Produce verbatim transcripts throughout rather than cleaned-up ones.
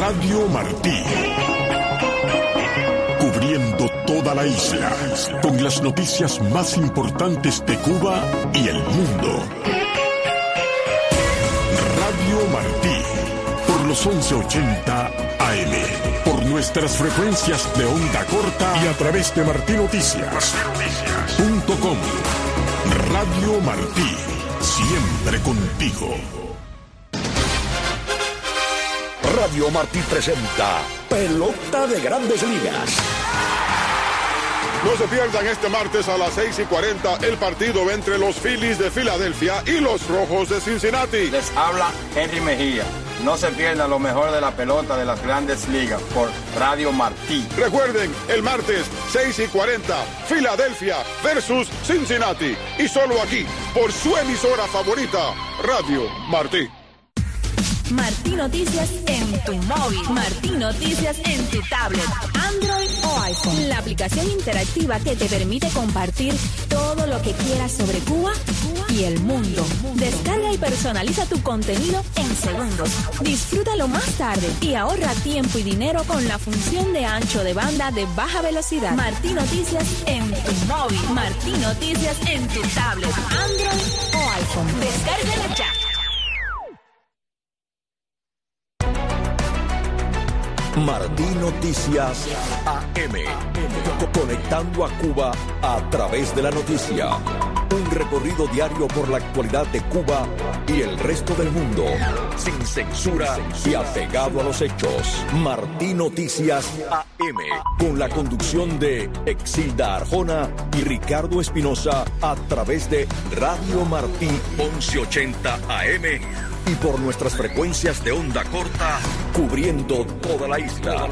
Radio Martí. Cubriendo toda la isla, con las noticias más importantes de Cuba y el mundo. Radio Martí, por los once ochenta A M, por nuestras frecuencias de onda corta y a través de martí noticias punto com. Radio Martí, siempre contigo. Radio Martí presenta Pelota de Grandes Ligas. No se pierdan este martes a las seis y cuarenta el partido entre los Phillies de Filadelfia y los Rojos de Cincinnati. Les habla Henry Mejía. No se pierdan lo mejor de la pelota de las Grandes Ligas por Radio Martí. Recuerden, el martes seis y cuarenta, Filadelfia versus Cincinnati. Y solo aquí, por su emisora favorita, Radio Martí. Martí Noticias en tu móvil. Martí Noticias en tu tablet, Android o iPhone. La aplicación interactiva que te permite compartir todo lo que quieras sobre Cuba y el mundo. Descarga y personaliza tu contenido en segundos. Disfrútalo más tarde y ahorra tiempo y dinero con la función de ancho de banda de baja velocidad. Martí Noticias en tu móvil. Martí Noticias en tu tablet, Android o iPhone. Descárgala ya. Martí Noticias A M, conectando a Cuba a través de la noticia. Un recorrido diario por la actualidad de Cuba y el resto del mundo, sin censura y apegado a los hechos. Martí Noticias A M, con la conducción de Exilda Arjona y Ricardo Espinosa a través de Radio Martí once ochenta A M. Y por nuestras frecuencias de onda corta, cubriendo toda la isla.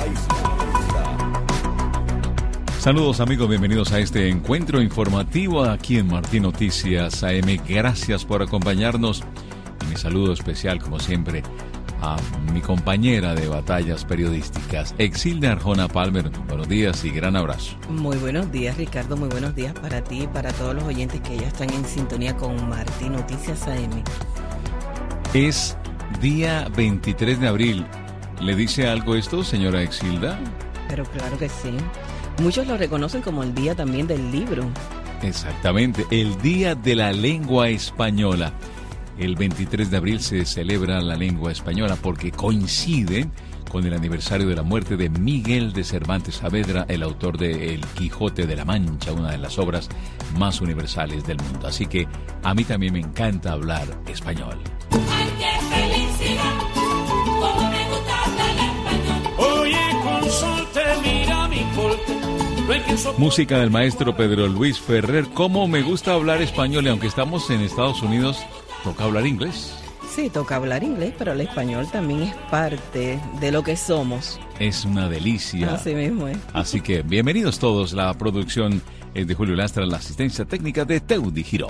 Saludos amigos, bienvenidos a este encuentro informativo aquí en Martí Noticias A M. Gracias por acompañarnos. Y mi saludo especial, como siempre, a mi compañera de batallas periodísticas, Exilda Arjona Palmer. Buenos días y gran abrazo. Muy buenos días, Ricardo. Muy buenos días para ti y para todos los oyentes que ya están en sintonía con Martí Noticias A M. Es día veintitrés de abril. ¿Le dice algo esto, señora Exilda? Pero claro que sí. Muchos lo reconocen como el día también del libro. Exactamente, el Día de la Lengua Española. El veintitrés de abril se celebra la lengua española porque coincide con el aniversario de la muerte de Miguel de Cervantes Saavedra, el autor de El Quijote de la Mancha, una de las obras más universales del mundo. Así que a mí también me encanta hablar español. ¡Ay, qué felicidad! ¡Cómo me gusta hablar español! Oye, consulte, mira mi corte. Música del maestro Pedro Luis Ferrer. ¿Cómo me gusta hablar español? Y aunque estamos en Estados Unidos, toca hablar inglés. Sí, toca hablar inglés, pero el español también es parte de lo que somos. Es una delicia. Así mismo es. Así que bienvenidos todos. La producción es de Julio Lastra, la asistencia técnica de Teudi Giró.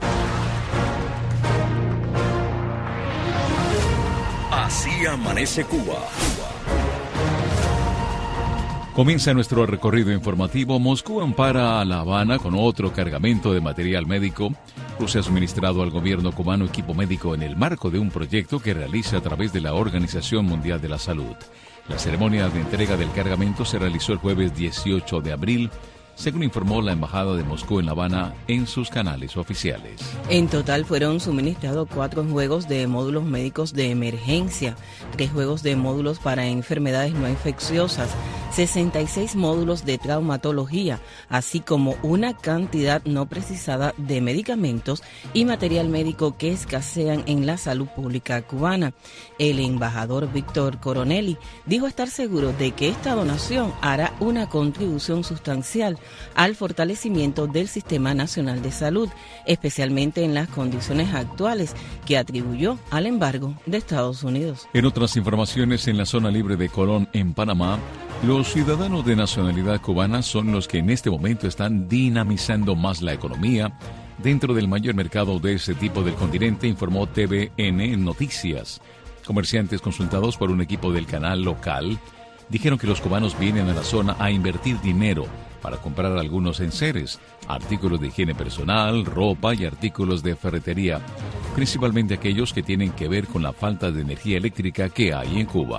Así amanece Cuba. Comienza nuestro recorrido informativo. Moscú ampara a La Habana con otro cargamento de material médico. Rusia ha suministrado al gobierno cubano equipo médico en el marco de un proyecto que realiza a través de la Organización Mundial de la Salud. La ceremonia de entrega del cargamento se realizó el jueves dieciocho de abril, según informó la Embajada de Moscú en La Habana en sus canales oficiales. En total fueron suministrados cuatro juegos de módulos médicos de emergencia, tres juegos de módulos para enfermedades no infecciosas, sesenta y seis módulos de traumatología, así como una cantidad no precisada de medicamentos y material médico que escasean en la salud pública cubana. El embajador Víctor Coronelli dijo estar seguro de que esta donación hará una contribución sustancial al fortalecimiento del Sistema Nacional de Salud, especialmente en las condiciones actuales que atribuyó al embargo de Estados Unidos. En otras informaciones, en la zona libre de Colón, en Panamá, los ciudadanos de nacionalidad cubana son los que en este momento están dinamizando más la economía dentro del mayor mercado de ese tipo del continente, informó T V N Noticias. Comerciantes consultados por un equipo del canal local dijeron que los cubanos vienen a la zona a invertir dinero para comprar algunos enseres, artículos de higiene personal, ropa y artículos de ferretería, principalmente aquellos que tienen que ver con la falta de energía eléctrica que hay en Cuba.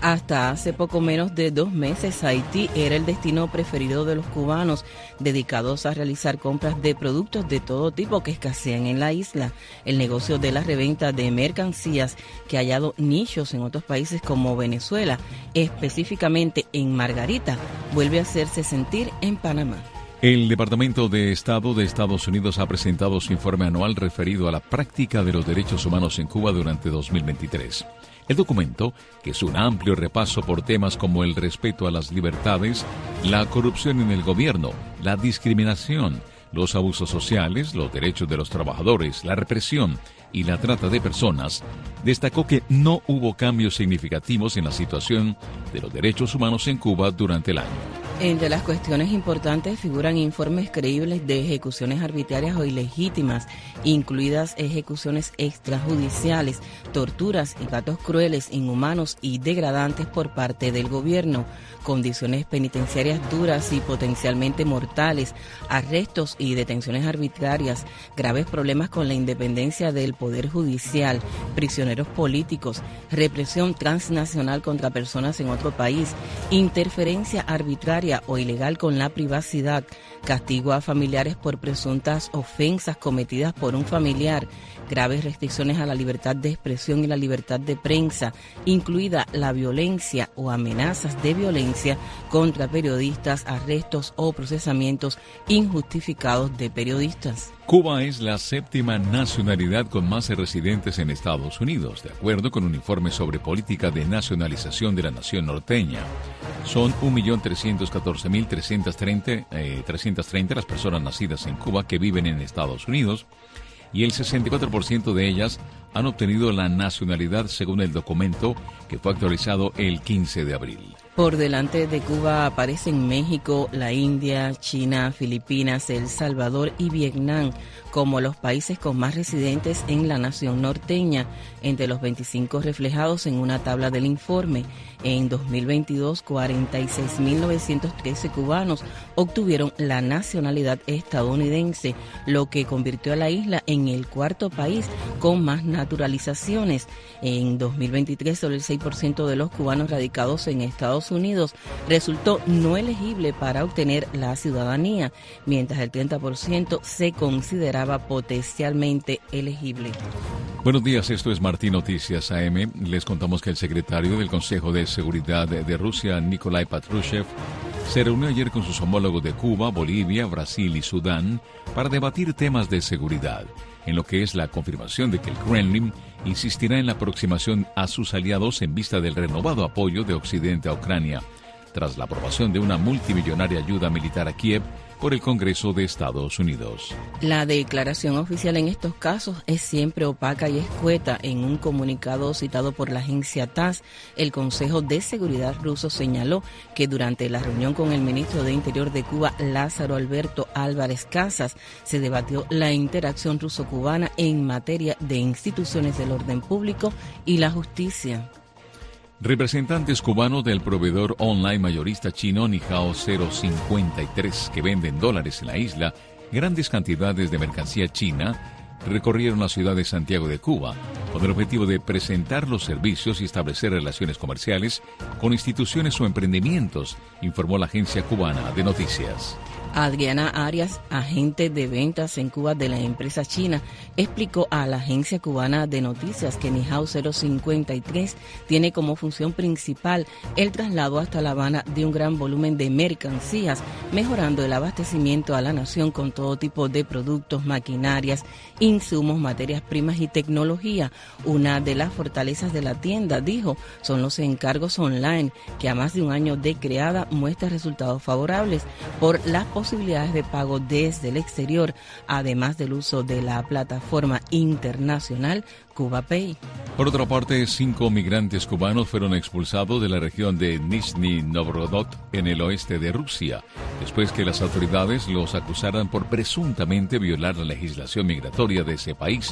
Hasta hace poco menos de dos meses, Haití era el destino preferido de los cubanos, dedicados a realizar compras de productos de todo tipo que escasean en la isla. El negocio de la reventa de mercancías, que ha hallado nichos en otros países como Venezuela, específicamente en Margarita, vuelve a hacerse sentir en Panamá. El Departamento de Estado de Estados Unidos ha presentado su informe anual referido a la práctica de los derechos humanos en Cuba durante dos mil veintitrés. El documento, que es un amplio repaso por temas como el respeto a las libertades, la corrupción en el gobierno, la discriminación, los abusos sociales, los derechos de los trabajadores, la represión y la trata de personas, destacó que no hubo cambios significativos en la situación de los derechos humanos en Cuba durante el año. Entre las cuestiones importantes figuran informes creíbles de ejecuciones arbitrarias o ilegítimas, incluidas ejecuciones extrajudiciales, torturas y tratos crueles, inhumanos y degradantes por parte del gobierno, condiciones penitenciarias duras y potencialmente mortales, arrestos y detenciones arbitrarias, graves problemas con la independencia del Poder Judicial, prisioneros políticos, represión transnacional contra personas en otro país, interferencia arbitraria o ilegal con la privacidad, castigo a familiares por presuntas ofensas cometidas por un familiar, graves restricciones a la libertad de expresión y la libertad de prensa, incluida la violencia o amenazas de violencia contra periodistas, arrestos o procesamientos injustificados de periodistas. Cuba es la séptima nacionalidad con más residentes en Estados Unidos, de acuerdo con un informe sobre política de nacionalización de la nación norteña. Son un millón trescientos catorce mil trescientos treinta las personas nacidas en Cuba que viven en Estados Unidos, y el sesenta y cuatro por ciento de ellas han obtenido la nacionalidad según el documento que fue actualizado el quince de abril. Por delante de Cuba aparecen México, la India, China, Filipinas, El Salvador y Vietnam como los países con más residentes en la nación norteña, entre los veinticinco reflejados en una tabla del informe. En dos mil veintidós, cuarenta y seis mil novecientos trece cubanos obtuvieron la nacionalidad estadounidense, lo que convirtió a la isla en el cuarto país con más naturalizaciones. En dos mil veintitrés, solo el seis por ciento de los cubanos radicados en Estados Unidos resultó no elegible para obtener la ciudadanía, mientras el treinta por ciento se consideraba potencialmente elegible. Buenos días, esto es Martín Noticias A M. Les contamos que el secretario del Consejo de Seguridad de Rusia, Nikolai Patrushev, se reunió ayer con sus homólogos de Cuba, Bolivia, Brasil y Sudán para debatir temas de seguridad, en lo que es la confirmación de que el Kremlin insistirá en la aproximación a sus aliados en vista del renovado apoyo de Occidente a Ucrania, tras la aprobación de una multimillonaria ayuda militar a Kiev por el Congreso de Estados Unidos. La declaración oficial en estos casos es siempre opaca y escueta. En un comunicado citado por la agencia T A S, el Consejo de Seguridad ruso señaló que durante la reunión con el ministro de Interior de Cuba, Lázaro Alberto Álvarez Casas, se debatió la interacción ruso-cubana en materia de instituciones del orden público y la justicia. Representantes cubanos del proveedor online mayorista chino Nihao cero cincuenta y tres, que vende en dólares en la isla grandes cantidades de mercancía china, recorrieron la ciudad de Santiago de Cuba con el objetivo de presentar los servicios y establecer relaciones comerciales con instituciones o emprendimientos, informó la agencia cubana de noticias. Adriana Arias, agente de ventas en Cuba de la empresa china, explicó a la agencia cubana de noticias que Nihao cero cincuenta y tres tiene como función principal el traslado hasta La Habana de un gran volumen de mercancías, mejorando el abastecimiento a la nación con todo tipo de productos, maquinarias, insumos, materias primas y tecnología. Una de las fortalezas de la tienda, dijo, son los encargos online, que a más de un año de creada muestra resultados favorables por las posibilidades posibilidades de pago desde el exterior, además del uso de la plataforma internacional CubaPay. Por otra parte, cinco migrantes cubanos fueron expulsados de la región de Nizhny Novgorod, en el oeste de Rusia, después que las autoridades los acusaran por presuntamente violar la legislación migratoria de ese país,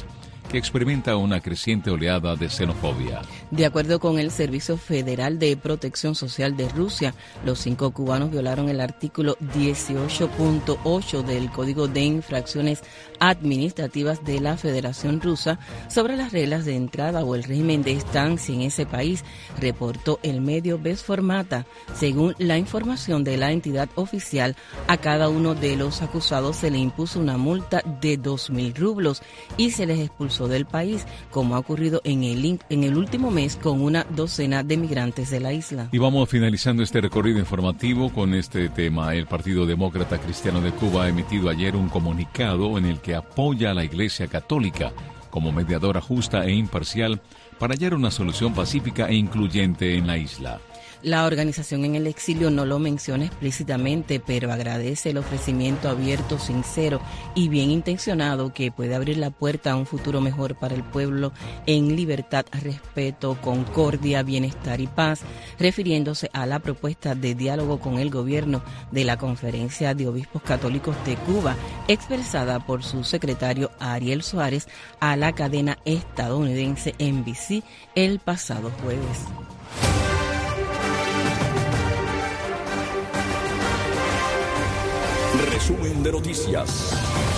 que experimenta una creciente oleada de xenofobia. De acuerdo con el Servicio Federal de Protección Social de Rusia, los cinco cubanos violaron el artículo dieciocho punto ocho del Código de Infracciones Administrativas de la Federación Rusa sobre las reglas de entrada o el régimen de estancia en ese país, reportó el medio Vesformata. Según la información de la entidad oficial, a cada uno de los acusados se le impuso una multa de dos mil rublos y se les expulsó del país, como ha ocurrido en el, en el último mes con una docena de migrantes de la isla. Y vamos finalizando este recorrido informativo con este tema. El Partido Demócrata Cristiano de Cuba ha emitido ayer un comunicado en el que apoya a la Iglesia Católica como mediadora justa e imparcial para hallar una solución pacífica e incluyente en la isla. La organización en el exilio no lo menciona explícitamente, pero agradece el ofrecimiento abierto, sincero y bien intencionado que puede abrir la puerta a un futuro mejor para el pueblo en libertad, respeto, concordia, bienestar y paz, refiriéndose a la propuesta de diálogo con el gobierno de la Conferencia de Obispos Católicos de Cuba, expresada por su secretario Ariel Suárez a la cadena estadounidense N B C el pasado jueves. Resumen de noticias.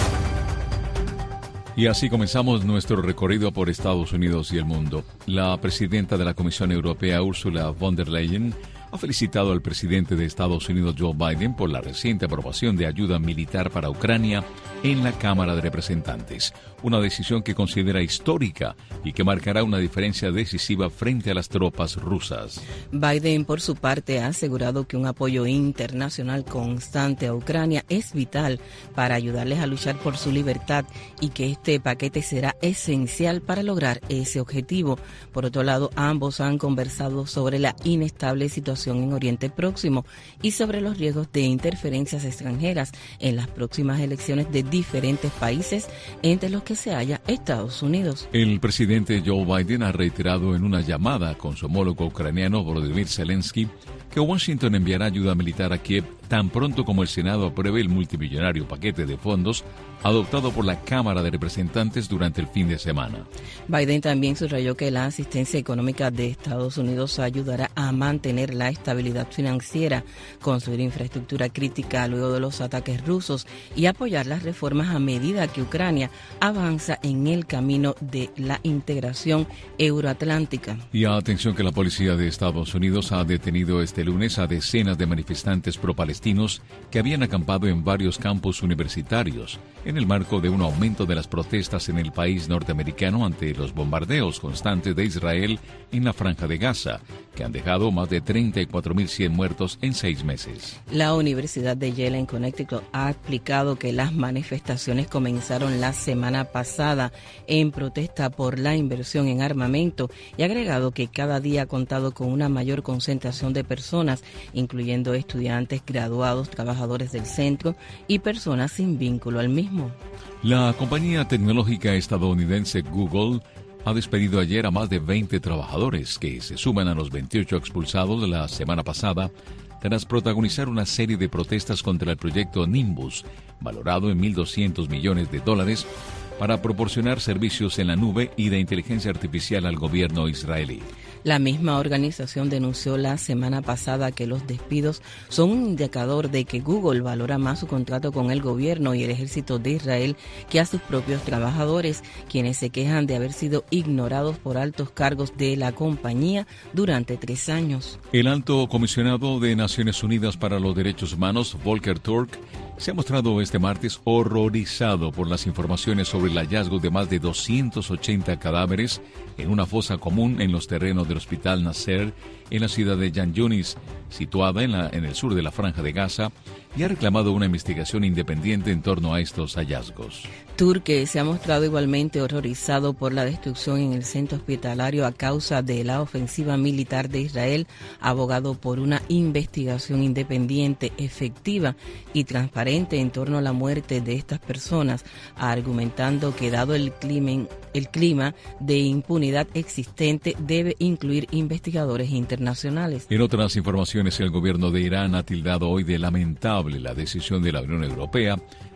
Y así comenzamos nuestro recorrido por Estados Unidos y el mundo. La presidenta de la Comisión Europea, Ursula von der Leyen, ha felicitado al presidente de Estados Unidos, Joe Biden, por la reciente aprobación de ayuda militar para Ucrania en la Cámara de Representantes, una decisión que considera histórica y que marcará una diferencia decisiva frente a las tropas rusas. Biden, por su parte, ha asegurado que un apoyo internacional constante a Ucrania es vital para ayudarles a luchar por su libertad y que este paquete será esencial para lograr ese objetivo. Por otro lado, ambos han conversado sobre la inestable situación en Oriente Próximo y sobre los riesgos de interferencias extranjeras en las próximas elecciones de diferentes países, entre los que se halla Estados Unidos. El presidente Joe Biden ha reiterado en una llamada con su homólogo ucraniano Volodymyr Zelensky que Washington enviará ayuda militar a Kiev tan pronto como el Senado apruebe el multimillonario paquete de fondos adoptado por la Cámara de Representantes durante el fin de semana. Biden también subrayó que la asistencia económica de Estados Unidos ayudará a mantener la estabilidad financiera, construir infraestructura crítica luego de los ataques rusos y apoyar las reformas a medida que Ucrania avanza en el camino de la integración euroatlántica. Y atención que la policía de Estados Unidos ha detenido este lunes a decenas de manifestantes pro-palestinos que habían acampado en varios campus universitarios en el marco de un aumento de las protestas en el país norteamericano ante los bombardeos constantes de Israel en la Franja de Gaza, que han dejado más de treinta y cuatro mil cien muertos en seis meses. La Universidad de Yale en Connecticut ha explicado que las manifestaciones comenzaron la semana pasada en protesta por la inversión en armamento y ha agregado que cada día ha contado con una mayor concentración de personas, incluyendo estudiantes graduados, trabajadores del centro y personas sin vínculo al mismo. La compañía tecnológica estadounidense Google ha despedido ayer a más de veinte trabajadores que se suman a los veintiocho expulsados de la semana pasada tras protagonizar una serie de protestas contra el proyecto Nimbus, valorado en mil doscientos millones de dólares, para proporcionar servicios en la nube y de inteligencia artificial al gobierno israelí. La misma organización denunció la semana pasada que los despidos son un indicador de que Google valora más su contrato con el gobierno y el ejército de Israel que a sus propios trabajadores, quienes se quejan de haber sido ignorados por altos cargos de la compañía durante tres años. El alto comisionado de Naciones Unidas para los Derechos Humanos, Volker Turk, se ha mostrado este martes horrorizado por las informaciones sobre el hallazgo de más de doscientos ochenta cadáveres en una fosa común en los terrenos del Hospital Nasser en la ciudad de Yan Yunis, situada en, la, en el sur de la Franja de Gaza, y ha reclamado una investigación independiente en torno a estos hallazgos. Turque se ha mostrado igualmente horrorizado por la destrucción en el centro hospitalario a causa de la ofensiva militar de Israel, abogado por una investigación independiente, efectiva y transparente en torno a la muerte de estas personas, argumentando que dado el clima, el clima de impunidad existente debe incluir investigadores internacionales. En otras informaciones, el gobierno de Irán ha tildado hoy de lamentable la decisión de la Unión Europea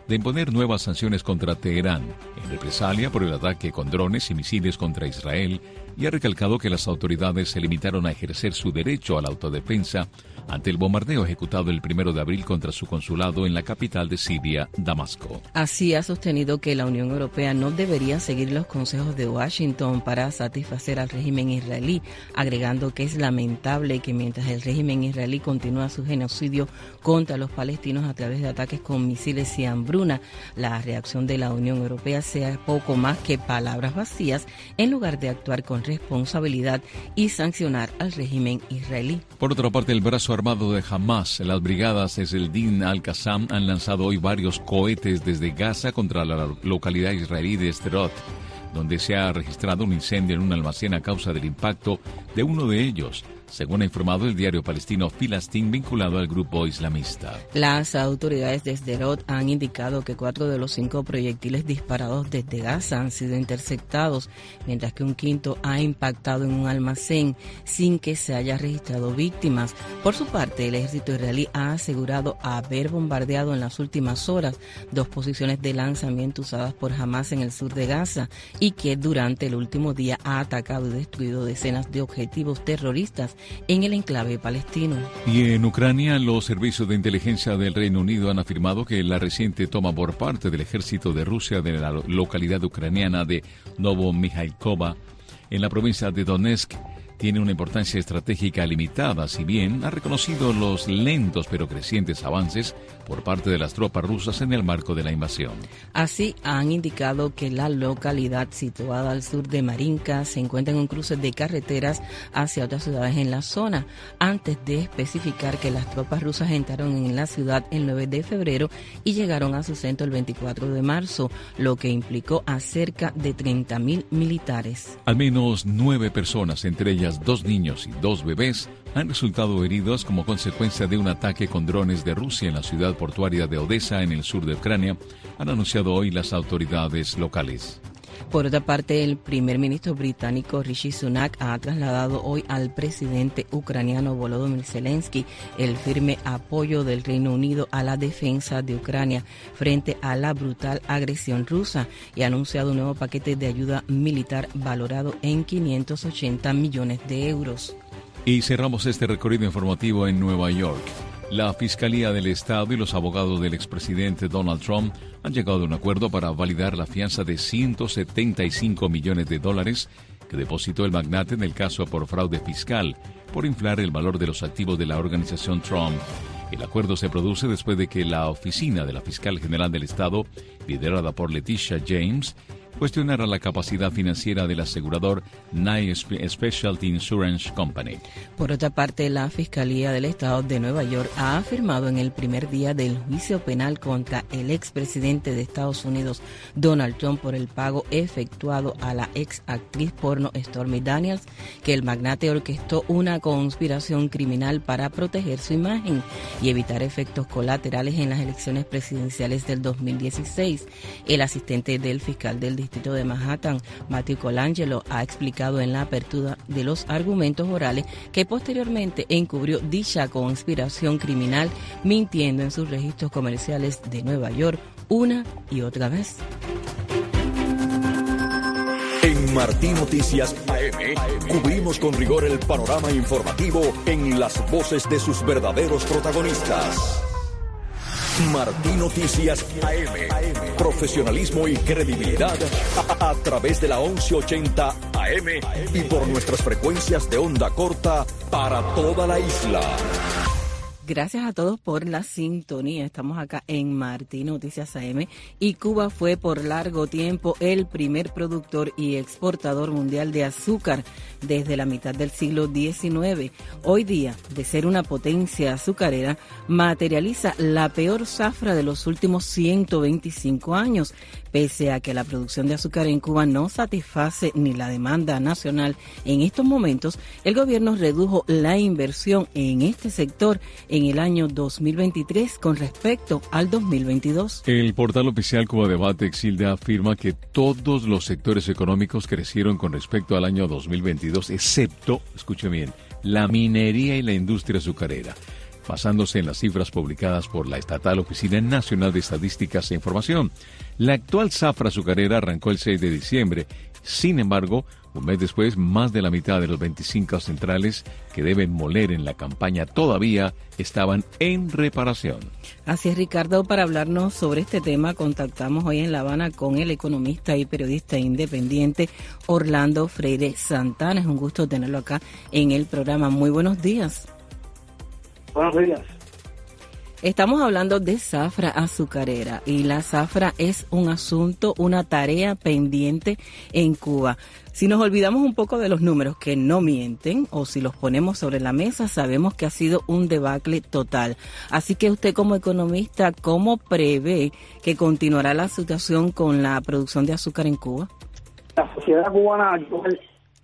de imponer nuevas sanciones contra Teherán, en represalia por el ataque con drones y misiles contra Israel, y ha recalcado que las autoridades se limitaron a ejercer su derecho a la autodefensa ante el bombardeo ejecutado el primero de abril contra su consulado en la capital de Siria, Damasco. Así ha sostenido que la Unión Europea no debería seguir los consejos de Washington para satisfacer al régimen israelí, agregando que es lamentable que mientras el régimen israelí continúa su genocidio contra los palestinos a través de ataques con misiles y hambruna, la reacción de la Unión Europea sea poco más que palabras vacías en lugar de actuar con responsabilidad y sancionar al régimen israelí. Por otra parte, el brazo armado de Hamas, las brigadas Esseldin al-Qassam, han lanzado hoy varios cohetes desde Gaza contra la localidad israelí de Sderot, donde se ha registrado un incendio en un almacén a causa del impacto de uno de ellos, según ha informado el diario palestino Filastin, vinculado al grupo islamista. Las autoridades de Sderot han indicado que cuatro de los cinco proyectiles disparados desde Gaza han sido interceptados, mientras que un quinto ha impactado en un almacén sin que se haya registrado víctimas. Por su parte, el ejército israelí ha asegurado haber bombardeado en las últimas horas dos posiciones de lanzamiento usadas por Hamas en el sur de Gaza y que durante el último día ha atacado y destruido decenas de objetivos terroristas en el enclave palestino. Y en Ucrania, los servicios de inteligencia del Reino Unido han afirmado que la reciente toma por parte del ejército de Rusia de la localidad ucraniana de Novomihailkova, en la provincia de Donetsk, tiene una importancia estratégica limitada, si bien ha reconocido los lentos pero crecientes avances por parte de las tropas rusas en el marco de la invasión. Así, han indicado que la localidad situada al sur de Marinka se encuentra en un cruce de carreteras hacia otras ciudades en la zona, antes de especificar que las tropas rusas entraron en la ciudad el nueve de febrero y llegaron a su centro el veinticuatro de marzo, lo que implicó a cerca de treinta mil militares. Al menos nueve personas, entre ellas dos niños y dos bebés, han resultado heridos como consecuencia de un ataque con drones de Rusia en la ciudad portuaria de Odessa, en el sur de Ucrania, han anunciado hoy las autoridades locales. Por otra parte, el primer ministro británico Rishi Sunak ha trasladado hoy al presidente ucraniano Volodymyr Zelensky el firme apoyo del Reino Unido a la defensa de Ucrania frente a la brutal agresión rusa y ha anunciado un nuevo paquete de ayuda militar valorado en quinientos ochenta millones de euros. Y cerramos este recorrido informativo en Nueva York. La Fiscalía del Estado y los abogados del expresidente Donald Trump han llegado a un acuerdo para validar la fianza de ciento setenta y cinco millones de dólares que depositó el magnate en el caso por fraude fiscal por inflar el valor de los activos de la organización Trump. El acuerdo se produce después de que la oficina de la Fiscal General del Estado, liderada por Letitia James, cuestionara la capacidad financiera del asegurador Nye Specialty Insurance Company. Por otra parte, la Fiscalía del Estado de Nueva York ha afirmado en el primer día del juicio penal contra el expresidente de Estados Unidos, Donald Trump, por el pago efectuado a la ex actriz porno Stormy Daniels, que el magnate orquestó una conspiración criminal para proteger su imagen y evitar efectos colaterales en las elecciones presidenciales del dos mil dieciséis. El asistente del fiscal del Distrito de Manhattan, Matthew Colangelo, ha explicado en la apertura de los argumentos orales que posteriormente encubrió dicha conspiración criminal mintiendo en sus registros comerciales de Nueva York una y otra vez. En Martín Noticias A M cubrimos con rigor el panorama informativo en las voces de sus verdaderos protagonistas. Martín Noticias A M. Profesionalismo y credibilidad a, a través de la once ochenta A M y por nuestras frecuencias de onda corta para toda la isla. Gracias a todos por la sintonía. Estamos acá en Martín Noticias A M y Cuba fue por largo tiempo el primer productor y exportador mundial de azúcar desde la mitad del siglo diecinueve. Hoy día, de ser una potencia azucarera, materializa la peor zafra de los últimos ciento veinticinco años. Pese a que la producción de azúcar en Cuba no satisface ni la demanda nacional en estos momentos, el gobierno redujo la inversión en este sector en el año dos mil veintitrés con respecto al dos mil veintidós. El portal oficial Cuba Debate Exilde afirma que todos los sectores económicos crecieron con respecto al año dos mil veintidós, excepto, escuche bien, la minería y la industria azucarera. basándose en las cifras publicadas por la estatal Oficina Nacional de Estadísticas e Información. La actual zafra azucarera arrancó el seis de diciembre. Sin embargo, un mes después, más de la mitad de los veinticinco centrales que deben moler en la campaña todavía estaban en reparación. Así es, Ricardo. Para hablarnos sobre este tema, contactamos hoy en La Habana con el economista y periodista independiente Orlando Freire Santana. Es un gusto tenerlo acá en el programa. Muy buenos días. Buenos días. Estamos hablando de zafra azucarera y la zafra es un asunto, una tarea pendiente en Cuba. Si nos olvidamos un poco de los números que no mienten o si los ponemos sobre la mesa, sabemos que ha sido un debacle total. Así que usted como economista, ¿cómo prevé que continuará la situación con la producción de azúcar en Cuba? La sociedad cubana actual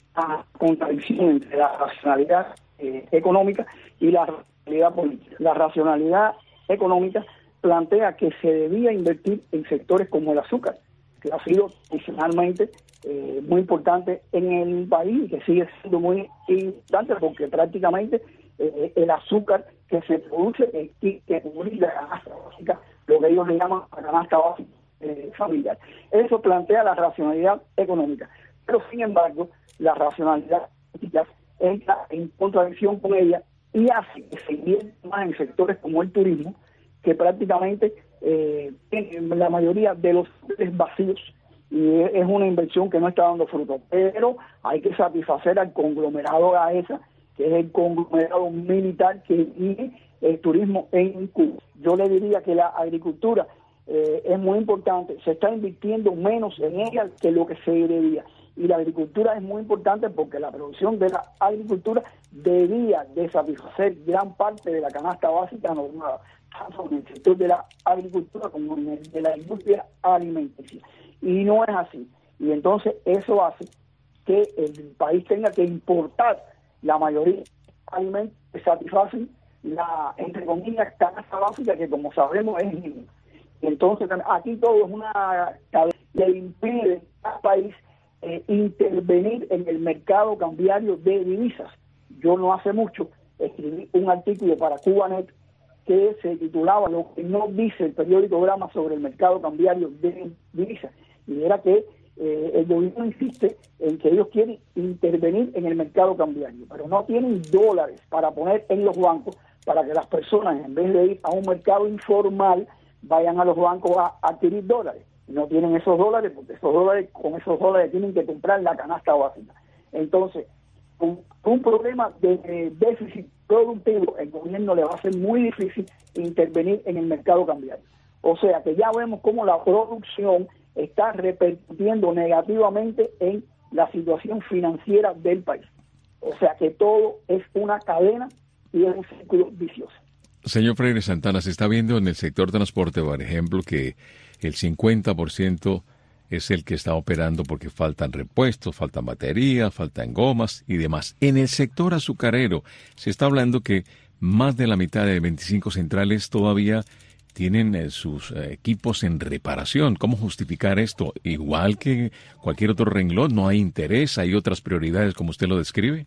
a contradicción entre la racionalidad eh, económica y la racionalidad política. La racionalidad económica plantea que se debía invertir en sectores como el azúcar, que ha sido tradicionalmente eh, muy importante en el país y que sigue siendo muy importante porque prácticamente eh, el azúcar que se produce eh, y que cubre la canasta básica, lo que ellos le llaman la canasta básica eh, familiar. Eso plantea la racionalidad económica, pero sin embargo la racionalidad política entra en contradicción con ella y hace que se invierta más en sectores como el turismo, que prácticamente eh, tienen la mayoría de los hoteles vacíos y es una inversión que no está dando fruto. Pero hay que satisfacer al conglomerado GAESA, que es el conglomerado militar que dirige el turismo en Cuba. Yo le diría que la agricultura eh, es muy importante, se está invirtiendo menos en ella que lo que se debía. Y la agricultura es muy importante porque la producción de la agricultura debía de satisfacer gran parte de la canasta básica normada, tanto en el sector de la agricultura como en el de la industria alimenticia. Y no es así. Y entonces eso hace que el país tenga que importar la mayoría de alimentos que satisfacen la, entre comillas, canasta básica, que como sabemos es mínima. Y entonces aquí todo es una cadena que impide al país Eh, intervenir en el mercado cambiario de divisas. Yo no hace mucho escribí un artículo para Cubanet que se titulaba Lo que no dice el periódico Grama sobre el mercado cambiario de divisas, y era que eh, el gobierno insiste en que ellos quieren intervenir en el mercado cambiario, pero no tienen dólares para poner en los bancos para que las personas, en vez de ir a un mercado informal, vayan a los bancos a adquirir dólares. No tienen esos dólares porque esos dólares con esos dólares tienen que comprar la canasta básica. Entonces, un, un problema de, de déficit productivo, el gobierno le va a ser muy difícil intervenir en el mercado cambiario. O sea que ya vemos cómo la producción está repercutiendo negativamente en la situación financiera del país. O sea que todo es una cadena y es un círculo vicioso. Señor Freire Santana, se está viendo en el sector transporte, por ejemplo, que el cincuenta por ciento es el que está operando porque faltan repuestos, faltan baterías, faltan gomas y demás. En el sector azucarero se está hablando que más de la mitad de veinticinco centrales todavía tienen eh, sus eh, equipos en reparación. ¿Cómo justificar esto? Igual que cualquier otro renglón, no hay interés, hay otras prioridades como usted lo describe.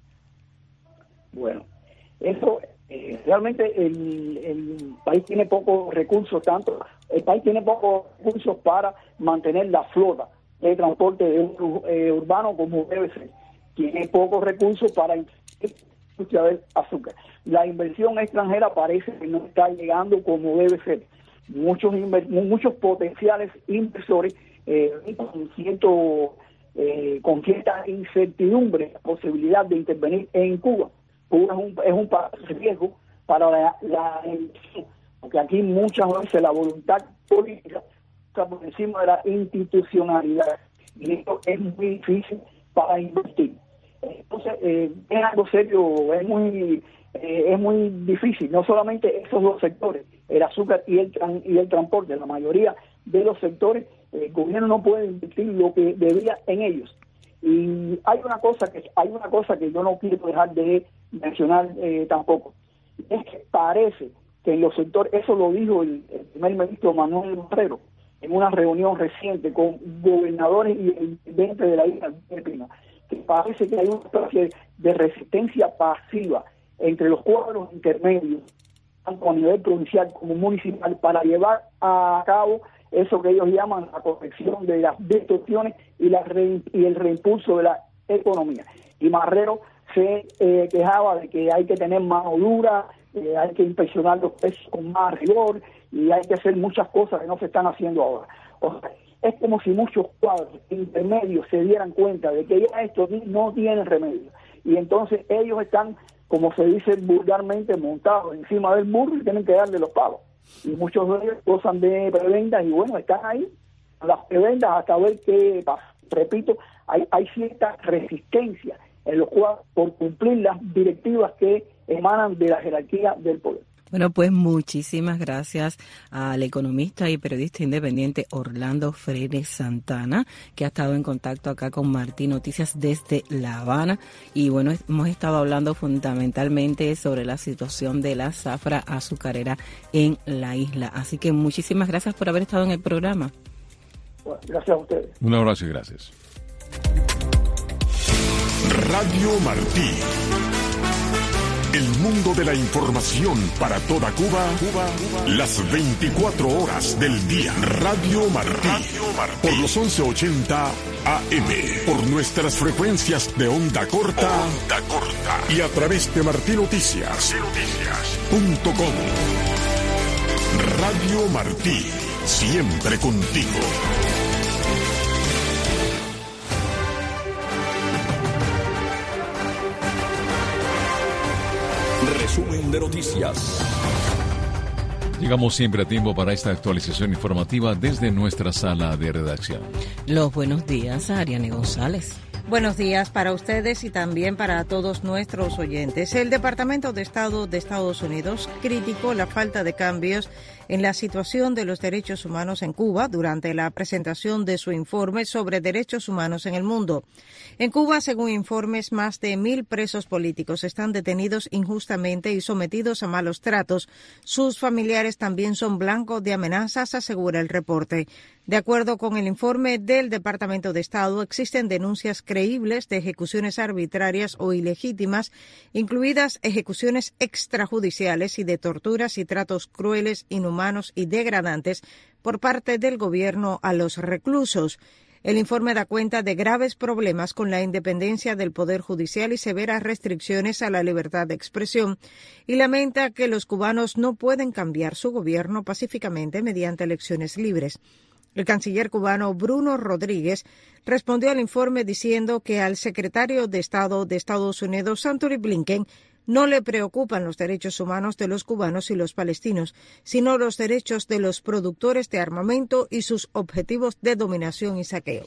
Bueno, eso... Eh, realmente el, el país tiene pocos recursos, tanto el país tiene pocos recursos para mantener la flota de transporte de un, eh, urbano como debe ser. Tiene pocos recursos para la industria del azúcar. La inversión extranjera parece que no está llegando como debe ser. Muchos muchos potenciales inversores eh, con cierto eh, con cierta incertidumbre la posibilidad de intervenir en Cuba. Cuba es un, es un país de riesgo para la, la inversión, porque aquí muchas veces la voluntad política está por encima de la institucionalidad y esto es muy difícil para invertir. Entonces, eh, es algo serio, es muy eh, es muy difícil, no solamente esos dos sectores, el azúcar y el, tran, y el transporte, la mayoría de los sectores, el gobierno no puede invertir lo que debería en ellos. Y hay una cosa que hay una cosa que yo no quiero dejar de mencionar eh, tampoco, es que parece que en los sectores, eso lo dijo el, el primer ministro Manuel Marrero en una reunión reciente con gobernadores y el presidente de la isla de Pino, que parece que hay una especie de resistencia pasiva entre los cuadros intermedios tanto a nivel provincial como municipal, para llevar a cabo eso que ellos llaman la corrección de las distorsiones y, la re, y el reimpulso de la economía. Y Marrero se eh, quejaba de que hay que tener mano dura, eh, hay que inspeccionar los precios con más rigor y hay que hacer muchas cosas que no se están haciendo ahora. O sea, es como si muchos cuadros intermedios se dieran cuenta de que ya esto no tiene remedio. Y entonces ellos están, como se dice vulgarmente, montados encima del burro y tienen que darle los palos. Y muchos de ellos gozan de prebendas y bueno, están ahí, las prebendas hasta ver qué pasa. Repito, hay, hay cierta resistencia en los cuadros por cumplir las directivas que emanan de la jerarquía del poder. Bueno, pues muchísimas gracias al economista y periodista independiente Orlando Freire Santana, que ha estado en contacto acá con Martín Noticias desde La Habana. Y bueno, hemos estado hablando fundamentalmente sobre la situación de la zafra azucarera en la isla. Así que muchísimas gracias por haber estado en el programa. Bueno, gracias a ustedes. Un abrazo y gracias. Radio Martí. El mundo de la información para toda Cuba, Cuba, Cuba, las veinticuatro horas del día. Radio Martí, Radio Martí, por los once ochenta A M, por nuestras frecuencias de onda corta, onda corta, y a través de martí noticias punto com. Radio Martí, siempre contigo. Resumen de noticias. Llegamos siempre a tiempo para esta actualización informativa desde nuestra sala de redacción. Los buenos días a Ariane González. Buenos días para ustedes y también para todos nuestros oyentes. El Departamento de Estado de Estados Unidos criticó la falta de cambios en la situación de los derechos humanos en Cuba durante la presentación de su informe sobre derechos humanos en el mundo. En Cuba, según informes, más de mil presos políticos están detenidos injustamente y sometidos a malos tratos. Sus familiares también son blancos de amenazas, asegura el reporte. De acuerdo con el informe del Departamento de Estado, existen denuncias creíbles de ejecuciones arbitrarias o ilegítimas, incluidas ejecuciones extrajudiciales y de torturas y tratos crueles, inhumanos y degradantes por parte del gobierno a los reclusos. El informe da cuenta de graves problemas con la independencia del Poder Judicial y severas restricciones a la libertad de expresión, y lamenta que los cubanos no pueden cambiar su gobierno pacíficamente mediante elecciones libres. El canciller cubano Bruno Rodríguez respondió al informe diciendo que al secretario de Estado de Estados Unidos, Antony Blinken, no le preocupan los derechos humanos de los cubanos y los palestinos, sino los derechos de los productores de armamento y sus objetivos de dominación y saqueo.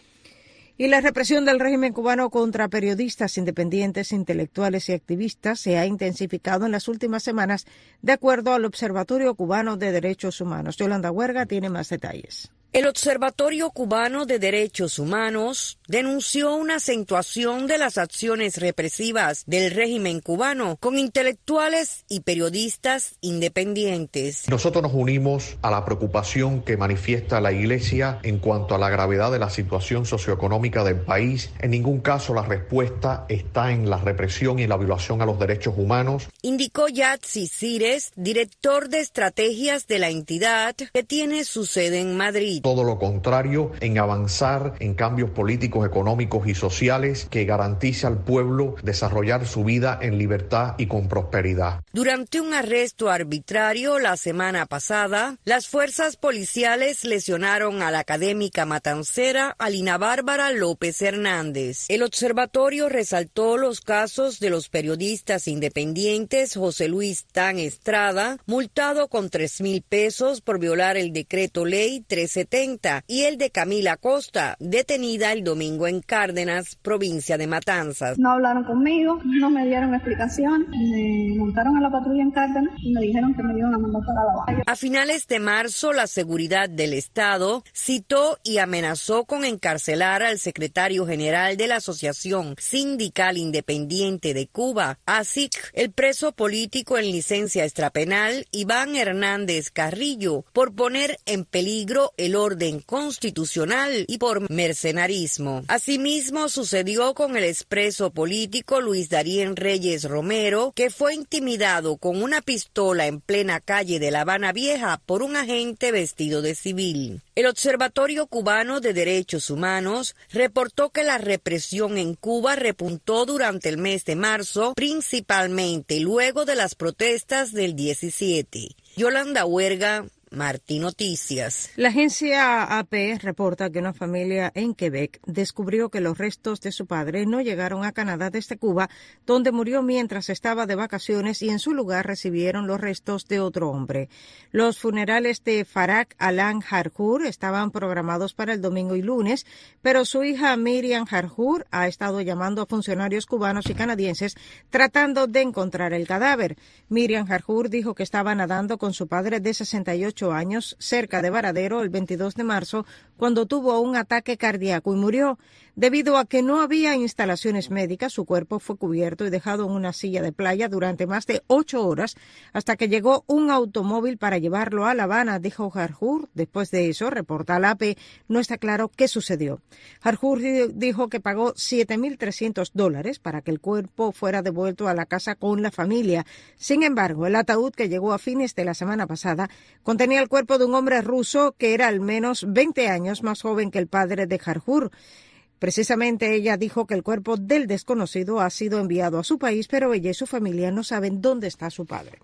Y la represión del régimen cubano contra periodistas independientes, intelectuales y activistas se ha intensificado en las últimas semanas, de acuerdo al Observatorio Cubano de Derechos Humanos. Yolanda Huerga tiene más detalles. El Observatorio Cubano de Derechos Humanos denunció una acentuación de las acciones represivas del régimen cubano con intelectuales y periodistas independientes. Nosotros nos unimos a la preocupación que manifiesta la Iglesia en cuanto a la gravedad de la situación socioeconómica del país. En ningún caso la respuesta está en la represión y la violación a los derechos humanos, indicó Yatsi Cires, director de estrategias de la entidad que tiene su sede en Madrid. Todo lo contrario, en avanzar en cambios políticos, económicos y sociales que garantice al pueblo desarrollar su vida en libertad y con prosperidad. Durante un arresto arbitrario la semana pasada, las fuerzas policiales lesionaron a la académica matancera Alina Bárbara López Hernández. El observatorio resaltó los casos de los periodistas independientes José Luis Tan Estrada, multado con tres mil pesos por violar el decreto ley trescientos setenta, y el de Camila Costa, detenida el domingo en Cárdenas, provincia de Matanzas. No hablaron conmigo, no me dieron explicación, me montaron a la patrulla en Cárdenas y me dijeron que me iban a mandar para La Habana. A finales de marzo, la seguridad del Estado citó y amenazó con encarcelar al secretario general de la Asociación Sindical Independiente de Cuba, A S I C, el preso político en licencia extrapenal Iván Hernández Carrillo, por poner en peligro el orden constitucional y por mercenarismo. Asimismo, sucedió con el expreso político Luis Darien Reyes Romero, que fue intimidado con una pistola en plena calle de La Habana Vieja por un agente vestido de civil. El Observatorio Cubano de Derechos Humanos reportó que la represión en Cuba repuntó durante el mes de marzo, principalmente luego de las protestas del diecisiete. Yolanda Huerga, Martí Noticias. La agencia A P reporta que una familia en Quebec descubrió que los restos de su padre no llegaron a Canadá desde Cuba, donde murió mientras estaba de vacaciones, y en su lugar recibieron los restos de otro hombre. Los funerales de Farag Alan Harjour estaban programados para el domingo y lunes, pero su hija Miriam Harjour ha estado llamando a funcionarios cubanos y canadienses tratando de encontrar el cadáver. Miriam Harjour dijo que estaba nadando con su padre de sesenta y ocho años cerca de Varadero el veintidós de marzo cuando tuvo un ataque cardíaco y murió. Debido a que no había instalaciones médicas, su cuerpo fue cubierto y dejado en una silla de playa durante más de ocho horas hasta que llegó un automóvil para llevarlo a La Habana, dijo Harjour. Después de eso, reporta la A P, no está claro qué sucedió. Harjour dijo que pagó siete mil trescientos dólares para que el cuerpo fuera devuelto a la casa con la familia. Sin embargo, el ataúd que llegó a fines de la semana pasada contenía el cuerpo de un hombre ruso que era al menos veinte años más joven que el padre de Harjour. Precisamente ella dijo que el cuerpo del desconocido ha sido enviado a su país, pero ella y su familia no saben dónde está su padre.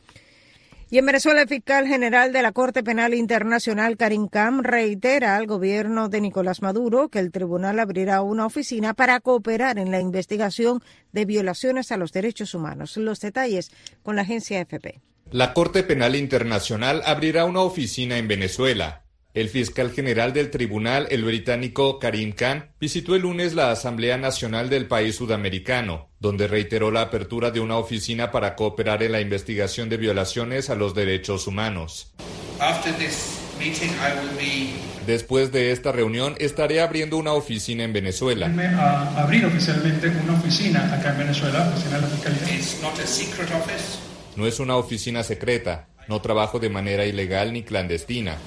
Y en Venezuela, el fiscal general de la Corte Penal Internacional, Karim Khan, reitera al gobierno de Nicolás Maduro que el tribunal abrirá una oficina para cooperar en la investigación de violaciones a los derechos humanos. Los detalles con la agencia F P. La Corte Penal Internacional abrirá una oficina en Venezuela. El fiscal general del tribunal, el británico Karim Khan, visitó el lunes la Asamblea Nacional del país sudamericano, donde reiteró la apertura de una oficina para cooperar en la investigación de violaciones a los derechos humanos. Después de esta reunión, estaré abriendo una oficina en Venezuela. A abrir oficialmente una oficina acá en Venezuela, oficina de la Fiscalía. No es una oficina secreta, no trabajo de manera ilegal ni clandestina.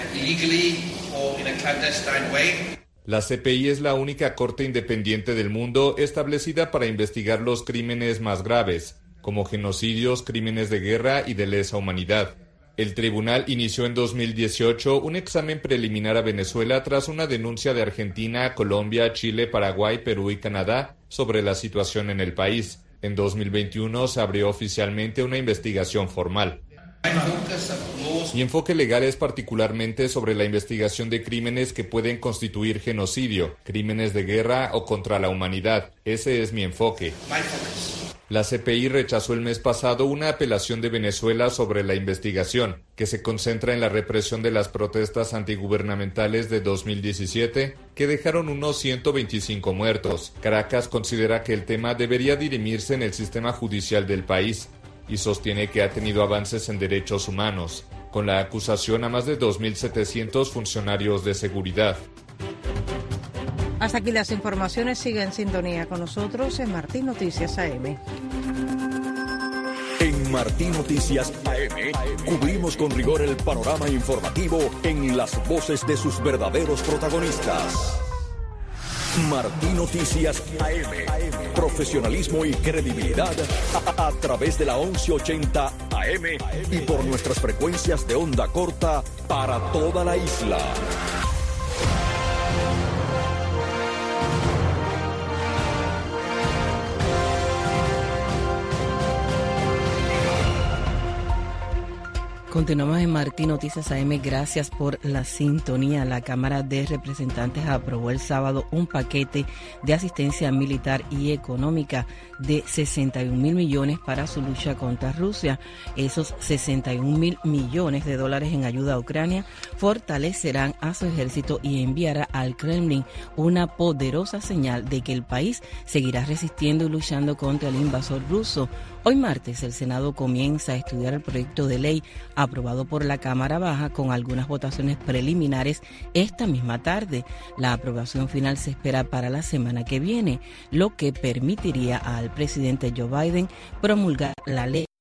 La C P I es la única corte independiente del mundo establecida para investigar los crímenes más graves, como genocidios, crímenes de guerra y de lesa humanidad. El tribunal inició en dos mil dieciocho un examen preliminar a Venezuela tras una denuncia de Argentina, Colombia, Chile, Paraguay, Perú y Canadá sobre la situación en el país. En dos mil veintiuno se abrió oficialmente una investigación formal. Mi enfoque legal es particularmente sobre la investigación de crímenes que pueden constituir genocidio, crímenes de guerra o contra la humanidad. Ese es mi enfoque. La C P I rechazó el mes pasado una apelación de Venezuela sobre la investigación, que se concentra en la represión de las protestas antigubernamentales de dos mil diecisiete, que dejaron unos ciento veinticinco muertos. Caracas considera que el tema debería dirimirse en el sistema judicial del país y sostiene que ha tenido avances en derechos humanos, con la acusación a más de dos mil setecientos funcionarios de seguridad. Hasta aquí las informaciones. Sigue en sintonía con nosotros en Martí Noticias A M. En Martí Noticias A M cubrimos con rigor el panorama informativo en las voces de sus verdaderos protagonistas. Martí Noticias A M. Profesionalismo y credibilidad a, a través de la once ochenta A M y por nuestras frecuencias de onda corta para toda la isla. Continuamos en Martí Noticias A M. Gracias por la sintonía. La Cámara de Representantes aprobó el sábado un paquete de asistencia militar y económica de sesenta y un mil millones para su lucha contra Rusia. Esos sesenta y un mil millones de dólares en ayuda a Ucrania fortalecerán a su ejército y enviará al Kremlin una poderosa señal de que el país seguirá resistiendo y luchando contra el invasor ruso. Hoy martes el Senado comienza a estudiar el proyecto de ley aprobado por la Cámara Baja con algunas votaciones preliminares esta misma tarde. La aprobación final se espera para la semana que viene, lo que permitiría al presidente Joe Biden promulgar la ley que une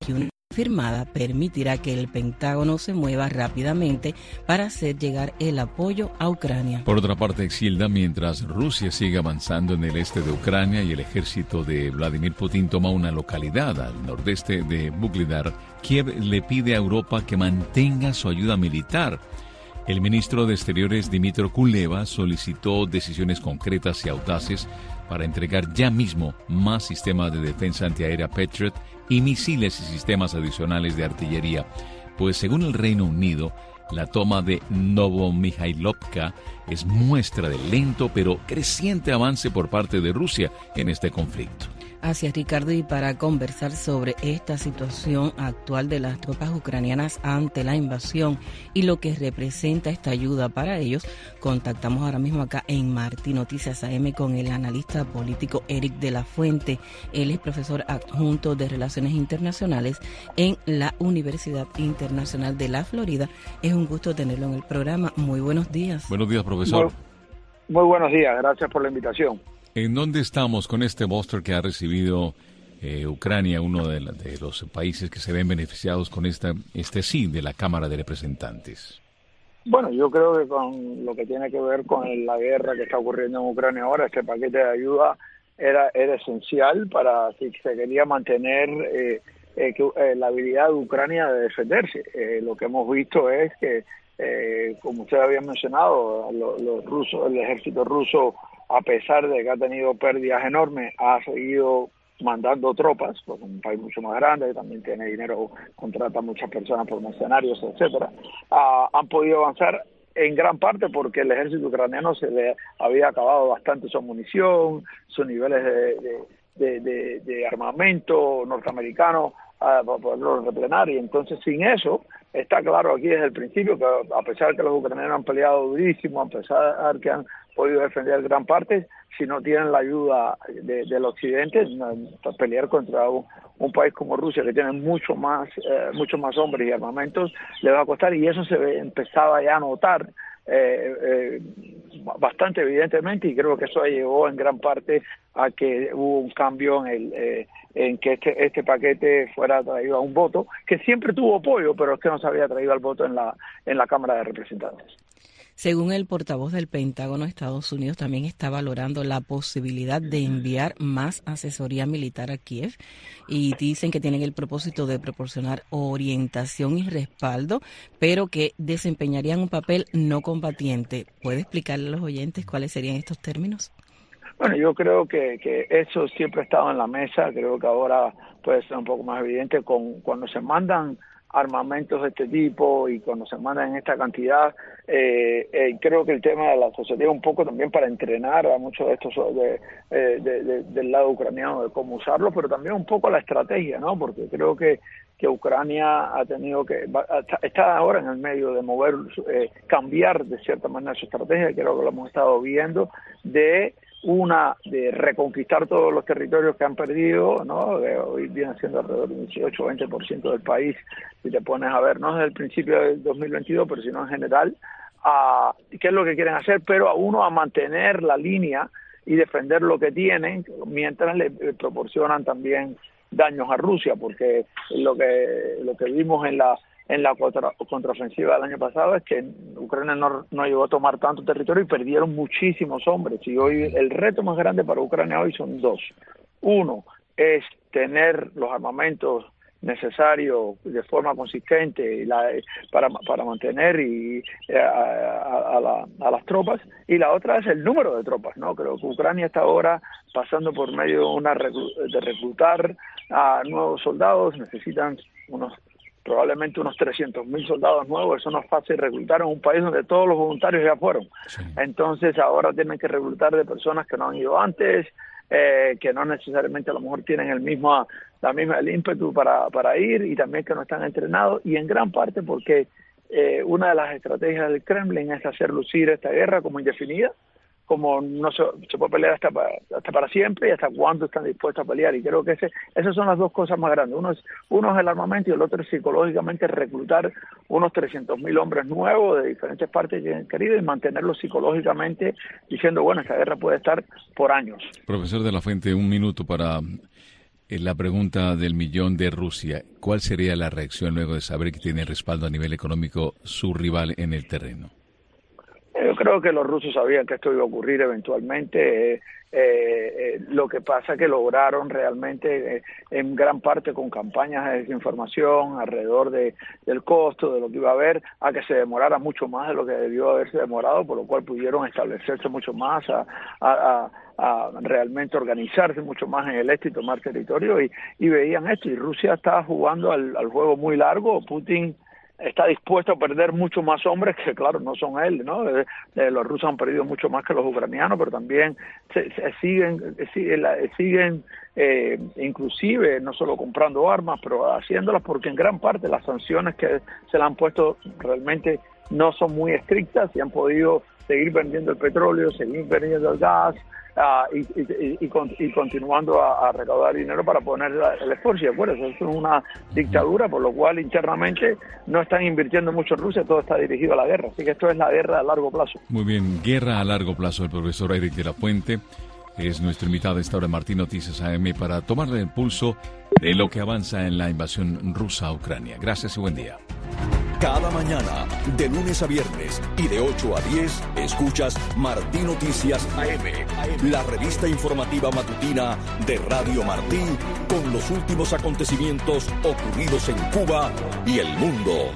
firmada permitirá que el Pentágono se mueva rápidamente para hacer llegar el apoyo a Ucrania. Por otra parte, Exilda, mientras Rusia sigue avanzando en el este de Ucrania y el ejército de Vladimir Putin toma una localidad al nordeste de Vuhledar, Kiev le pide a Europa que mantenga su ayuda militar. El ministro de Exteriores, Dmytro Kuleba, solicitó decisiones concretas y audaces para entregar ya mismo más sistemas de defensa antiaérea Patriot y misiles y sistemas adicionales de artillería, pues según el Reino Unido, la toma de Novomijailovka es muestra de lento pero creciente avance por parte de Rusia en este conflicto. Así es, Ricardo, y para conversar sobre esta situación actual de las tropas ucranianas ante la invasión y lo que representa esta ayuda para ellos, contactamos ahora mismo acá en Martí Noticias A M con el analista político Eric de la Fuente. Él es profesor adjunto de Relaciones Internacionales en la Universidad Internacional de la Florida. Es un gusto tenerlo en el programa. Muy buenos días. Buenos días, profesor. Muy, muy buenos días, gracias por la invitación. ¿En dónde estamos con este booster que ha recibido eh, Ucrania, uno de, la, de los países que se ven beneficiados con esta, este sí de la Cámara de Representantes? Bueno, yo creo que con lo que tiene que ver con la guerra que está ocurriendo en Ucrania ahora, este paquete de ayuda era, era esencial para si se quería mantener eh, eh, que, eh, la habilidad de Ucrania de defenderse. Eh, lo que hemos visto es que, eh, como usted había mencionado, lo, los rusos, el ejército ruso, a pesar de que ha tenido pérdidas enormes, ha seguido mandando tropas, pues un país mucho más grande, también tiene dinero, contrata muchas personas por mercenarios, etcétera. Uh, han podido avanzar en gran parte porque el ejército ucraniano se le había acabado bastante su munición, sus niveles de, de, de, de, de armamento norteamericano, uh, para poderlo replenar, y entonces sin eso, está claro aquí desde el principio que a pesar de que los ucranianos han peleado durísimo, a pesar de que han podido defender gran parte, si no tienen la ayuda de, del occidente, para pelear contra un, un país como Rusia, que tiene mucho más eh, mucho más hombres y armamentos, le va a costar, y eso se ve, empezaba ya a notar eh, eh, bastante evidentemente, y creo que eso llevó en gran parte a que hubo un cambio en el eh, en que este este paquete fuera traído a un voto, que siempre tuvo apoyo, pero es que no se había traído al voto en la en la Cámara de Representantes. Según el portavoz del Pentágono, Estados Unidos también está valorando la posibilidad de enviar más asesoría militar a Kiev y dicen que tienen el propósito de proporcionar orientación y respaldo, pero que desempeñarían un papel no combatiente. ¿Puede explicarle a los oyentes cuáles serían estos términos? Bueno, yo creo que, que eso siempre ha estado en la mesa, creo que ahora puede ser un poco más evidente con cuando se mandan armamentos de este tipo y cuando se mandan en esta cantidad, eh, eh, creo que el tema de la asesoría un poco también para entrenar a muchos de estos de, de, de, de, del lado ucraniano de cómo usarlo, pero también un poco la estrategia, ¿no? Porque creo que que Ucrania ha tenido que está ahora en el medio de mover, eh, cambiar de cierta manera su estrategia, creo que lo hemos estado viendo, de una de reconquistar todos los territorios que han perdido, ¿no? De hoy viene siendo alrededor del dieciocho a veinte por ciento del país, si te pones a ver, no desde el principio del dos mil veintidós, pero sino en general, a qué es lo que quieren hacer, pero a uno a mantener la línea y defender lo que tienen, mientras le proporcionan también daños a Rusia, porque lo que lo que vimos en la en la contra, contraofensiva del año pasado es que Ucrania no, no llegó a tomar tanto territorio y perdieron muchísimos hombres, y hoy el reto más grande para Ucrania hoy son dos. Uno es tener los armamentos necesarios de forma consistente y la, para para mantener y a, a, a, la, a las tropas, y la otra es el número de tropas, ¿no? Creo que Ucrania está ahora pasando por medio de una reclu, de reclutar a nuevos soldados, necesitan unos probablemente unos trescientos mil soldados nuevos. Eso no es fácil reclutar en un país donde todos los voluntarios ya fueron. Sí. Entonces ahora tienen que reclutar de personas que no han ido antes, eh, que no necesariamente a lo mejor tienen el mismo, la misma el ímpetu para, para ir, y también que no están entrenados, y en gran parte porque eh, una de las estrategias del Kremlin es hacer lucir esta guerra como indefinida, como no se, se puede pelear hasta para, hasta para siempre, y hasta cuándo están dispuestos a pelear. Y creo que ese, esas son las dos cosas más grandes. Uno es, uno es el armamento, y el otro es psicológicamente reclutar unos trescientos mil hombres nuevos de diferentes partes que han querido y mantenerlos psicológicamente diciendo, bueno, esta guerra puede estar por años. Profesor de la Fuente, un minuto para La pregunta del millón de Rusia, ¿cuál sería la reacción luego de saber que tiene respaldo a nivel económico su rival en el terreno? Yo creo que los rusos sabían que esto iba a ocurrir eventualmente. Eh, eh, lo que pasa es que lograron realmente, eh, en gran parte con campañas de desinformación alrededor de, del costo, de lo que iba a haber, a que se demorara mucho más de lo que debió haberse demorado, por lo cual pudieron establecerse mucho más, a, a, a, a realmente organizarse mucho más en el este y tomar territorio, y, y veían esto. Y Rusia estaba jugando al, al juego muy largo. Putin está dispuesto a perder mucho más hombres que, claro, no son él, ¿no? Eh, eh, los rusos han perdido mucho más que los ucranianos, pero también se, se siguen siguen, siguen eh, inclusive no solo comprando armas, pero haciéndolas, porque en gran parte las sanciones que se le han puesto realmente no son muy estrictas y han podido seguir vendiendo el petróleo, seguir vendiendo el gas, Uh, y, y, y, y continuando a, a recaudar dinero para poner el esfuerzo. Y bueno, eso es una dictadura, por lo cual internamente no están invirtiendo mucho en Rusia, todo está dirigido a la guerra. Así que esto es la guerra a largo plazo. Muy bien, guerra a largo plazo. El profesor Eric de la Puente es nuestro invitado a esta hora en Martín Noticias A M para tomarle el pulso de lo que avanza en la invasión rusa a Ucrania. Gracias y buen día. Cada mañana, de lunes a viernes y de ocho a diez, escuchas Martín Noticias A M, la revista informativa matutina de Radio Martí, con los últimos acontecimientos ocurridos en Cuba y el mundo.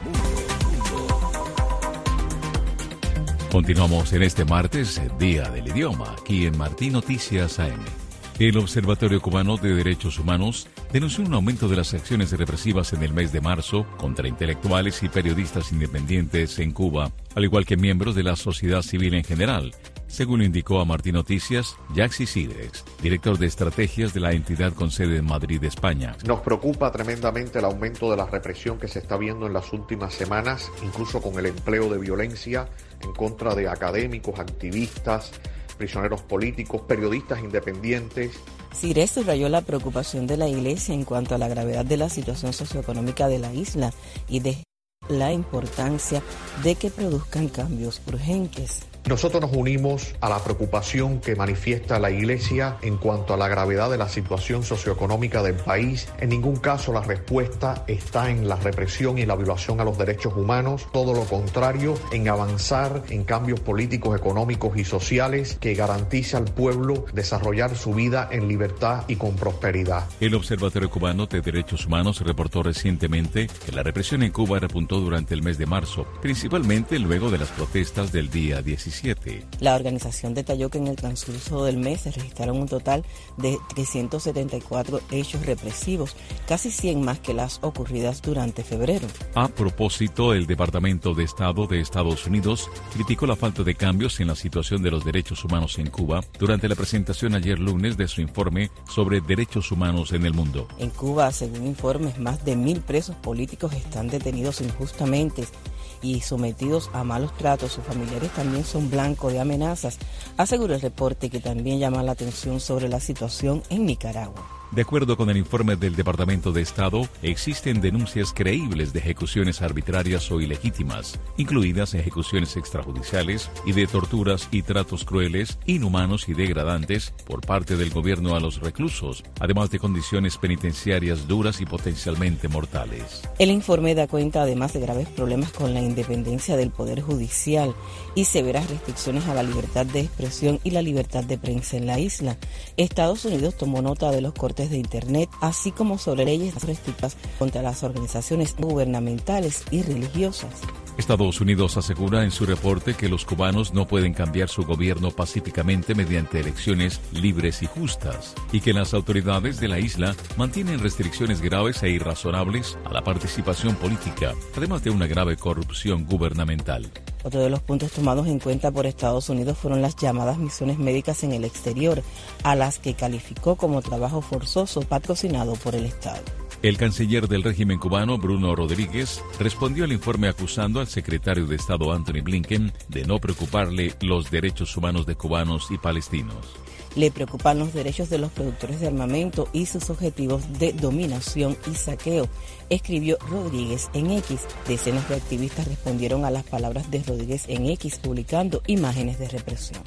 Continuamos en este martes, Día del Idioma, aquí en Martín Noticias A M. El Observatorio Cubano de Derechos Humanos denunció un aumento de las acciones represivas en el mes de marzo contra intelectuales y periodistas independientes en Cuba, al igual que miembros de la sociedad civil en general, según lo indicó a Martín Noticias Yaxi Sidrex, director de estrategias de la entidad con sede en Madrid, España. Nos preocupa tremendamente el aumento de la represión que se está viendo en las últimas semanas, incluso con el empleo de violencia en contra de académicos, activistas, prisioneros políticos, periodistas independientes. Sidrex subrayó la preocupación de la Iglesia en cuanto a la gravedad de la situación socioeconómica de la isla y de la importancia de que produzcan cambios urgentes. Nosotros nos unimos a la preocupación que manifiesta la Iglesia en cuanto a la gravedad de la situación socioeconómica del país. En ningún caso la respuesta está en la represión y la violación a los derechos humanos, todo lo contrario, en avanzar en cambios políticos, económicos y sociales que garantice al pueblo desarrollar su vida en libertad y con prosperidad. El Observatorio Cubano de Derechos Humanos reportó recientemente que la represión en Cuba repuntó durante el mes de marzo, principalmente luego de las protestas del día diecisiete. La organización detalló que en el transcurso del mes se registraron un total de trescientos setenta y cuatro hechos represivos, casi cien más que las ocurridas durante febrero. A propósito, el Departamento de Estado de Estados Unidos criticó la falta de cambios en la situación de los derechos humanos en Cuba durante la presentación ayer lunes de su informe sobre derechos humanos en el mundo. En Cuba, según informes, más de mil presos políticos están detenidos injustamente y sometidos a malos tratos. Sus familiares también son blanco de amenazas, aseguró el reporte, que también llama la atención sobre la situación en Nicaragua. De acuerdo con el informe del Departamento de Estado, existen denuncias creíbles de ejecuciones arbitrarias o ilegítimas, incluidas ejecuciones extrajudiciales y de torturas y tratos crueles, inhumanos y degradantes por parte del gobierno a los reclusos, además de condiciones penitenciarias duras y potencialmente mortales. El informe da cuenta además de graves problemas con la independencia del Poder Judicial y severas restricciones a la libertad de expresión y la libertad de prensa en la isla. Estados Unidos tomó nota de los cortes de Internet, así como sobre leyes restrictivas contra las organizaciones gubernamentales y religiosas. Estados Unidos asegura en su reporte que los cubanos no pueden cambiar su gobierno pacíficamente mediante elecciones libres y justas, y que las autoridades de la isla mantienen restricciones graves e irrazonables a la participación política, además de una grave corrupción gubernamental. Otro de los puntos tomados en cuenta por Estados Unidos fueron las llamadas misiones médicas en el exterior, a las que calificó como trabajo forzoso patrocinado por el Estado. El canciller del régimen cubano, Bruno Rodríguez, respondió al informe acusando al secretario de Estado Anthony Blinken de no preocuparle los derechos humanos de cubanos y palestinos. Le preocupan los derechos de los productores de armamento y sus objetivos de dominación y saqueo, escribió Rodríguez en X. Decenas de activistas respondieron a las palabras de Rodríguez en X, publicando imágenes de represión.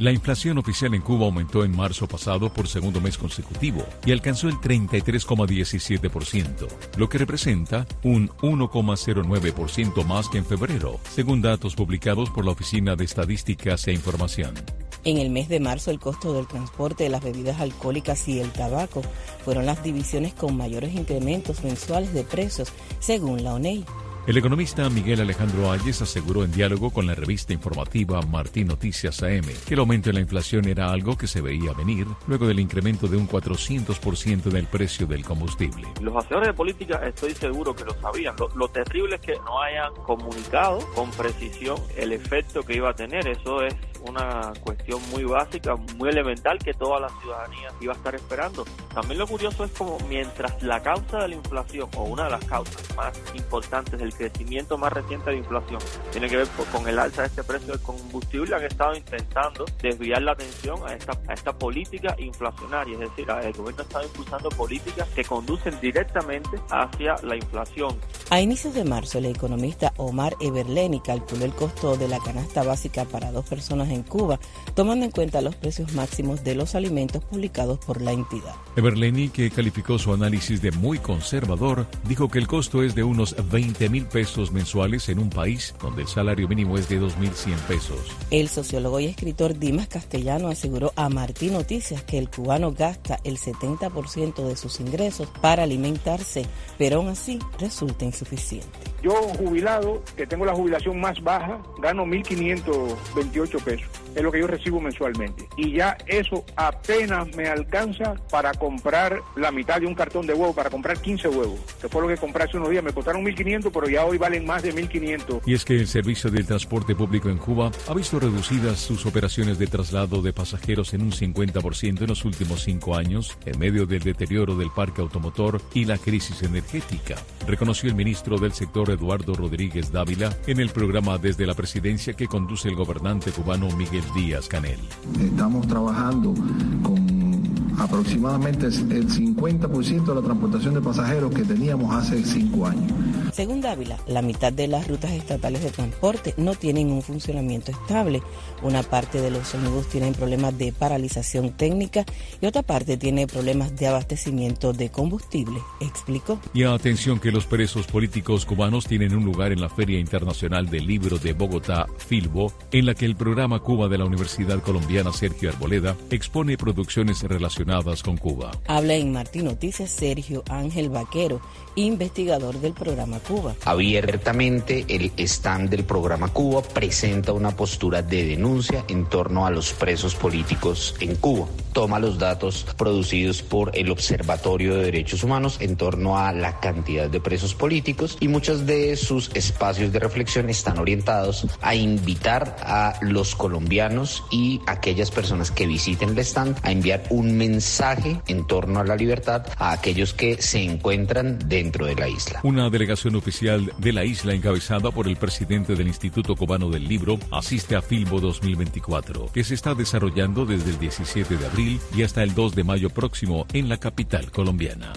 La inflación oficial en Cuba aumentó en marzo pasado por segundo mes consecutivo y alcanzó el treinta y tres coma diecisiete por ciento, lo que representa un uno coma cero nueve por ciento más que en febrero, según datos publicados por la Oficina de Estadísticas e Información. En el mes de marzo, el costo del transporte de las bebidas alcohólicas y el tabaco fueron las divisiones con mayores incrementos mensuales de precios, según la O N E I. El economista Miguel Alejandro Ayes aseguró en diálogo con la revista informativa Martín Noticias A M que el aumento de la inflación era algo que se veía venir luego del incremento de un cuatrocientos por ciento del precio del combustible. Los hacedores de política estoy seguro que lo sabían. Lo, lo terrible es que no hayan comunicado con precisión el efecto que iba a tener. Eso es una cuestión muy básica, muy elemental que toda la ciudadanía iba a estar esperando. También lo curioso es como mientras la causa de la inflación, o una de las causas más importantes del crecimiento más reciente de inflación, tiene que ver con el alza de este precio del combustible, han estado intentando desviar la atención a esta, a esta política inflacionaria, es decir, el gobierno ha estado impulsando políticas que conducen directamente hacia la inflación. A inicios de marzo, el economista Omar Eberleni calculó el costo de la canasta básica para dos personas en Cuba, tomando en cuenta los precios máximos de los alimentos publicados por la entidad. Eberleni, que calificó su análisis de muy conservador, dijo que el costo es de unos veinte mil pesos mensuales en un país donde el salario mínimo es de dos mil cien pesos. El sociólogo y escritor Dimas Castellano aseguró a Martín Noticias que el cubano gasta el setenta por ciento de sus ingresos para alimentarse, pero aún así resulta insuficiente. Yo, jubilado, que tengo la jubilación más baja, gano mil quinientos veintiocho pesos. Es lo que yo recibo mensualmente. Y ya eso apenas me alcanza para comprar la mitad de un cartón de huevos, para comprar quince huevos. Que fue lo que compré hace unos días. Me costaron mil quinientos, pero ya hoy valen más de mil quinientos. Y es que el servicio del transporte público en Cuba ha visto reducidas sus operaciones de traslado de pasajeros en un cincuenta por ciento en los últimos cinco años, en medio del deterioro del parque automotor y la crisis energética, reconoció el ministro del sector Eduardo Rodríguez Dávila en el programa Desde la Presidencia que conduce el gobernante cubano Miguel Díaz-Canel. Estamos trabajando con aproximadamente el cincuenta por ciento de la transportación de pasajeros que teníamos hace cinco años. Según Dávila, la mitad de las rutas estatales de transporte no tienen un funcionamiento estable. Una parte de los ómnibus tienen problemas de paralización técnica y otra parte tiene problemas de abastecimiento de combustible, explicó. Y atención que los presos políticos cubanos tienen un lugar en la Feria Internacional del Libro de Bogotá, Filbo, en la que el programa Cuba de la Universidad Colombiana Sergio Arboleda expone producciones relacionadas con Cuba. Habla en Martín Noticias Sergio Ángel Vaquero, investigador del programa Cuba. Abiertamente el stand del programa Cuba presenta una postura de denuncia en torno a los presos políticos en Cuba. Toma los datos producidos por el Observatorio de Derechos Humanos en torno a la cantidad de presos políticos y muchos de sus espacios de reflexión están orientados a invitar a los colombianos y aquellas personas que visiten el stand a enviar un mensaje en torno a la libertad a aquellos que se encuentran dentro de la isla. Una delegación oficial de la isla encabezada por el presidente del Instituto Cubano del Libro asiste a Filbo dos mil veinticuatro, que se está desarrollando desde el diecisiete de abril y hasta el dos de mayo próximo en la capital colombiana.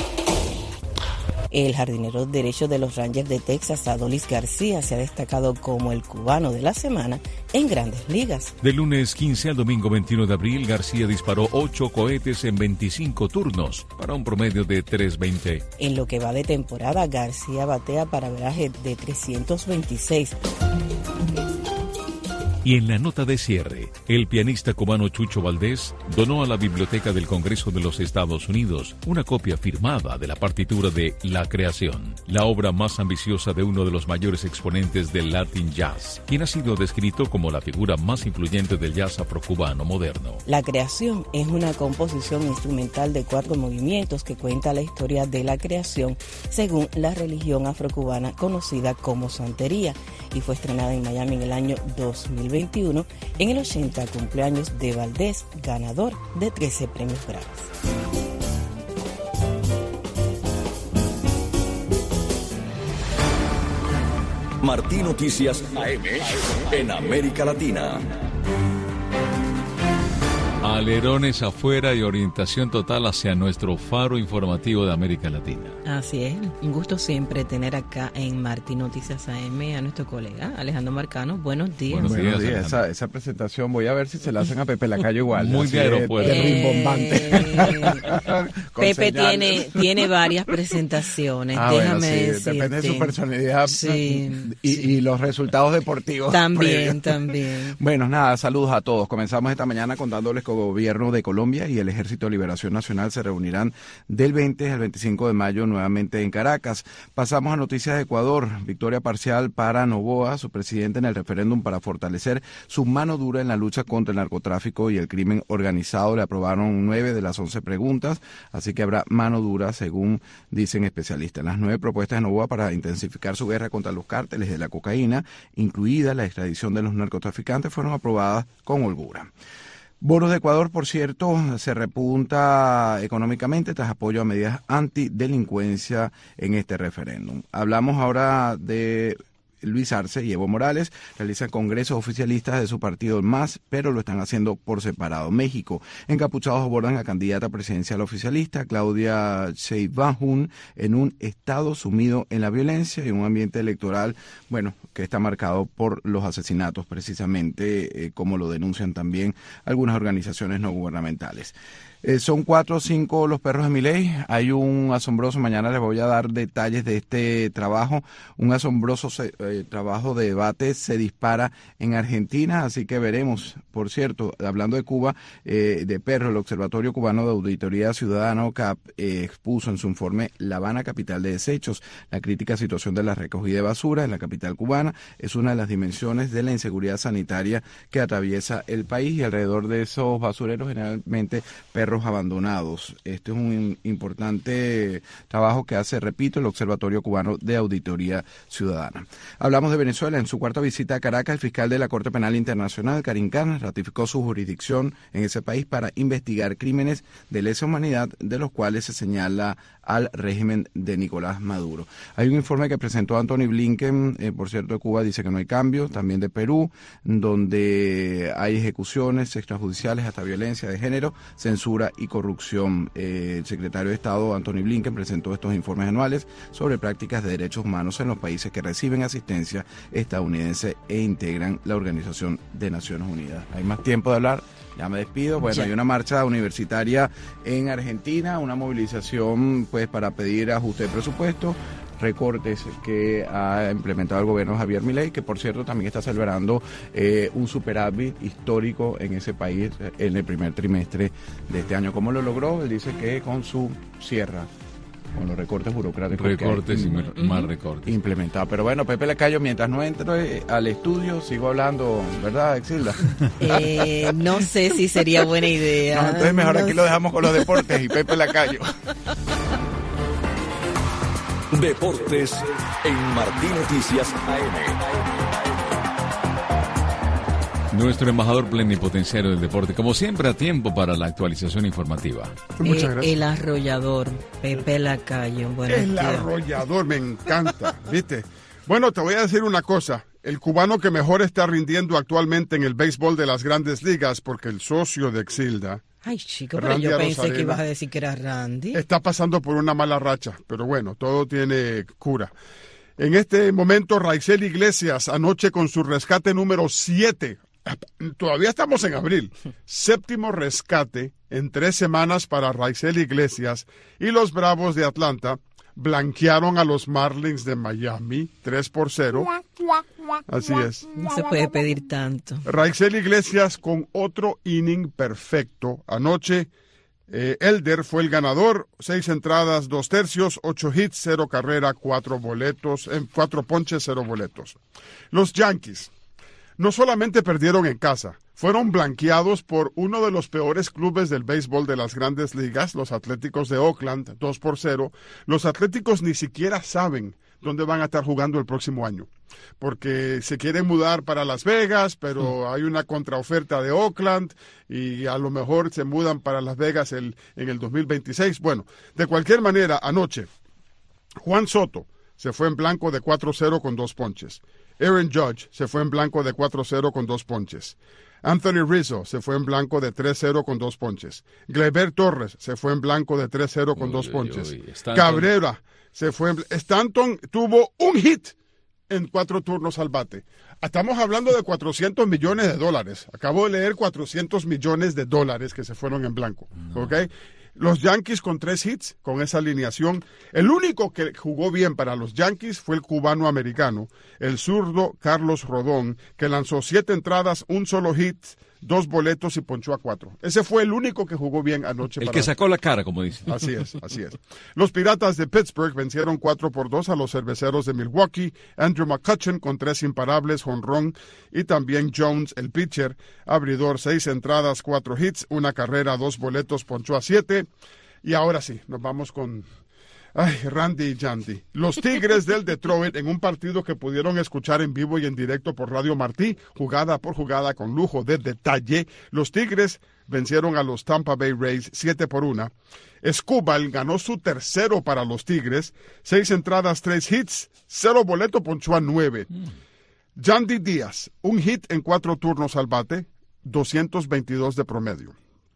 El jardinero derecho de los Rangers de Texas, Adolis García, se ha destacado como el cubano de la semana en Grandes Ligas. Del lunes quince al domingo veintiuno de abril, García disparó ocho cohetes en veinticinco turnos para un promedio de tres veinte. En lo que va de temporada, García batea para averaje de trescientos veintiséis. Y en la nota de cierre, el pianista cubano Chucho Valdés donó a la Biblioteca del Congreso de los Estados Unidos una copia firmada de la partitura de La Creación, la obra más ambiciosa de uno de los mayores exponentes del Latin Jazz, quien ha sido descrito como la figura más influyente del jazz afrocubano moderno. La Creación es una composición instrumental de cuatro movimientos que cuenta la historia de la creación según la religión afrocubana conocida como santería y fue estrenada en Miami en el año dos mil veintiuno en el ochenta cumpleaños de Valdés, ganador de trece premios Grammy. Martín Noticias A M en América Latina. Alerones afuera y orientación total hacia nuestro faro informativo de América Latina. Así es, un gusto siempre tener acá en Martín Noticias A M a nuestro colega Alejandro Marcano. Buenos días. Buenos días, Buenos días. Esa, esa presentación voy a ver si se la hacen a Pepe Lacayo igual. Muy de aeropuerto. Eh, Pepe tiene, tiene varias presentaciones, ah, déjame bueno, sí, decirte. Depende de su personalidad sí, y, sí. y los resultados deportivos. También, también. Bueno, nada, saludos a todos. Comenzamos esta mañana contándoles que el gobierno de Colombia y el Ejército de Liberación Nacional se reunirán del veinte al veinticinco de mayo nuevamente en Caracas. Pasamos a noticias de Ecuador. Victoria parcial para Noboa, su presidente, en el referéndum para fortalecer su mano dura en la lucha contra el narcotráfico y el crimen organizado. Le aprobaron nueve de las once preguntas, así que habrá mano dura, según dicen especialistas. Las nueve propuestas de Noboa para intensificar su guerra contra los cárteles de la cocaína, incluida la extradición de los narcotraficantes, fueron aprobadas con holgura. Bonos de Ecuador, por cierto, se repunta económicamente tras apoyo a medidas antidelincuencia en este referéndum. Hablamos ahora de Luis Arce y Evo Morales. Realizan congresos oficialistas de su partido M A S, pero lo están haciendo por separado. México, encapuchados abordan a candidata presidencial oficialista, Claudia Sheinbaum, en un estado sumido en la violencia y un ambiente electoral, bueno, que está marcado por los asesinatos, precisamente, eh, como lo denuncian también algunas organizaciones no gubernamentales. Eh, son cuatro o cinco los perros de Milei. Hay un asombroso, mañana les voy a dar detalles de este trabajo, un asombroso se, eh, trabajo de debate se dispara en Argentina, así que veremos. Por cierto, hablando de Cuba, eh, de perros, el Observatorio Cubano de Auditoría Ciudadana, O C A P, eh, expuso en su informe La Habana, capital de desechos. La crítica situación de la recogida de basura en la capital cubana es una de las dimensiones de la inseguridad sanitaria que atraviesa el país, y alrededor de esos basureros generalmente perros abandonados. Este es un importante trabajo que hace, repito, el Observatorio Cubano de Auditoría Ciudadana. Hablamos de Venezuela. En su cuarta visita a Caracas, el fiscal de la Corte Penal Internacional, Karim Khan, ratificó su jurisdicción en ese país para investigar crímenes de lesa humanidad, de los cuales se señala al régimen de Nicolás Maduro. Hay un informe que presentó Anthony Blinken, eh, por cierto, de Cuba, dice que no hay cambios, también de Perú, donde hay ejecuciones extrajudiciales, hasta violencia de género, censura y corrupción. Eh, el secretario de Estado, Anthony Blinken, presentó estos informes anuales sobre prácticas de derechos humanos en los países que reciben asistencia estadounidense e integran la Organización de Naciones Unidas. Hay más tiempo de hablar. Ya me despido. Bueno, ya. Hay una marcha universitaria en Argentina, una movilización pues para pedir ajuste de presupuesto, recortes que ha implementado el gobierno de Javier Milei, que por cierto también está celebrando eh, un superávit histórico en ese país en el primer trimestre de este año. ¿Cómo lo logró? Él dice que con su sierra, con los recortes burocráticos. Recortes y uh-huh. más recortes. Implementado. Pero bueno, Pepe Lacayo, mientras no entro al estudio, sigo hablando, ¿verdad, Exilda? Eh, no sé si sería buena idea. No, entonces mejor no aquí sé. Lo dejamos con los deportes y Pepe Lacayo. Deportes en Martín Noticias A M. Nuestro embajador plenipotenciario del deporte, como siempre, a tiempo para la actualización informativa. Muchas gracias. Eh, el arrollador, Pepe Lacayo. Buenos el días. arrollador, me encanta, ¿viste? Bueno, te voy a decir una cosa. El cubano que mejor está rindiendo actualmente en el béisbol de las Grandes Ligas, porque el socio de Exilda, Ay, chico, pero Randy yo pensé Arozarena, que ibas a decir que era Randy. está pasando por una mala racha, pero bueno, todo tiene cura. En este momento, Raisel Iglesias, anoche con su rescate número siete, todavía estamos en abril, séptimo rescate en tres semanas para Raisel Iglesias, y los Bravos de Atlanta blanquearon a los Marlins de Miami tres por cero. Así es. No se puede pedir tanto. Raisel Iglesias con otro inning perfecto. Anoche, eh, Elder fue el ganador. Seis entradas, dos tercios, ocho hits, cero carrera, cuatro boletos, en cuatro ponches, cero boletos. Los Yankees no solamente perdieron en casa, fueron blanqueados por uno de los peores clubes del béisbol de las Grandes Ligas, los Atléticos de Oakland, dos por cero. Los Atléticos ni siquiera saben dónde van a estar jugando el próximo año, porque se quieren mudar para Las Vegas, pero hay una contraoferta de Oakland y a lo mejor se mudan para Las Vegas el, en el dos mil veintiséis. Bueno, de cualquier manera, anoche, Juan Soto se fue en blanco de cuatro cero con dos ponches. Aaron Judge se fue en blanco de cuatro cero con dos ponches. Anthony Rizzo se fue en blanco de tres cero con dos ponches. Gleyber Torres se fue en blanco de tres cero con uy, dos ponches. Uy, uy. Cabrera se fue en... Stanton tuvo un hit en cuatro turnos al bate. Estamos hablando de cuatrocientos millones de dólares. Acabo de leer cuatrocientos millones de dólares que se fueron en blanco. No. ¿Ok? Los Yankees con tres hits, con esa alineación. El único que jugó bien para los Yankees fue el cubano-americano, el zurdo Carlos Rodón, que lanzó siete entradas, un solo hit, dos boletos y ponchó a cuatro. Ese fue el único que jugó bien anoche. El para... que sacó la cara, como dicen. Así es, así es. Los Piratas de Pittsburgh vencieron cuatro por dos a los Cerveceros de Milwaukee. Andrew McCutchen con tres imparables, jonrón, y también Jones, el pitcher, abridor, seis entradas, cuatro hits, una carrera, dos boletos, ponchó a siete. Y ahora sí, nos vamos con... Ay, Randy y Jandy. Los Tigres del Detroit, en un partido que pudieron escuchar en vivo y en directo por Radio Martí, jugada por jugada con lujo de detalle, los Tigres vencieron a los Tampa Bay Rays siete por una. Escobar ganó su tercero para los Tigres, seis entradas, tres hits, cero boleto, ponchó a nueve. Mm. Jandy Díaz, un hit en cuatro turnos al bate, doscientos veintidós de promedio.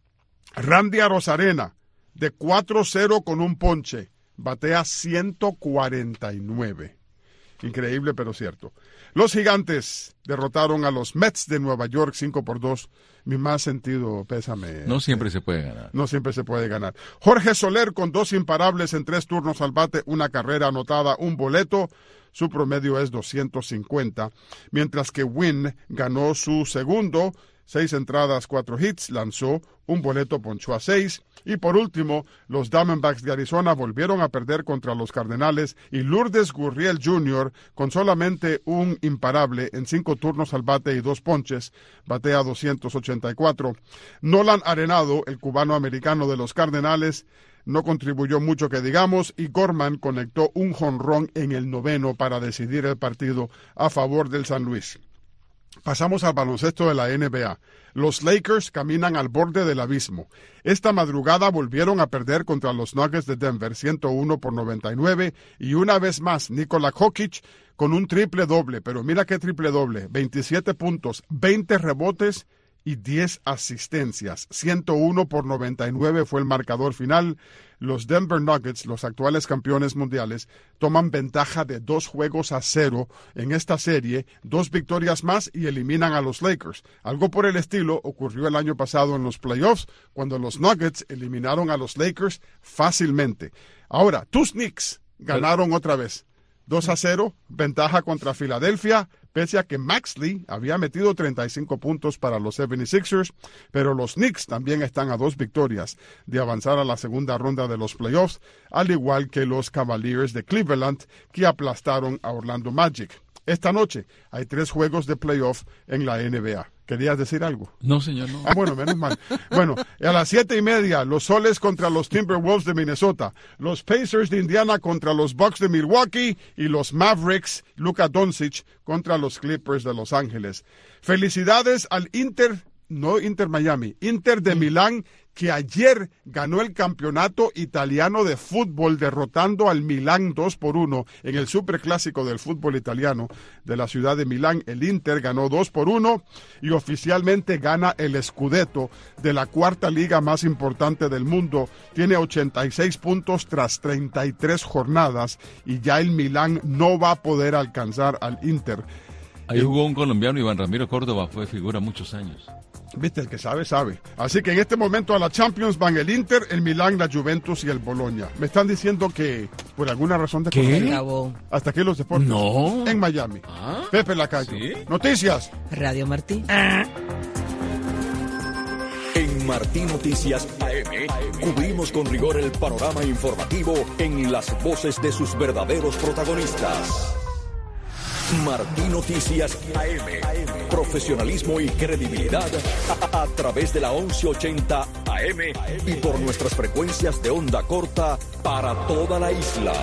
Randy Arozarena, de cuatro cero con un ponche, batea ciento cuarenta y nueve. Increíble, pero cierto. Los Gigantes derrotaron a los Mets de Nueva York cinco por dos. Mi más sentido pésame. No siempre se puede ganar. No siempre se puede ganar. Jorge Soler con dos imparables en tres turnos al bate, una carrera anotada, un boleto. Su promedio es doscientos cincuenta. Mientras que Wynn ganó su segundo, seis entradas, cuatro hits, lanzó un boleto, ponchó a seis. Y por último, los Diamondbacks de Arizona volvieron a perder contra los Cardenales y Lourdes Gurriel junior, con solamente un imparable en cinco turnos al bate y dos ponches, batea doscientos ochenta y cuatro. Nolan Arenado, el cubano-americano de los Cardenales, no contribuyó mucho que digamos, y Gorman conectó un jonrón en el noveno para decidir el partido a favor del San Luis. Pasamos al baloncesto de la N B A. Los Lakers caminan al borde del abismo. Esta madrugada volvieron a perder contra los Nuggets de Denver, ciento uno por noventa y nueve, y una vez más Nikola Jokic con un triple doble, pero mira qué triple doble, veintisiete puntos, veinte rebotes y diez asistencias. ciento uno por noventa y nueve fue el marcador final. Los Denver Nuggets, los actuales campeones mundiales, toman ventaja de dos juegos a cero en esta serie, dos victorias más y eliminan a los Lakers. Algo por el estilo ocurrió el año pasado en los playoffs, cuando los Nuggets eliminaron a los Lakers fácilmente. Ahora, tus Knicks ganaron otra vez. dos a cero, ventaja contra Filadelfia, pese a que Maxley había metido treinta y cinco puntos para los setenta y seis ers, pero los Knicks también están a dos victorias de avanzar a la segunda ronda de los playoffs, al igual que los Cavaliers de Cleveland, que aplastaron a Orlando Magic. Esta noche hay tres juegos de playoff en la N B A. ¿Querías decir algo? No, señor, no. Ah, bueno, menos mal. Bueno, a las siete y media, los Soles contra los Timberwolves de Minnesota, los Pacers de Indiana contra los Bucks de Milwaukee y los Mavericks, Luka Doncic, contra los Clippers de Los Ángeles. Felicidades al Inter, no Inter Miami, Inter de Milán, que ayer ganó el campeonato italiano de fútbol derrotando al Milán dos por uno en el superclásico del fútbol italiano de la ciudad de Milán. El Inter ganó dos por uno y oficialmente gana el Scudetto de la cuarta liga más importante del mundo. Tiene ochenta y seis puntos tras treinta y tres jornadas y ya el Milán no va a poder alcanzar al Inter. Ahí jugó un colombiano, Iván Ramiro Córdoba, fue figura muchos años. Viste, el que sabe, sabe. Así que en este momento a la Champions van el Inter, el Milán, la Juventus y el Bologna. Me están diciendo que por alguna razón de ¿Qué? Hasta aquí los deportes. No. En Miami. ¿Ah? Pepe Lacayo. ¿Sí? Noticias. Radio Martí. En Martí Noticias A M cubrimos con rigor el panorama informativo en las voces de sus verdaderos protagonistas. Martí Noticias A M. Profesionalismo y credibilidad a, a través de la once ochenta A M y por nuestras frecuencias de onda corta para toda la isla.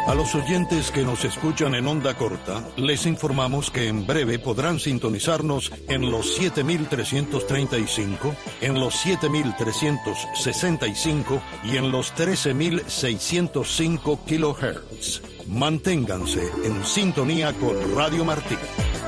A los oyentes que nos escuchan en onda corta, les informamos que en breve podrán sintonizarnos en los siete mil trescientos treinta y cinco, en los siete mil trescientos sesenta y cinco y en los trece mil seiscientos cinco kilohertz. Manténganse en sintonía con Radio Martí.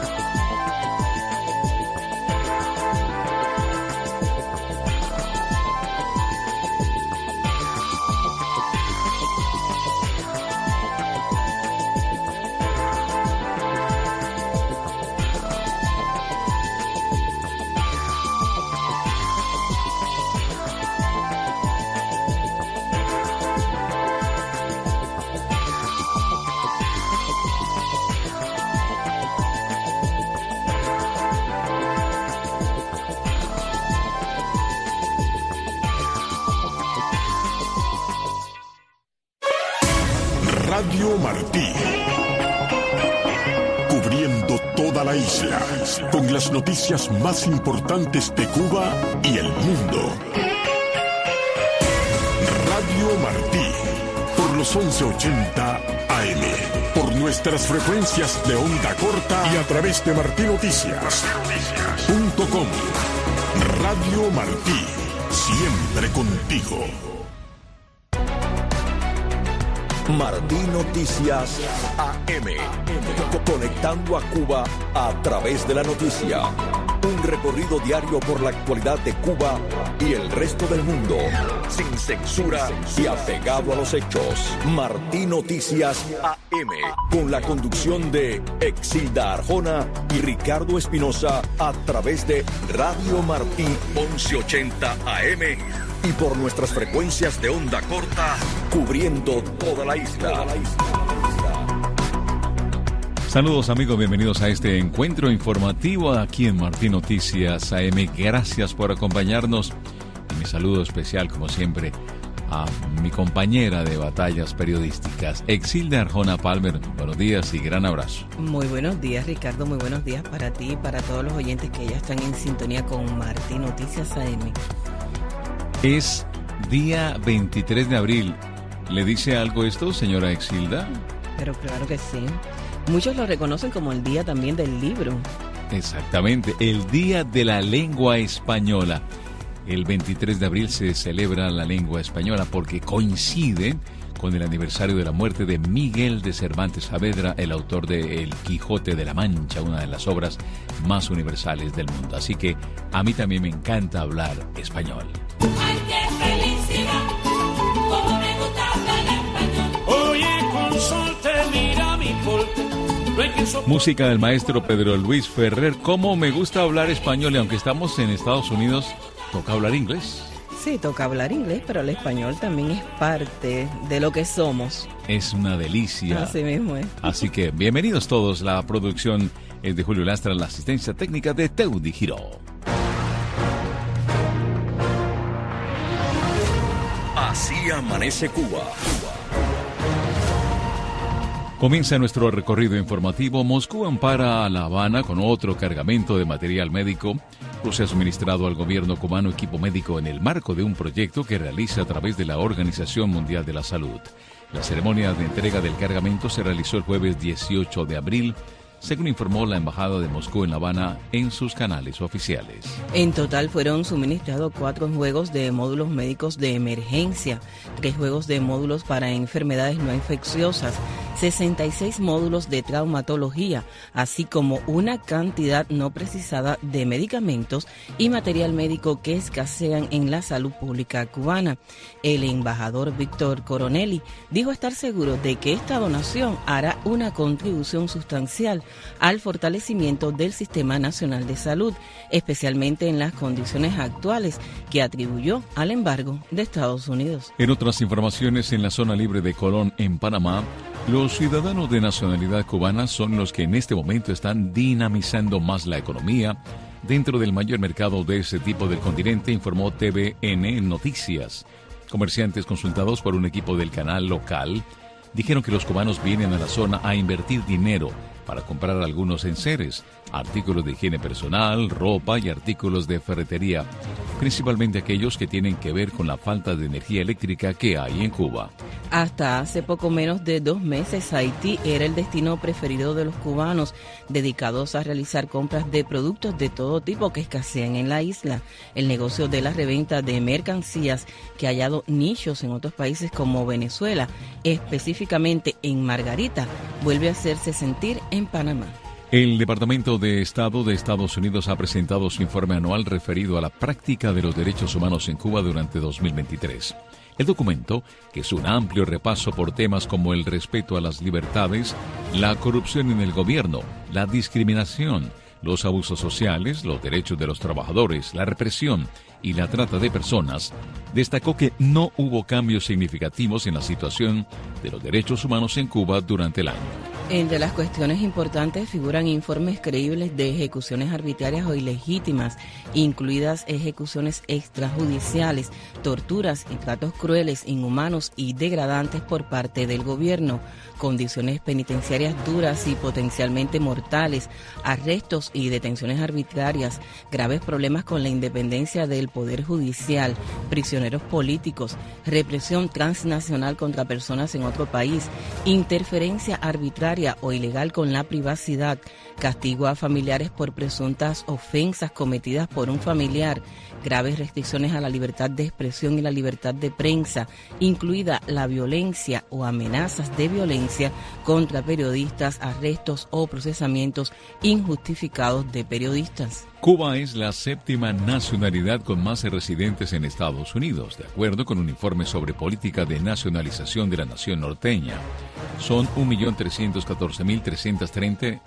Radio Martí, cubriendo toda la isla, con las noticias más importantes de Cuba y el mundo. Radio Martí, por los once ochenta A M, por nuestras frecuencias de onda corta y a través de martí noticias punto com. Radio Martí, siempre contigo. Martí Noticias A M, conectando a Cuba a través de la noticia. Un recorrido diario por la actualidad de Cuba y el resto del mundo, sin censura y apegado a los hechos. Martí Noticias A M, con la conducción de Exilda Arjona y Ricardo Espinosa, a través de Radio Martí once ochenta A M y por nuestras frecuencias de onda corta, cubriendo toda la isla. Saludos amigos, bienvenidos a este encuentro informativo aquí en Martí Noticias A M. Gracias por acompañarnos. Y mi saludo especial, como siempre, a mi compañera de batallas periodísticas, Exilda Arjona Palmer. Buenos días y gran abrazo. Muy buenos días, Ricardo. Muy buenos días para ti y para todos los oyentes que ya están en sintonía con Martí Noticias A M. Es día veintitrés de abril. ¿Le dice algo esto, señora Exilda? Pero claro que sí. Muchos lo reconocen como el día también del libro. Exactamente, el Día de la Lengua Española. El veintitrés de abril se celebra la lengua española porque coincide con el aniversario de la muerte de Miguel de Cervantes Saavedra, el autor de El Quijote de la Mancha, una de las obras más universales del mundo. Así que a mí también me encanta hablar español. ¡Ay, qué felicidad! ¡Cómo me gusta hablar español! Oye, consorte, mira mi porte. Música del maestro Pedro Luis Ferrer. ¿Cómo me gusta hablar español? Y aunque estamos en Estados Unidos, toca hablar inglés. Sí, toca hablar inglés, pero el español también es parte de lo que somos. Es una delicia. Así mismo es. Así que bienvenidos todos. La producción es de Julio Lastra, la asistencia técnica de Teudi Giró. Así amanece Cuba. Comienza nuestro recorrido informativo. Moscú ampara a La Habana con otro cargamento de material médico. Rusia ha suministrado al gobierno cubano equipo médico en el marco de un proyecto que realiza a través de la Organización Mundial de la Salud. La ceremonia de entrega del cargamento se realizó el jueves dieciocho de abril, según informó la Embajada de Moscú en La Habana en sus canales oficiales. En total fueron suministrados cuatro juegos de módulos médicos de emergencia, tres juegos de módulos para enfermedades no infecciosas, sesenta y seis módulos de traumatología, así como una cantidad no precisada de medicamentos y material médico que escasean en la salud pública cubana. El embajador Víctor Coronelli dijo estar seguro de que esta donación hará una contribución sustancial al fortalecimiento del Sistema Nacional de Salud, especialmente en las condiciones actuales que atribuyó al embargo de Estados Unidos. En otras informaciones, en la zona libre de Colón, en Panamá, los ciudadanos de nacionalidad cubana son los que en este momento están dinamizando más la economía dentro del mayor mercado de ese tipo del continente, informó T V N Noticias. Comerciantes consultados por un equipo del canal local dijeron que los cubanos vienen a la zona a invertir dinero para comprar algunos enseres, artículos de higiene personal, ropa y artículos de ferretería, principalmente aquellos que tienen que ver con la falta de energía eléctrica que hay en Cuba. Hasta hace poco menos de dos meses, Haití era el destino preferido de los cubanos, dedicados a realizar compras de productos de todo tipo que escasean en la isla. El negocio de la reventa de mercancías, que ha hallado nichos en otros países como Venezuela, específicamente en Margarita, vuelve a hacerse sentir en Panamá. El Departamento de Estado de Estados Unidos ha presentado su informe anual referido a la práctica de los derechos humanos en Cuba durante dos mil veintitrés. El documento, que es un amplio repaso por temas como el respeto a las libertades, la corrupción en el gobierno, la discriminación, los abusos sociales, los derechos de los trabajadores, la represión y la trata de personas, destacó que no hubo cambios significativos en la situación de los derechos humanos en Cuba durante el año. Entre las cuestiones importantes figuran informes creíbles de ejecuciones arbitrarias o ilegítimas, incluidas ejecuciones extrajudiciales, torturas y tratos crueles, inhumanos y degradantes por parte del gobierno, condiciones penitenciarias duras y potencialmente mortales, arrestos y detenciones arbitrarias, graves problemas con la independencia del Poder Judicial, prisioneros políticos, represión transnacional contra personas en otro país, interferencia arbitraria o ilegal con la privacidad, castigo a familiares por presuntas ofensas cometidas por un familiar, graves restricciones a la libertad de expresión y la libertad de prensa, incluida la violencia o amenazas de violencia contra periodistas, arrestos o procesamientos injustificados de periodistas. Cuba es la séptima nacionalidad con más residentes en Estados Unidos, de acuerdo con un informe sobre política de nacionalización de la nación norteña. Son un millón trescientos catorce mil trescientos treinta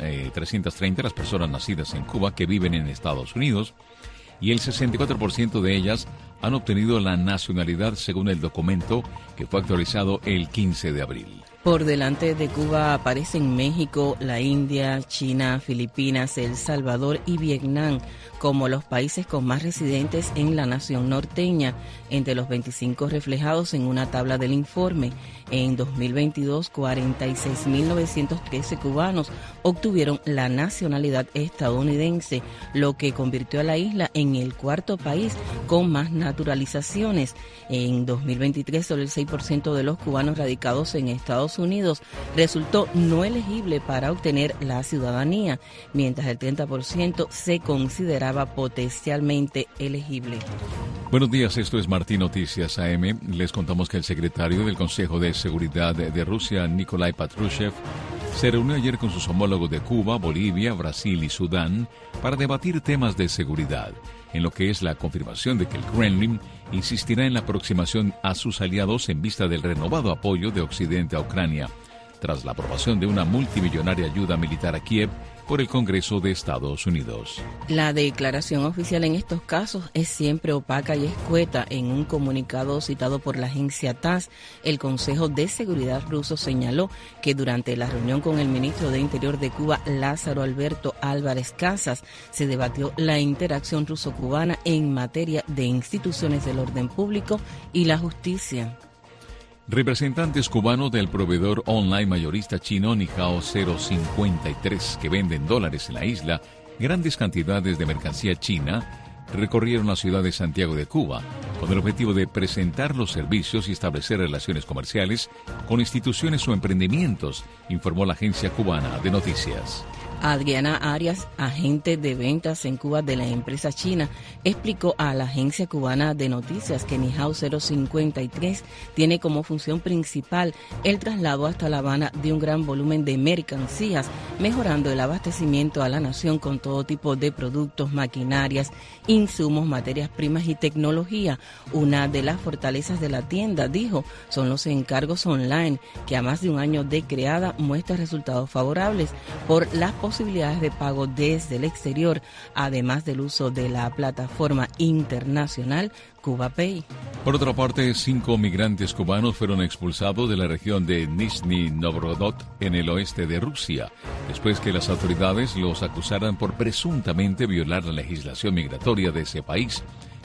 las personas nacidas en Cuba que viven en Estados Unidos, y el sesenta y cuatro por ciento de ellas han obtenido la nacionalidad según el documento que fue actualizado el quince de abril. Por delante de Cuba aparecen México, la India, China, Filipinas, El Salvador y Vietnam como los países con más residentes en la nación norteña, entre los veinticinco reflejados en una tabla del informe. En dos mil veintidós, cuarenta y seis mil novecientos trece cubanos obtuvieron la nacionalidad estadounidense, lo que convirtió a la isla en el cuarto país con más naturalizaciones. En dos mil veintitrés, solo el seis por ciento de los cubanos radicados en Estados Unidos resultó no elegible para obtener la ciudadanía, mientras el treinta por ciento se consideraba potencialmente elegible. Buenos días, esto es Martín Noticias A M. Les contamos que el secretario del Consejo de Seguridad de Rusia, Nikolai Patrushev, se reunió ayer con sus homólogos de Cuba, Bolivia, Brasil y Sudán para debatir temas de seguridad, en lo que es la confirmación de que el Kremlin insistirá en la aproximación a sus aliados en vista del renovado apoyo de Occidente a Ucrania, tras la aprobación de una multimillonaria ayuda militar a Kiev por el Congreso de Estados Unidos. La declaración oficial en estos casos es siempre opaca y escueta. En un comunicado citado por la agencia T A S, el Consejo de Seguridad ruso señaló que durante la reunión con el ministro de Interior de Cuba, Lázaro Alberto Álvarez Casas, se debatió la interacción ruso-cubana en materia de instituciones del orden público y la justicia. Representantes cubanos del proveedor online mayorista chino Nihao cero cincuenta y tres, que vende en dólares en la isla grandes cantidades de mercancía china, recorrieron la ciudad de Santiago de Cuba con el objetivo de presentar los servicios y establecer relaciones comerciales con instituciones o emprendimientos, informó la agencia cubana de noticias. Adriana Arias, agente de ventas en Cuba de la empresa china, explicó a la agencia cubana de noticias que Nihao cero cincuenta y tres tiene como función principal el traslado hasta La Habana de un gran volumen de mercancías, mejorando el abastecimiento a la nación con todo tipo de productos, maquinarias, insumos, materias primas y tecnología. Una de las fortalezas de la tienda, dijo, son los encargos online, que a más de un año de creada muestra resultados favorables por las posibilidades posibilidades de pago desde el exterior, además del uso de la plataforma internacional CubaPay. Por otra parte, cinco migrantes cubanos fueron expulsados de la región de Nizhny Novgorod en el oeste de Rusia, después que las autoridades los acusaran por presuntamente violar la legislación migratoria de ese país,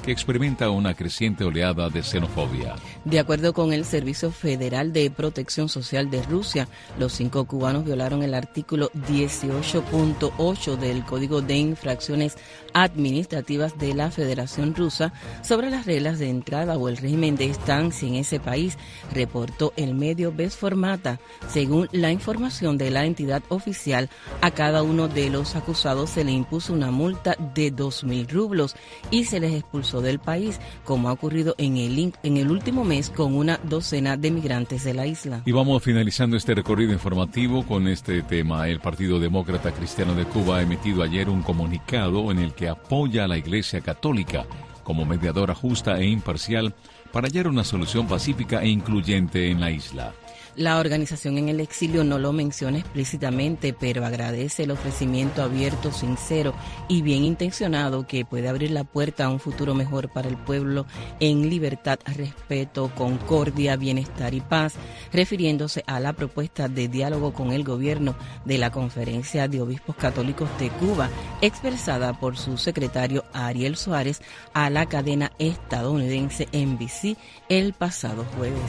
que experimenta una creciente oleada de xenofobia. De acuerdo con el Servicio Federal de Protección Social de Rusia, los cinco cubanos violaron el artículo dieciocho punto ocho del Código de Infracciones Administrativas de la Federación Rusa sobre las reglas de entrada o el régimen de estancia en ese país, reportó el medio Vesformata. Según la información de la entidad oficial, a cada uno de los acusados se le impuso una multa de dos mil rublos y se les expulsó del país, como ha ocurrido en el, en el último mes con una docena de migrantes de la isla. Y vamos finalizando este recorrido informativo con este tema. El Partido Demócrata Cristiano de Cuba ha emitido ayer un comunicado en el que apoya a la Iglesia Católica como mediadora justa e imparcial para hallar una solución pacífica e incluyente en la isla. La organización en el exilio no lo menciona explícitamente, pero agradece el ofrecimiento abierto, sincero y bien intencionado que puede abrir la puerta a un futuro mejor para el pueblo en libertad, respeto, concordia, bienestar y paz, refiriéndose a la propuesta de diálogo con el gobierno de la Conferencia de Obispos Católicos de Cuba, expresada por su secretario Ariel Suárez a la cadena estadounidense N B C el pasado jueves.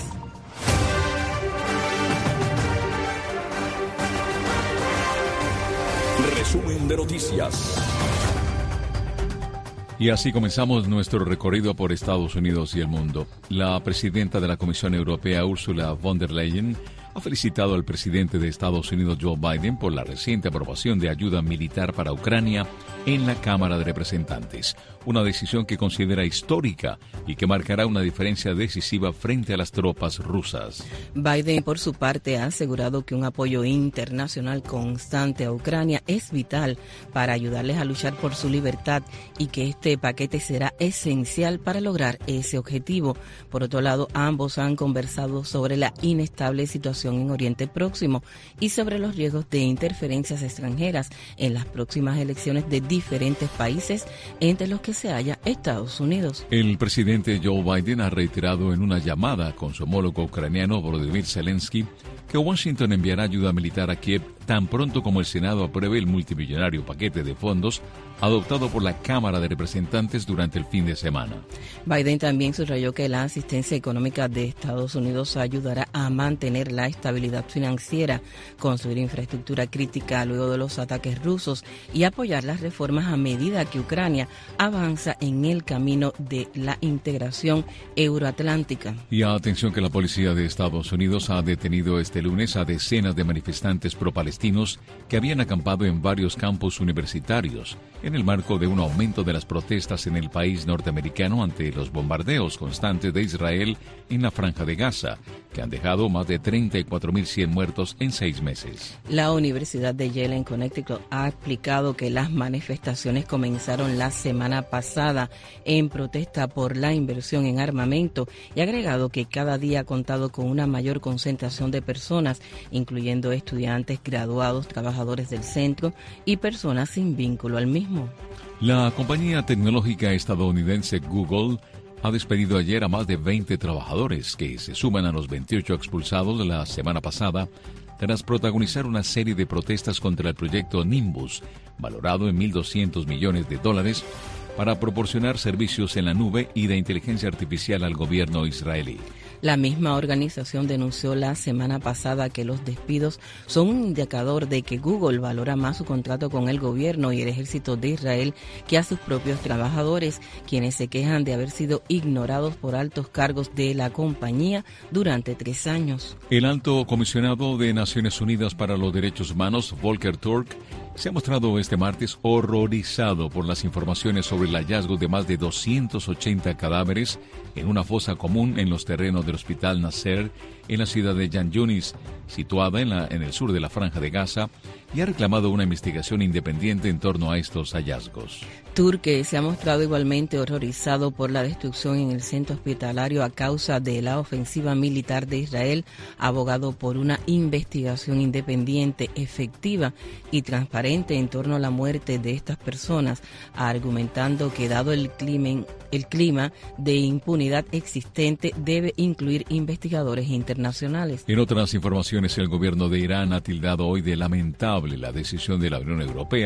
Resumen de noticias. Y así comenzamos nuestro recorrido por Estados Unidos y el mundo. La presidenta de la Comisión Europea, Ursula von der Leyen, ha felicitado al presidente de Estados Unidos, Joe Biden, por la reciente aprobación de ayuda militar para Ucrania en la Cámara de Representantes, una decisión que considera histórica y que marcará una diferencia decisiva frente a las tropas rusas. Biden, por su parte, ha asegurado que un apoyo internacional constante a Ucrania es vital para ayudarles a luchar por su libertad y que este paquete será esencial para lograr ese objetivo. Por otro lado, ambos han conversado sobre la inestable situación en Oriente Próximo y sobre los riesgos de interferencias extranjeras en las próximas elecciones de diferentes países, entre los que se halla Estados Unidos. El presidente Joe Biden ha reiterado en una llamada con su homólogo ucraniano Volodymyr Zelensky que Washington enviará ayuda militar a Kiev tan pronto como el Senado apruebe el multimillonario paquete de fondos adoptado por la Cámara de Representantes durante el fin de semana. Biden también subrayó que la asistencia económica de Estados Unidos ayudará a mantener la estabilidad financiera, construir infraestructura crítica luego de los ataques rusos y apoyar las reformas a medida que Ucrania avanza en el camino de la integración euroatlántica. Y atención que la policía de Estados Unidos ha detenido este lunes a decenas de manifestantes pro-palestinos que habían acampado en varios campus universitarios en el marco de un aumento de las protestas en el país norteamericano ante los bombardeos constantes de Israel en la Franja de Gaza, que han dejado más de treinta y cuatro mil cien muertos en seis meses. La Universidad de Yale en Connecticut ha explicado que las manifestaciones comenzaron la semana pasada en protesta por la inversión en armamento y ha agregado que cada día ha contado con una mayor concentración de personas, incluyendo estudiantes graduados, trabajadores del centro y personas sin vínculo al mismo. La compañía tecnológica estadounidense Google ha despedido ayer a más de veinte trabajadores que se suman a los veintiocho expulsados la semana pasada tras protagonizar una serie de protestas contra el proyecto Nimbus, valorado en mil doscientos millones de dólares, para proporcionar servicios en la nube y de inteligencia artificial al gobierno israelí. La misma organización denunció la semana pasada que los despidos son un indicador de que Google valora más su contrato con el gobierno y el ejército de Israel que a sus propios trabajadores, quienes se quejan de haber sido ignorados por altos cargos de la compañía durante tres años. El alto comisionado de Naciones Unidas para los Derechos Humanos, Volker Turk, se ha mostrado este martes horrorizado por las informaciones sobre el hallazgo de más de doscientos ochenta cadáveres en una fosa común en los terrenos del Hospital Nasser en la ciudad de Yan Yunis, situada en, la, en el sur de la Franja de Gaza, y ha reclamado una investigación independiente en torno a estos hallazgos. Turque se ha mostrado igualmente horrorizado por la destrucción en el centro hospitalario a causa de la ofensiva militar de Israel, abogado por una investigación independiente, efectiva y transparente en torno a la muerte de estas personas, argumentando que dado el clima, el clima de impunidad existente debe incluir investigadores internacionales. En otras informaciones, el gobierno de Irán ha tildado hoy de lamentable la decisión de la Unión Europea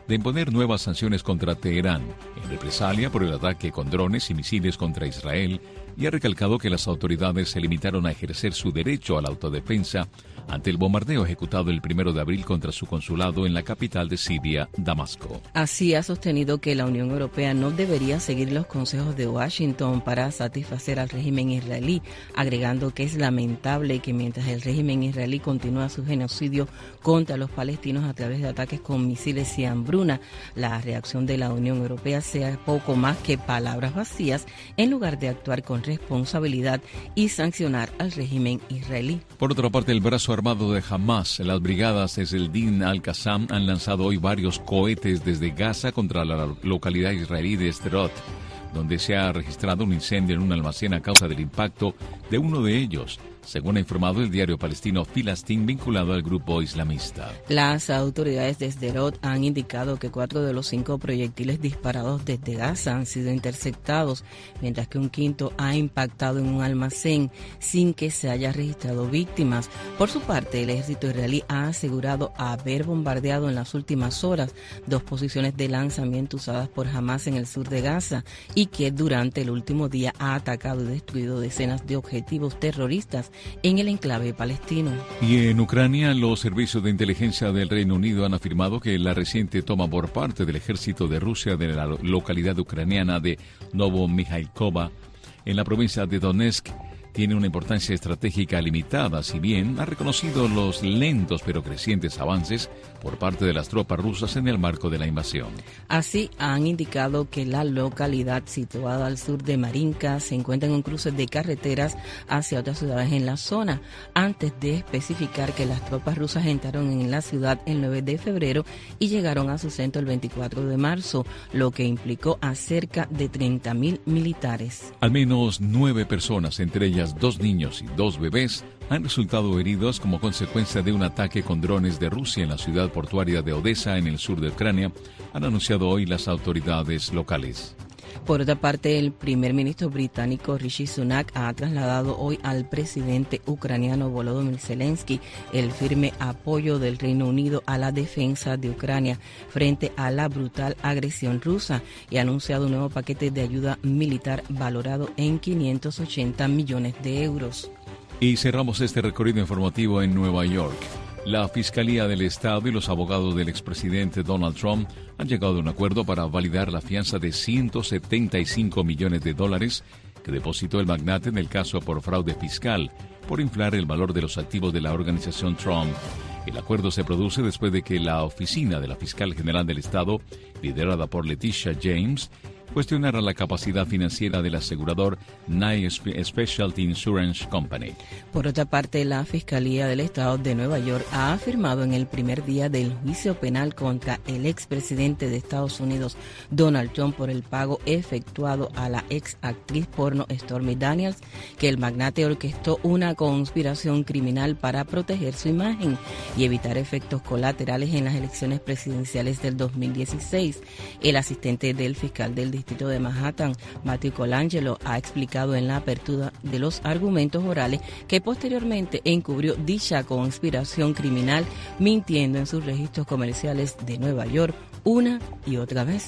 de imponer nuevas sanciones contra Teherán, en represalia por el ataque con drones y misiles contra Israel, y ha recalcado que las autoridades se limitaron a ejercer su derecho a la autodefensa ante el bombardeo ejecutado el primero de abril contra su consulado en la capital de Siria, Damasco. Así ha sostenido que la Unión Europea no debería seguir los consejos de Washington para satisfacer al régimen israelí, agregando que es lamentable que mientras el régimen israelí continúa su genocidio contra los palestinos a través de ataques con misiles y hambruna, la reacción de la Unión Europea sea poco más que palabras vacías en lugar de actuar con responsabilidad y sancionar al régimen israelí. Por otra parte, el brazo armado de Hamas, las brigadas Esseldin al-Qassam, han lanzado hoy varios cohetes desde Gaza contra la localidad israelí de Sderot, donde se ha registrado un incendio en un almacén a causa del impacto de uno de ellos, según ha informado el diario palestino Filastin, vinculado al grupo islamista. Las autoridades de Sderot han indicado que cuatro de los cinco proyectiles disparados desde Gaza han sido interceptados, mientras que un quinto ha impactado en un almacén sin que se haya registrado víctimas. Por su parte, el ejército israelí ha asegurado haber bombardeado en las últimas horas dos posiciones de lanzamiento usadas por Hamas en el sur de Gaza y que durante el último día ha atacado y destruido decenas de objetivos terroristas en el enclave palestino. Y en Ucrania, los servicios de inteligencia del Reino Unido han afirmado que la reciente toma por parte del ejército de Rusia de la localidad ucraniana de Novomijailkova, en la provincia de Donetsk, tiene una importancia estratégica limitada, si bien ha reconocido los lentos pero crecientes avances por parte de las tropas rusas en el marco de la invasión. Así, han indicado que la localidad situada al sur de Marinka se encuentra en un cruce de carreteras hacia otras ciudades en la zona, antes de especificar que las tropas rusas entraron en la ciudad el nueve de febrero y llegaron a su centro el veinticuatro de marzo, lo que implicó a cerca de treinta mil militares. Al menos nueve personas, entre ellas dos niños y dos bebés, han resultado heridos como consecuencia de un ataque con drones de Rusia en la ciudad portuaria de Odessa, en el sur de Ucrania, han anunciado hoy las autoridades locales. Por otra parte, el primer ministro británico Rishi Sunak ha trasladado hoy al presidente ucraniano Volodymyr Zelensky el firme apoyo del Reino Unido a la defensa de Ucrania frente a la brutal agresión rusa y ha anunciado un nuevo paquete de ayuda militar valorado en quinientos ochenta millones de euros. Y cerramos este recorrido informativo en Nueva York. La Fiscalía del Estado y los abogados del expresidente Donald Trump han llegado a un acuerdo para validar la fianza de ciento setenta y cinco millones de dólares que depositó el magnate en el caso por fraude fiscal por inflar el valor de los activos de la organización Trump. El acuerdo se produce después de que la oficina de la Fiscal General del Estado, liderada por Letitia James, cuestionara la capacidad financiera del asegurador Nye Specialty Insurance Company. Por otra parte, la Fiscalía del Estado de Nueva York ha afirmado en el primer día del juicio penal contra el expresidente de Estados Unidos, Donald Trump, por el pago efectuado a la ex actriz porno Stormy Daniels, que el magnate orquestó una conspiración criminal para proteger su imagen y evitar efectos colaterales en las elecciones presidenciales del dos mil dieciséis. El asistente del fiscal del Distrito de Manhattan, Matthew Colangelo, ha explicado en la apertura de los argumentos orales que posteriormente encubrió dicha conspiración criminal mintiendo en sus registros comerciales de Nueva York una y otra vez.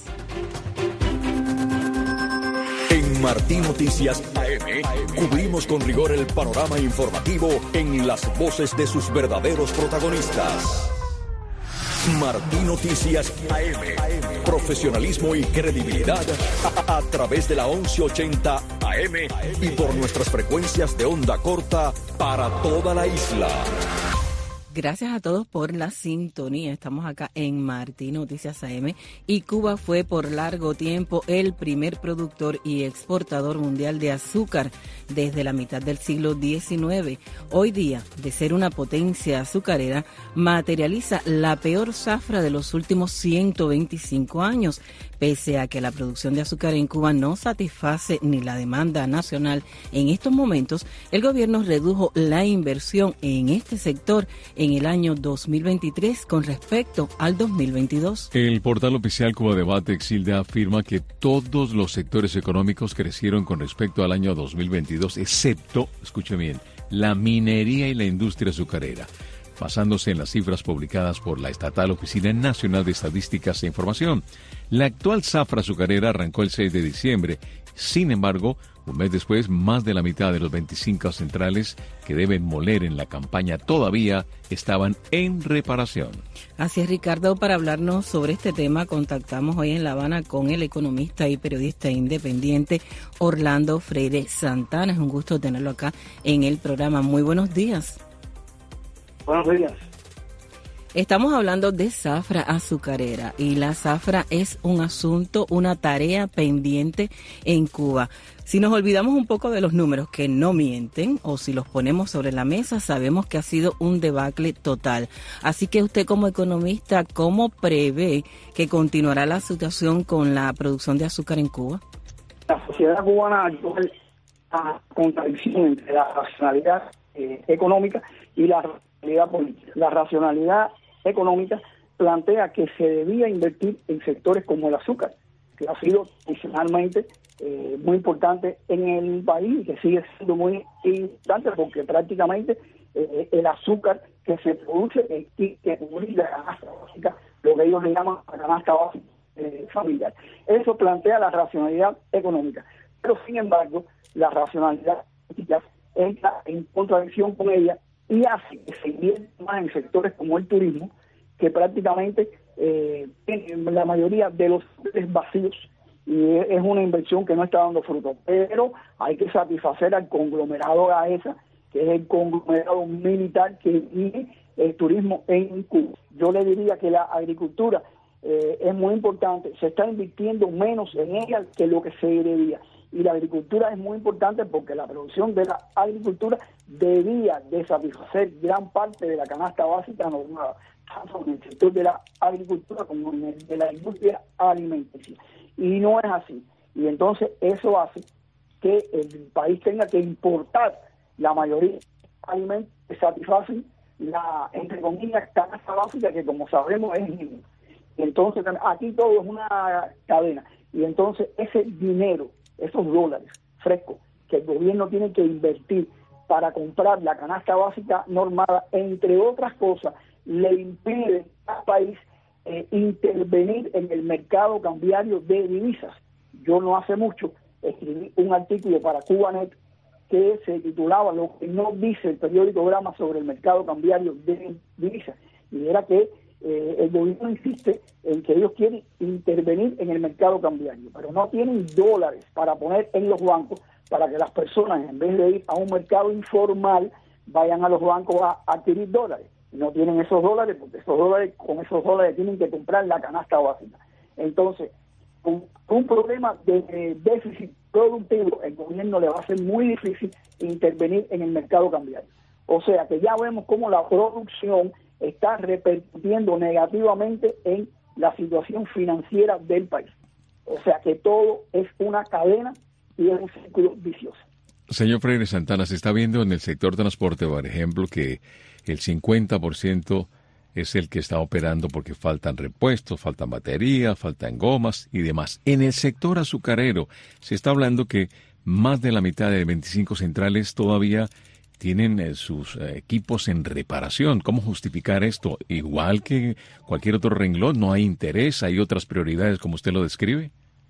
En Martín Noticias A M cubrimos con rigor el panorama informativo en las voces de sus verdaderos protagonistas. Martín Noticias A M. Profesionalismo y credibilidad a, a través de la once ochenta A M y por nuestras frecuencias de onda corta para toda la isla. Gracias a todos por la sintonía. Estamos acá en Martín Noticias A M y Cuba fue por largo tiempo el primer productor y exportador mundial de azúcar desde la mitad del siglo diecinueve. Hoy día, de ser una potencia azucarera, materializa la peor zafra de los últimos ciento veinticinco años. Pese a que la producción de azúcar en Cuba no satisface ni la demanda nacional en estos momentos, el gobierno redujo la inversión en este sector en el año dos mil veintitrés con respecto al dos mil veintidós. El portal oficial Cuba Debate Exilde afirma que todos los sectores económicos crecieron con respecto al año dos mil veintidós, excepto, escuche bien, la minería y la industria azucarera. basándose en las cifras publicadas por la estatal Oficina Nacional de Estadísticas e Información. La actual zafra azucarera arrancó el seis de diciembre. Sin embargo, un mes después, más de la mitad de los veinticinco centrales que deben moler en la campaña todavía estaban en reparación. Así es, Ricardo. Para hablarnos sobre este tema, contactamos hoy en La Habana con el economista y periodista independiente Orlando Freire Santana. Es un gusto tenerlo acá en el programa. Muy buenos días. Buenos días. Estamos hablando de zafra azucarera y la zafra es un asunto, una tarea pendiente en Cuba. Si nos olvidamos un poco de los números que no mienten o si los ponemos sobre la mesa, sabemos que ha sido un debacle total. Así que usted como economista, ¿cómo prevé que continuará la situación con la producción de azúcar en Cuba? La sociedad cubana actual a contradicción entre la racionalidad eh, económica y la racionalidad política. La racionalidad económica plantea que se debía invertir en sectores como el azúcar, que ha sido tradicionalmente eh, muy importante en el país y que sigue siendo muy importante porque prácticamente eh, el azúcar que se produce eh, y que cubre la canasta básica, lo que ellos le llaman la canasta básica eh, familiar. Eso plantea la racionalidad económica, pero sin embargo la racionalidad política entra en contradicción con ella y hace que se invierta más en sectores como el turismo, que prácticamente eh, tienen la mayoría de los hoteles vacíos y es una inversión que no está dando fruto. Pero hay que satisfacer al conglomerado GAESA, que es el conglomerado militar que dirige el turismo en Cuba. Yo le diría que la agricultura eh, es muy importante, se está invirtiendo menos en ella que lo que se debía. Y la agricultura es muy importante porque la producción de la agricultura debía de satisfacer gran parte de la canasta básica normada, tanto en el sector de la agricultura como en el de la industria alimenticia. Y no es así. Y entonces eso hace que el país tenga que importar la mayoría de alimentos que satisfacen la, entre comillas, canasta básica, que como sabemos es mínima. Y entonces aquí todo es una cadena. Y entonces ese dinero, esos dólares frescos que el gobierno tiene que invertir para comprar la canasta básica normada, entre otras cosas, le impide al país eh, intervenir en el mercado cambiario de divisas. Yo no hace mucho escribí un artículo para Cubanet que se titulaba "Lo que no dice el periódico Grama sobre el mercado cambiario de divisas", y era que Eh, el gobierno insiste en que ellos quieren intervenir en el mercado cambiario, pero no tienen dólares para poner en los bancos para que las personas, en vez de ir a un mercado informal, vayan a los bancos a adquirir dólares. No tienen esos dólares porque esos dólares, con esos dólares tienen que comprar la canasta básica. Entonces, con un problema de eh, déficit productivo, el gobierno le va a ser muy difícil intervenir en el mercado cambiario. O sea que ya vemos cómo la producción está repercutiendo negativamente en la situación financiera del país. O sea que todo es una cadena y es un círculo vicioso. Señor Freire Santana, se está viendo en el sector transporte, por ejemplo, que el cincuenta por ciento es el que está operando porque faltan repuestos, faltan baterías, faltan gomas y demás. En el sector azucarero se está hablando que más de la mitad de veinticinco centrales todavía tienen eh, sus eh, equipos en reparación. ¿Cómo justificar esto? Igual que cualquier otro renglón, no hay interés, hay otras prioridades como usted lo describe.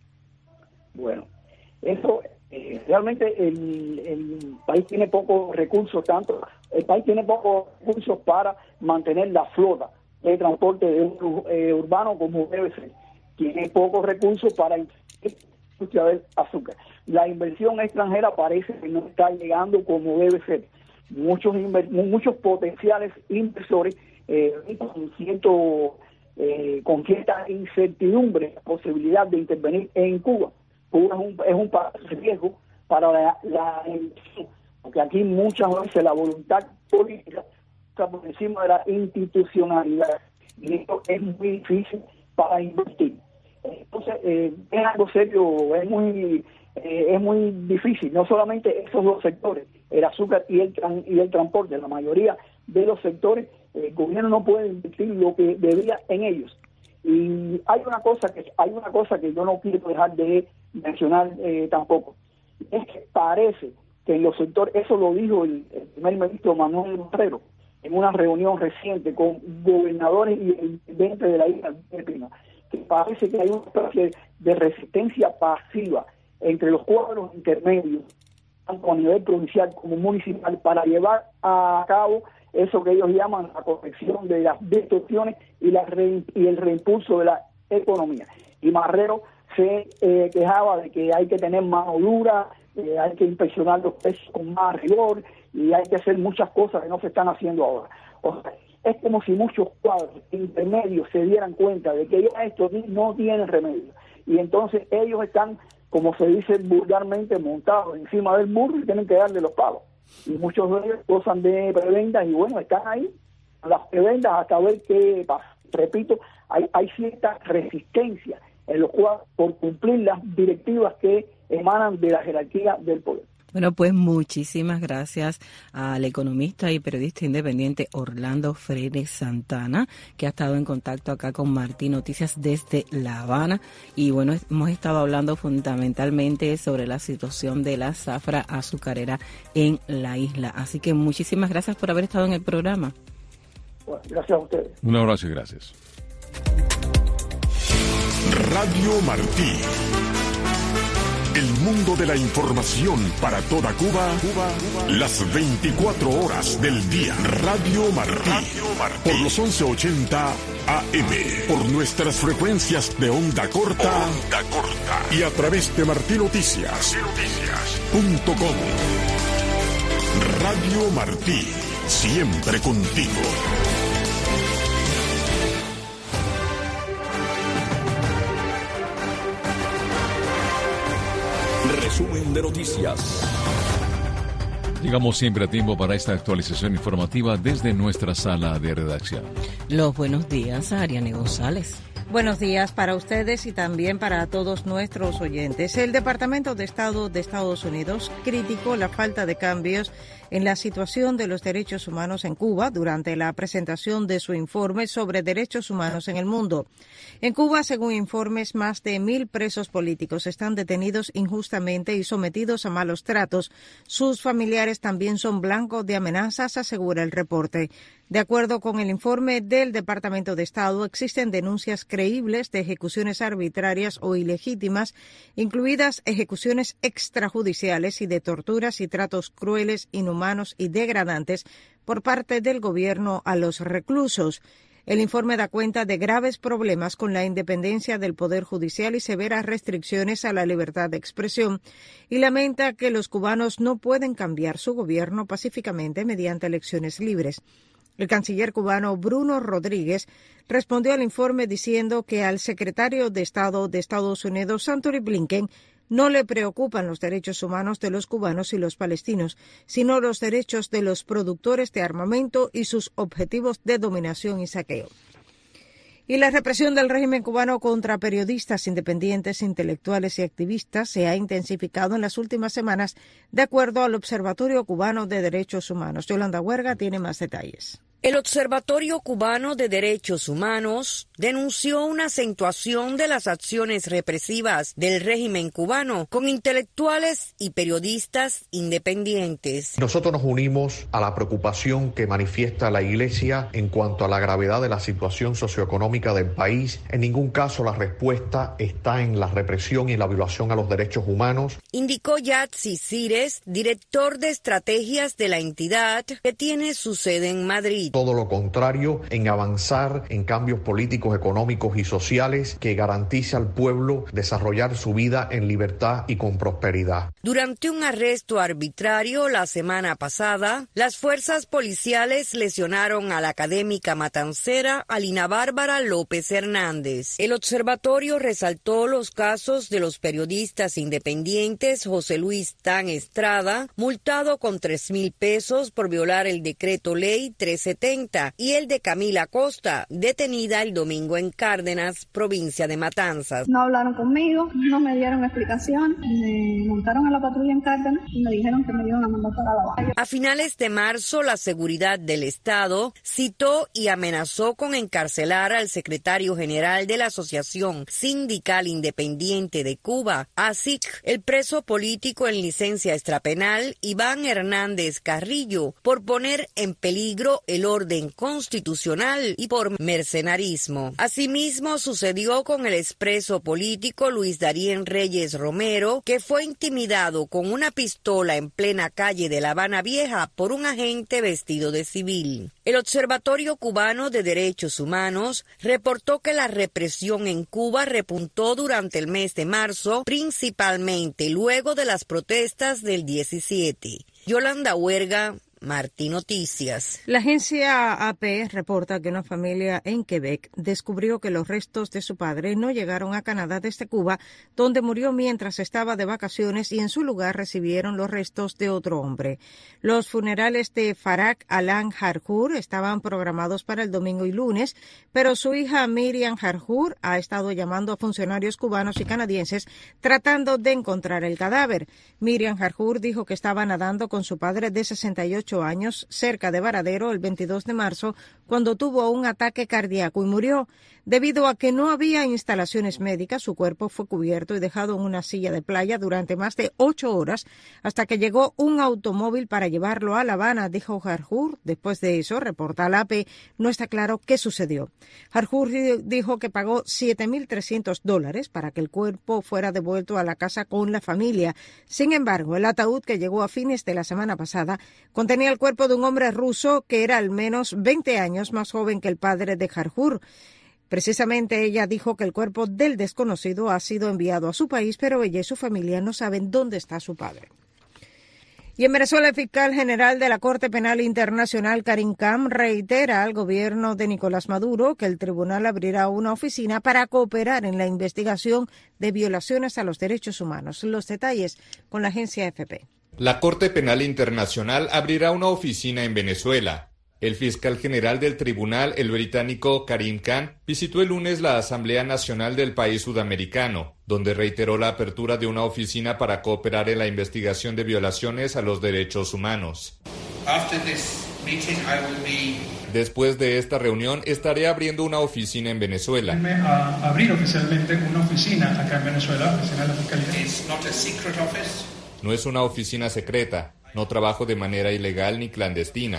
Bueno, eso eh, realmente el, el país tiene pocos recursos, tanto el país tiene pocos recursos para mantener la flota de transporte de, eh, urbano como debe ser. Tiene pocos recursos para la industria del azúcar. La inversión extranjera parece que no está llegando como debe ser. Muchos muchos potenciales inversores eh, con, cierto, eh, con cierta incertidumbre la posibilidad de intervenir en Cuba. Cuba es un, es un país de riesgo para la, la inversión, porque aquí muchas veces la voluntad política está por encima de la institucionalidad y esto es muy difícil para invertir. Entonces eh, es algo serio, es muy eh, es muy difícil, no solamente esos dos sectores, el azúcar y el tran, y el transporte, la mayoría de los sectores, el gobierno no puede invertir lo que debería en ellos. Y hay una cosa que hay una cosa que yo no quiero dejar de mencionar eh, tampoco, es que parece que en los sectores, eso lo dijo el, el primer ministro Manuel Borrero, en una reunión reciente con gobernadores y intendentes de la isla de Pino, que parece que hay una especie de resistencia pasiva entre los cuadros intermedios, tanto a nivel provincial como municipal, para llevar a cabo eso que ellos llaman la corrección de las distorsiones y, la re, y el reimpulso de la economía. Y Marrero se eh, quejaba de que hay que tener mano dura, eh, hay que inspeccionar los precios con más rigor y hay que hacer muchas cosas que no se están haciendo ahora. O sea, es como si muchos cuadros intermedios se dieran cuenta de que ya esto no tiene remedio. Y entonces ellos están, como se dice vulgarmente, montados encima del burro y tienen que darle los palos. Y muchos de ellos gozan de prebendas y bueno, están ahí, las prebendas hasta ver qué pasa. Repito, hay, hay cierta resistencia en los cuadros por cumplir las directivas que emanan de la jerarquía del poder. Bueno, pues muchísimas gracias al economista y periodista independiente Orlando Freire Santana, que ha estado en contacto acá con Martín Noticias desde La Habana. Y bueno, hemos estado hablando fundamentalmente sobre la situación de la zafra azucarera en la isla. Así que muchísimas gracias por haber estado en el programa. Bueno, gracias a ustedes. Un abrazo y gracias. Radio Martí. El mundo de la información para toda Cuba, Cuba, Cuba, las veinticuatro horas del día. Radio Martí, Radio Martí, por los once ochenta A M, por nuestras frecuencias de onda corta, onda corta y a través de martí noticias punto com. Radio Martí, siempre contigo. Resumen de noticias. Llegamos siempre a tiempo para esta actualización informativa desde nuestra sala de redacción. Los buenos días a Ariane González. Buenos días para ustedes y también para todos nuestros oyentes. El Departamento de Estado de Estados Unidos criticó la falta de cambios en la situación de los derechos humanos en Cuba durante la presentación de su informe sobre derechos humanos en el mundo. En Cuba, según informes, más de mil presos políticos están detenidos injustamente y sometidos a malos tratos. Sus familiares también son blancos de amenazas, asegura el reporte. De acuerdo con el informe del Departamento de Estado, existen denuncias creíbles de ejecuciones arbitrarias o ilegítimas, incluidas ejecuciones extrajudiciales y de torturas y tratos crueles, inhumanos y degradantes por parte del gobierno a los reclusos. El informe da cuenta de graves problemas con la independencia del Poder Judicial y severas restricciones a la libertad de expresión, y lamenta que los cubanos no pueden cambiar su gobierno pacíficamente mediante elecciones libres. El canciller cubano Bruno Rodríguez respondió al informe diciendo que al secretario de Estado de Estados Unidos, Antony Blinken, no le preocupan los derechos humanos de los cubanos y los palestinos, sino los derechos de los productores de armamento y sus objetivos de dominación y saqueo. Y la represión del régimen cubano contra periodistas independientes, intelectuales y activistas se ha intensificado en las últimas semanas, de acuerdo al Observatorio Cubano de Derechos Humanos. Yolanda Huerga tiene más detalles. El Observatorio Cubano de Derechos Humanos denunció una acentuación de las acciones represivas del régimen cubano con intelectuales y periodistas independientes. Nosotros nos unimos a la preocupación que manifiesta la Iglesia en cuanto a la gravedad de la situación socioeconómica del país. En ningún caso la respuesta está en la represión y la violación a los derechos humanos, indicó Yatsi Cires, director de estrategias de la entidad que tiene su sede en Madrid. Todo lo contrario, en avanzar en cambios políticos, económicos y sociales que garantice al pueblo desarrollar su vida en libertad y con prosperidad. Durante un arresto arbitrario la semana pasada, las fuerzas policiales lesionaron a la académica matancera Alina Bárbara López Hernández. El observatorio resaltó los casos de los periodistas independientes José Luis Tan Estrada, multado con tres mil pesos por violar el decreto ley trescientos setenta, y el de Camila Costa, detenida el domingo en Cárdenas, provincia de Matanzas. No hablaron conmigo, no me dieron explicación, me montaron a la patrulla en Cárdenas y me dijeron que me iban a mandar para La Habana. A finales de marzo, la seguridad del Estado citó y amenazó con encarcelar al secretario general de la Asociación Sindical Independiente de Cuba, A S I C, el preso político en licencia extrapenal Iván Hernández Carrillo, por poner en peligro el el orden constitucional y por mercenarismo. Asimismo, sucedió con el expreso político Luis Darien Reyes Romero, que fue intimidado con una pistola en plena calle de La Habana Vieja por un agente vestido de civil. El Observatorio Cubano de Derechos Humanos reportó que la represión en Cuba repuntó durante el mes de marzo, principalmente luego de las protestas del diecisiete. Yolanda Huerga, Martí Noticias. La agencia A P reporta que una familia en Quebec descubrió que los restos de su padre no llegaron a Canadá desde Cuba, donde murió mientras estaba de vacaciones, y en su lugar recibieron los restos de otro hombre. Los funerales de Farag Alan Harjour estaban programados para el domingo y lunes, pero su hija Miriam Harjour ha estado llamando a funcionarios cubanos y canadienses tratando de encontrar el cadáver. Miriam Harjour dijo que estaba nadando con su padre de sesenta y ocho años cerca de Varadero el veintidós de marzo cuando tuvo un ataque cardíaco y murió. Debido a que no había instalaciones médicas, su cuerpo fue cubierto y dejado en una silla de playa durante más de ocho horas hasta que llegó un automóvil para llevarlo a La Habana, dijo Harjour. Después de eso, reporta la A P, no está claro qué sucedió. Harjour dijo que pagó siete mil trescientos dólares para que el cuerpo fuera devuelto a la casa con la familia. Sin embargo, el ataúd que llegó a fines de la semana pasada contenía el cuerpo de un hombre ruso que era al menos veinte años más joven que el padre de Harjour. Precisamente ella dijo que el cuerpo del desconocido ha sido enviado a su país, pero ella y su familia no saben dónde está su padre. Y en Venezuela, el fiscal general de la Corte Penal Internacional, Karim Khan, reitera al gobierno de Nicolás Maduro que el tribunal abrirá una oficina para cooperar en la investigación de violaciones a los derechos humanos. Los detalles con la agencia A F P. La Corte Penal Internacional abrirá una oficina en Venezuela. El fiscal general del tribunal, el británico Karim Khan, visitó el lunes la Asamblea Nacional del país sudamericano, donde reiteró la apertura de una oficina para cooperar en la investigación de violaciones a los derechos humanos. Después de esta reunión, estaré abriendo una oficina en Venezuela. A abrir oficialmente una oficina acá en Venezuela, oficina de la Fiscalía. No es una oficina secreta, no trabajo de manera ilegal ni clandestina.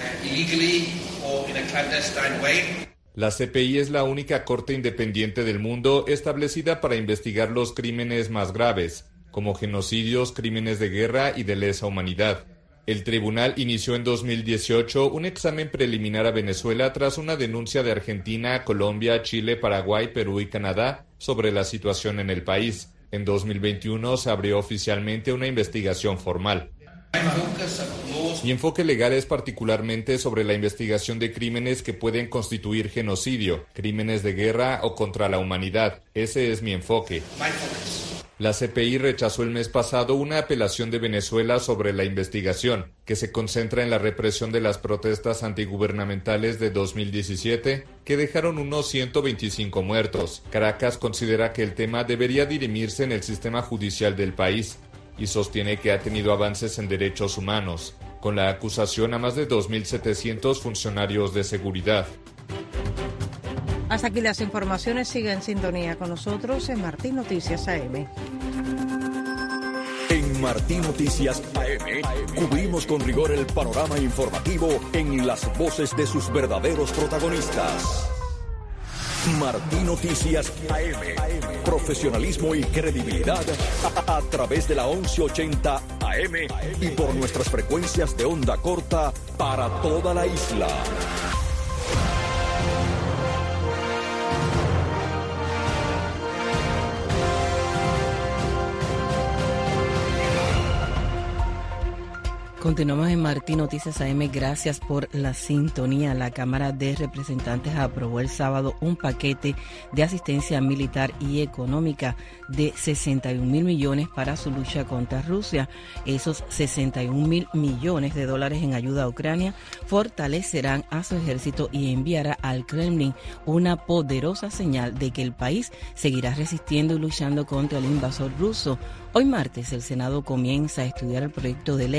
La C P I es la única corte independiente del mundo establecida para investigar los crímenes más graves, como genocidios, crímenes de guerra y de lesa humanidad. El tribunal inició en dos mil dieciocho un examen preliminar a Venezuela tras una denuncia de Argentina, Colombia, Chile, Paraguay, Perú y Canadá sobre la situación en el país. En dos mil veintiuno se abrió oficialmente una investigación formal. Mi enfoque legal es particularmente sobre la investigación de crímenes que pueden constituir genocidio, crímenes de guerra o contra la humanidad. Ese es mi enfoque. La C P I rechazó el mes pasado una apelación de Venezuela sobre la investigación, que se concentra en la represión de las protestas antigubernamentales de dos mil diecisiete, que dejaron unos ciento veinticinco muertos. Caracas considera que el tema debería dirimirse en el sistema judicial del país y sostiene que ha tenido avances en derechos humanos, con la acusación a más de dos mil setecientos funcionarios de seguridad. Hasta aquí las informaciones. Siga en sintonía con nosotros en Martí Noticias A M. En Martí Noticias A M cubrimos con rigor el panorama informativo en las voces de sus verdaderos protagonistas. Martí Noticias A M. Profesionalismo y credibilidad a, a través de la once ochenta A M y por nuestras frecuencias de onda corta para toda la isla. Continuamos en Martí Noticias A M. Gracias por la sintonía. La Cámara de Representantes aprobó el sábado un paquete de asistencia militar y económica de sesenta y un mil millones para su lucha contra Rusia. Esos sesenta y un mil millones de dólares en ayuda a Ucrania fortalecerán a su ejército y enviará al Kremlin una poderosa señal de que el país seguirá resistiendo y luchando contra el invasor ruso. Hoy martes el Senado comienza a estudiar el proyecto de ley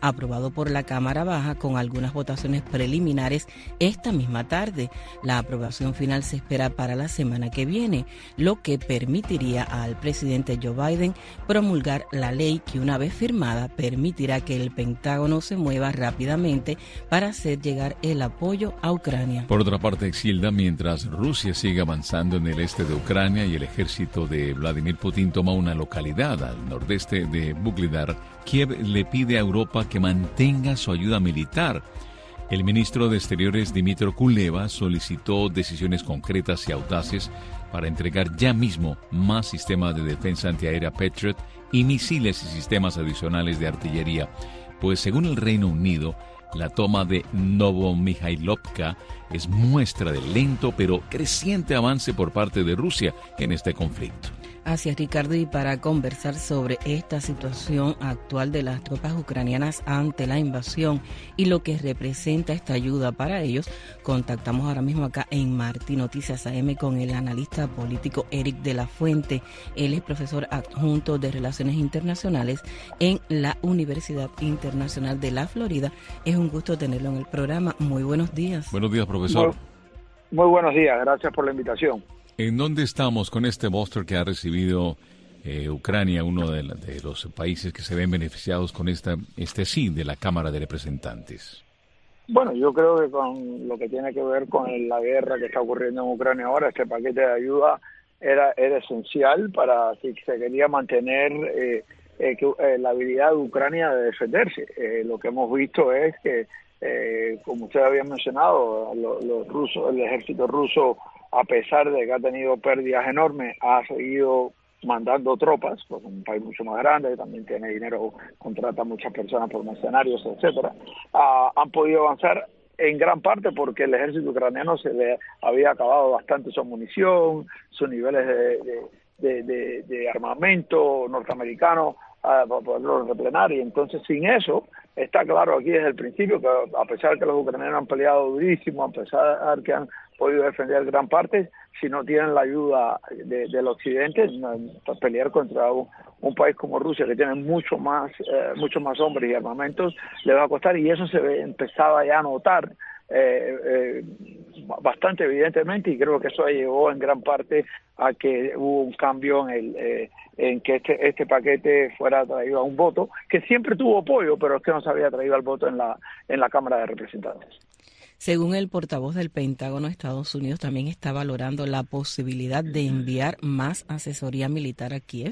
aprobado por la Cámara Baja con algunas votaciones preliminares esta misma tarde. La aprobación final se espera para la semana que viene, lo que permitiría al presidente Joe Biden promulgar la ley que, una vez firmada, permitirá que el Pentágono se mueva rápidamente para hacer llegar el apoyo a Ucrania. Por otra parte, Xilda, mientras Rusia sigue avanzando en el este de Ucrania y el ejército de Vladimir Putin toma una localidad al nordeste de Vuhledar, Kiev le pide a Europa que mantenga su ayuda militar. El ministro de Exteriores Dmytro Kuleba solicitó decisiones concretas y audaces para entregar ya mismo más sistemas de defensa antiaérea Patriot y misiles y sistemas adicionales de artillería, pues según el Reino Unido, la toma de Novomijailovka es muestra del lento pero creciente avance por parte de Rusia en este conflicto. Así es, Ricardo, y para conversar sobre esta situación actual de las tropas ucranianas ante la invasión y lo que representa esta ayuda para ellos, contactamos ahora mismo acá en Martín Noticias A M con el analista político Eric de la Fuente. Él es profesor adjunto de Relaciones Internacionales en la Universidad Internacional de la Florida. Es un gusto tenerlo en el programa. Muy buenos días. Buenos días, profesor. Muy, muy buenos días, gracias por la invitación. ¿En dónde estamos con este booster que ha recibido eh, Ucrania, uno de, la, de los países que se ven beneficiados con esta, este sí de la Cámara de Representantes? Bueno, yo creo que con lo que tiene que ver con la guerra que está ocurriendo en Ucrania ahora, este paquete de ayuda era, era esencial para si se quería mantener eh, eh, que, eh, la habilidad de Ucrania de defenderse. Eh, lo que hemos visto es que, eh, como usted había mencionado, lo, los rusos, el ejército ruso, a pesar de que ha tenido pérdidas enormes, ha seguido mandando tropas, porque es un país mucho más grande, que también tiene dinero, contrata a muchas personas por mercenarios, etcétera. Uh, han podido avanzar en gran parte porque el ejército ucraniano se le había acabado bastante su munición, sus niveles de, de, de, de, de armamento norteamericano uh, para poderlo replenar, y entonces sin eso está claro aquí desde el principio que a pesar de que los ucranianos han peleado durísimo, a pesar de que han podido defender gran parte, si no tienen la ayuda de, del occidente, para pelear contra un, un país como Rusia, que tiene mucho más eh, mucho más hombres y armamentos, le va a costar, y eso se ve, empezaba ya a notar eh, eh, bastante evidentemente, y creo que eso llevó en gran parte a que hubo un cambio en el eh, en que este este paquete fuera traído a un voto, que siempre tuvo apoyo, pero es que no se había traído al voto en la en la Cámara de Representantes. Según el portavoz del Pentágono, Estados Unidos también está valorando la posibilidad de enviar más asesoría militar a Kiev,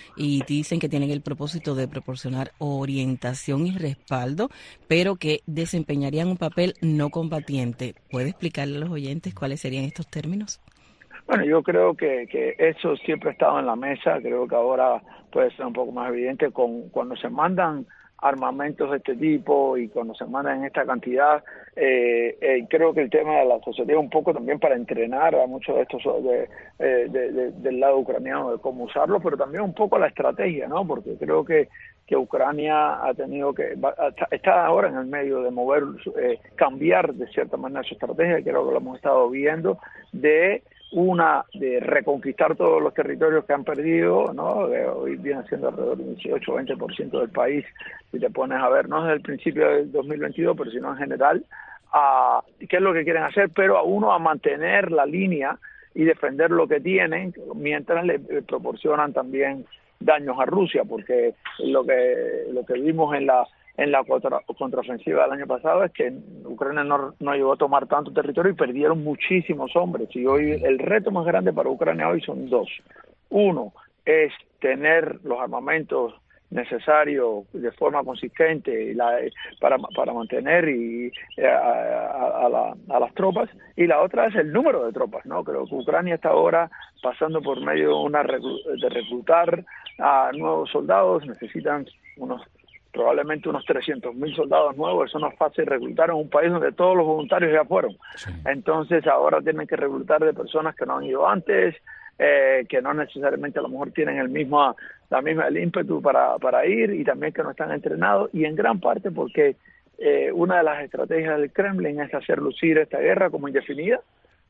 y dicen que tienen el propósito de proporcionar orientación y respaldo, pero que desempeñarían un papel no combatiente. ¿Puede explicarle a los oyentes cuáles serían estos términos? Bueno, yo creo que, que eso siempre ha estado en la mesa. Creo que ahora puede ser un poco más evidente con cuando se mandan armamentos de este tipo y cuando se mandan en esta cantidad. Eh, eh, creo que el tema de la asesoría un poco también para entrenar a muchos de estos de, de, de, de, del lado ucraniano de cómo usarlo, pero también un poco la estrategia, ¿no? Porque creo que que Ucrania ha tenido que está ahora en el medio de mover, eh, cambiar de cierta manera su estrategia, que creo que lo hemos estado viendo, de una de reconquistar todos los territorios que han perdido, ¿no? Que hoy viene siendo alrededor del dieciocho o veinte por ciento del país, si te pones a ver, no desde el principio del dos mil veintidós, pero sino en general, a qué es lo que quieren hacer, pero a uno a mantener la línea y defender lo que tienen, mientras le proporcionan también daños a Rusia, porque lo que lo que vimos en la en la contra, contraofensiva del año pasado es que Ucrania no, no llegó a tomar tanto territorio y perdieron muchísimos hombres, y hoy el reto más grande para Ucrania hoy son dos. Uno es tener los armamentos necesarios de forma consistente y la, para para mantener y a, a, a, la, a las tropas, y la otra es el número de tropas, ¿no? Creo que Ucrania está ahora pasando por medio de una de reclutar a nuevos soldados. Necesitan unos probablemente unos trescientos mil soldados nuevos. Eso no es fácil reclutar en un país donde todos los voluntarios ya fueron. Sí. Entonces ahora tienen que reclutar de personas que no han ido antes, eh, que no necesariamente a lo mejor tienen el mismo la misma el ímpetu para para ir, y también que no están entrenados, y en gran parte porque eh, una de las estrategias del Kremlin es hacer lucir esta guerra como indefinida,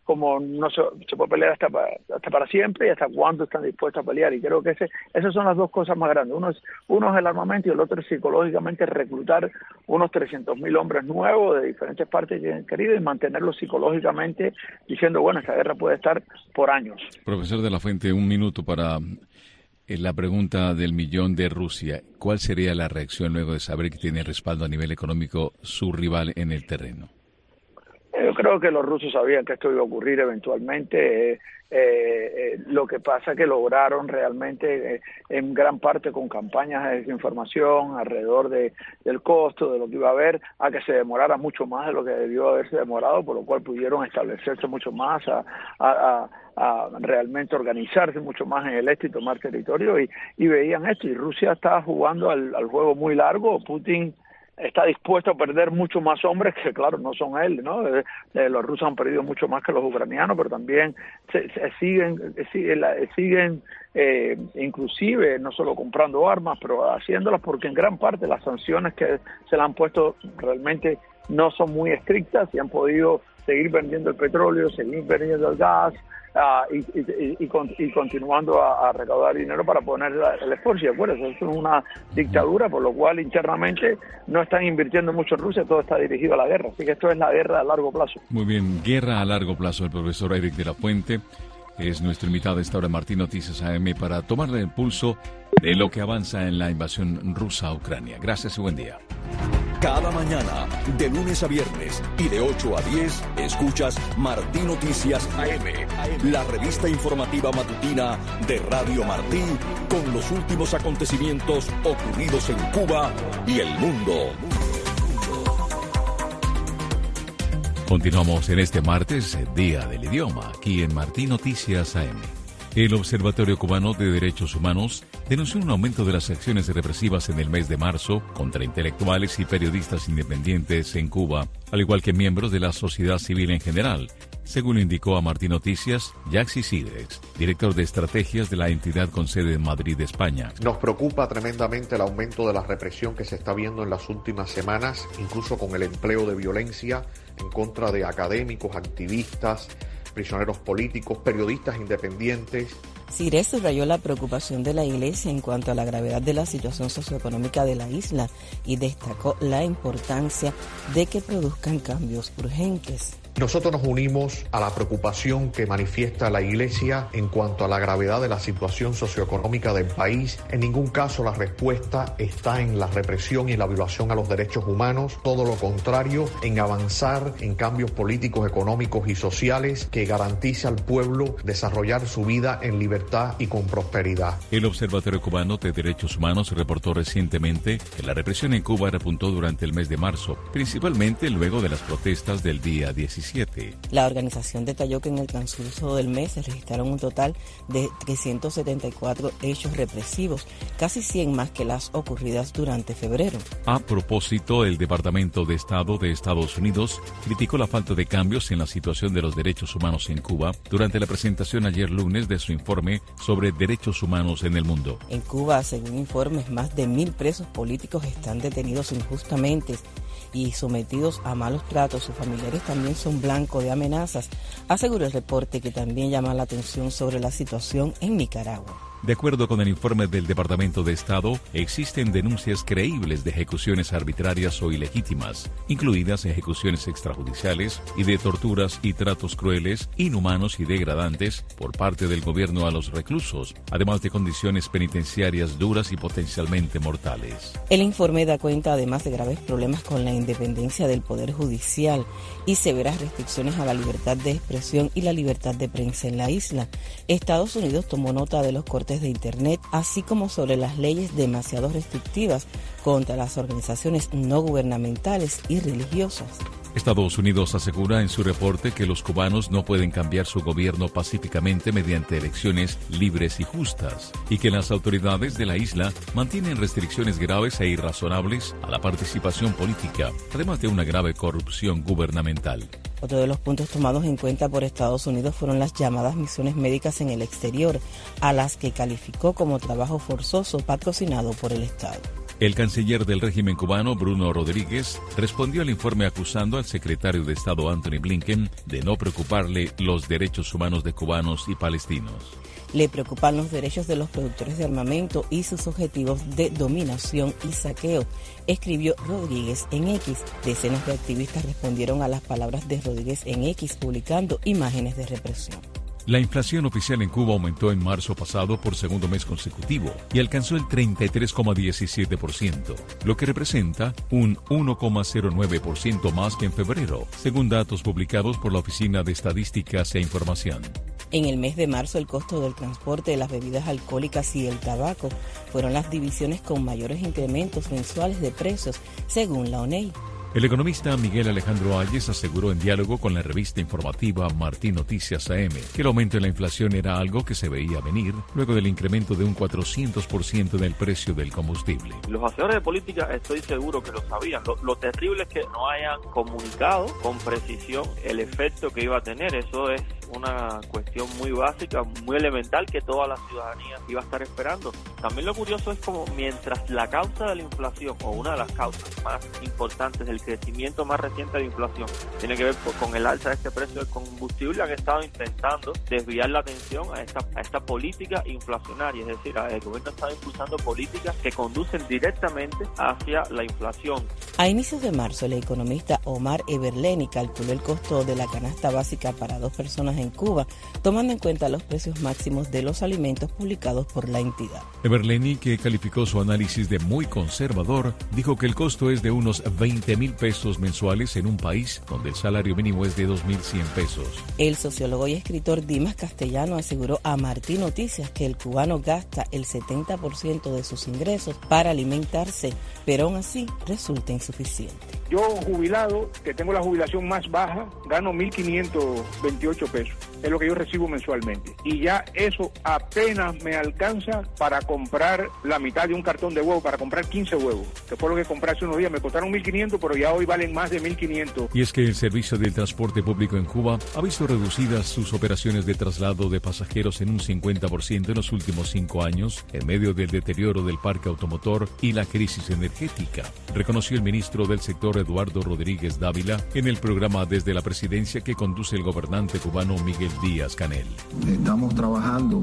como no se, se puede pelear hasta para, hasta para siempre y hasta cuándo están dispuestos a pelear. Y creo que ese, esas son las dos cosas más grandes. Uno es, uno es el armamento y el otro es psicológicamente reclutar unos trescientos mil hombres nuevos de diferentes partes del Caribe y mantenerlos psicológicamente diciendo, bueno, esta guerra puede estar por años. Profesor de la Fuente, un minuto para eh, la pregunta del millón de Rusia. ¿Cuál sería la reacción luego de saber que tiene respaldo a nivel económico su rival en el terreno? Yo creo que los rusos sabían que esto iba a ocurrir eventualmente. Eh, eh, lo que pasa es que lograron realmente, eh, en gran parte con campañas de desinformación alrededor de, del costo, de lo que iba a haber, a que se demorara mucho más de lo que debió haberse demorado, por lo cual pudieron establecerse mucho más, a, a, a, a realmente organizarse mucho más en el este y tomar territorio, y, y veían esto. Y Rusia estaba jugando al, al juego muy largo. Putin está dispuesto a perder mucho más hombres que, claro, no son él, ¿no? Eh, eh, los rusos han perdido mucho más que los ucranianos, pero también se, se siguen siguen, siguen eh, inclusive no solo comprando armas, pero haciéndolas, porque en gran parte las sanciones que se le han puesto realmente no son muy estrictas y han podido seguir vendiendo el petróleo, seguir vendiendo el gas, Uh, y, y, y, y continuando a, a recaudar dinero para poner el esfuerzo. Y acuérdense, eso es una dictadura, por lo cual internamente no están invirtiendo mucho en Rusia, todo está dirigido a la guerra. Así que esto es la guerra a largo plazo. Muy bien, guerra a largo plazo. El profesor Eric de la Fuente es nuestro invitado a esta hora, Martín Noticias A M, para tomarle el pulso de lo que avanza en la invasión rusa a Ucrania. Gracias y buen día. Cada mañana, de lunes a viernes y de ocho a diez, escuchas Martín Noticias A M, la revista informativa matutina de Radio Martí, con los últimos acontecimientos ocurridos en Cuba y el mundo. Continuamos en este martes, Día del Idioma, aquí en Martín Noticias A M. El Observatorio Cubano de Derechos Humanos denunció un aumento de las acciones represivas en el mes de marzo contra intelectuales y periodistas independientes en Cuba, al igual que miembros de la sociedad civil en general, según indicó a Martín Noticias Yaxi Sidrex, director de estrategias de la entidad con sede en Madrid, España. Nos preocupa tremendamente el aumento de la represión que se está viendo en las últimas semanas, incluso con el empleo de violencia en contra de académicos, activistas, prisioneros políticos, periodistas independientes. Sidrex subrayó la preocupación de la Iglesia en cuanto a la gravedad de la situación socioeconómica de la isla y destacó la importancia de que produzcan cambios urgentes. Nosotros nos unimos a la preocupación que manifiesta la Iglesia en cuanto a la gravedad de la situación socioeconómica del país. En ningún caso la respuesta está en la represión y la violación a los derechos humanos, todo lo contrario, en avanzar en cambios políticos, económicos y sociales que garantice al pueblo desarrollar su vida en libertad y con prosperidad. El Observatorio Cubano de Derechos Humanos reportó recientemente que la represión en Cuba repuntó durante el mes de marzo, principalmente luego de las protestas del día diecisiete. La organización detalló que en el transcurso del mes se registraron un total de trescientos setenta y cuatro hechos represivos, casi cien más que las ocurridas durante febrero. A propósito, el Departamento de Estado de Estados Unidos criticó la falta de cambios en la situación de los derechos humanos en Cuba durante la presentación ayer lunes de su informe sobre derechos humanos en el mundo. En Cuba, según informes, más de mil presos políticos están detenidos injustamente y sometidos a malos tratos. Sus familiares también son blanco de amenazas, aseguró el reporte, que también llama la atención sobre la situación en Nicaragua. De acuerdo con el informe del Departamento de Estado, existen denuncias creíbles de ejecuciones arbitrarias o ilegítimas, incluidas ejecuciones extrajudiciales y de torturas y tratos crueles, inhumanos y degradantes por parte del gobierno a los reclusos, además de condiciones penitenciarias duras y potencialmente mortales. El informe da cuenta además de graves problemas con la independencia del Poder Judicial y severas restricciones a la libertad de expresión y la libertad de prensa en la isla. Estados Unidos tomó nota de los cortes de Internet, así como sobre las leyes demasiado restrictivas contra las organizaciones no gubernamentales y religiosas. Estados Unidos asegura en su reporte que los cubanos no pueden cambiar su gobierno pacíficamente mediante elecciones libres y justas, y que las autoridades de la isla mantienen restricciones graves e irrazonables a la participación política, además de una grave corrupción gubernamental. Otro de los puntos tomados en cuenta por Estados Unidos fueron las llamadas misiones médicas en el exterior, a las que calificó como trabajo forzoso patrocinado por el Estado. El canciller del régimen cubano, Bruno Rodríguez, respondió al informe acusando al secretario de Estado Anthony Blinken de no preocuparle los derechos humanos de cubanos y palestinos. Le preocupan los derechos de los productores de armamento y sus objetivos de dominación y saqueo, escribió Rodríguez en X. Decenas de activistas respondieron a las palabras de Rodríguez en X, publicando imágenes de represión. La inflación oficial en Cuba aumentó en marzo pasado por segundo mes consecutivo y alcanzó el treinta y tres coma diecisiete por ciento, lo que representa un uno coma cero nueve por ciento más que en febrero, según datos publicados por la Oficina de Estadísticas e Información. En el mes de marzo, el costo del transporte de las bebidas alcohólicas y el tabaco fueron las divisiones con mayores incrementos mensuales de precios, según la O N E I. El economista Miguel Alejandro Ayes aseguró en diálogo con la revista informativa Martín Noticias A M que el aumento de la inflación era algo que se veía venir luego del incremento de un cuatrocientos por ciento en el precio del combustible. Los hacedores de política estoy seguro que lo sabían. Lo, lo terrible es que no hayan comunicado con precisión el efecto que iba a tener. Eso es una cuestión muy básica, muy elemental que toda la ciudadanía iba a estar esperando. También lo curioso es como mientras la causa de la inflación, o una de las causas más importantes del crecimiento más reciente de la inflación, tiene que ver con el alza de este precio del combustible, han estado intentando desviar la atención a esta, a esta política inflacionaria, es decir, el gobierno ha estado impulsando políticas que conducen directamente hacia la inflación. A inicios de marzo, el economista Omar Eberleni calculó el costo de la canasta básica para dos personas en Cuba, tomando en cuenta los precios máximos de los alimentos publicados por la entidad. Eberleni, que calificó su análisis de muy conservador, dijo que el costo es de unos veinte mil pesos mensuales en un país donde el salario mínimo es de dos mil cien pesos. El sociólogo y escritor Dimas Castellano aseguró a Martín Noticias que el cubano gasta el setenta por ciento de sus ingresos para alimentarse, pero aún así resulta insuficiente. Yo, jubilado, que tengo la jubilación más baja, gano mil quinientos veintiocho pesos. Es lo que yo recibo mensualmente. Y ya eso apenas me alcanza para comprar la mitad de un cartón de huevos, para comprar quince huevos. Que fue lo que compré hace unos días. Me costaron mil quinientos, pero ya hoy valen más de mil quinientos. Y es que el servicio del transporte público en Cuba ha visto reducidas sus operaciones de traslado de pasajeros en un cincuenta por ciento en los últimos cinco años, en medio del deterioro del parque automotor y la crisis energética, reconoció el ministro del sector Eduardo Rodríguez Dávila en el programa Desde la Presidencia que conduce el gobernante cubano Miguel Díaz-Canel. Estamos trabajando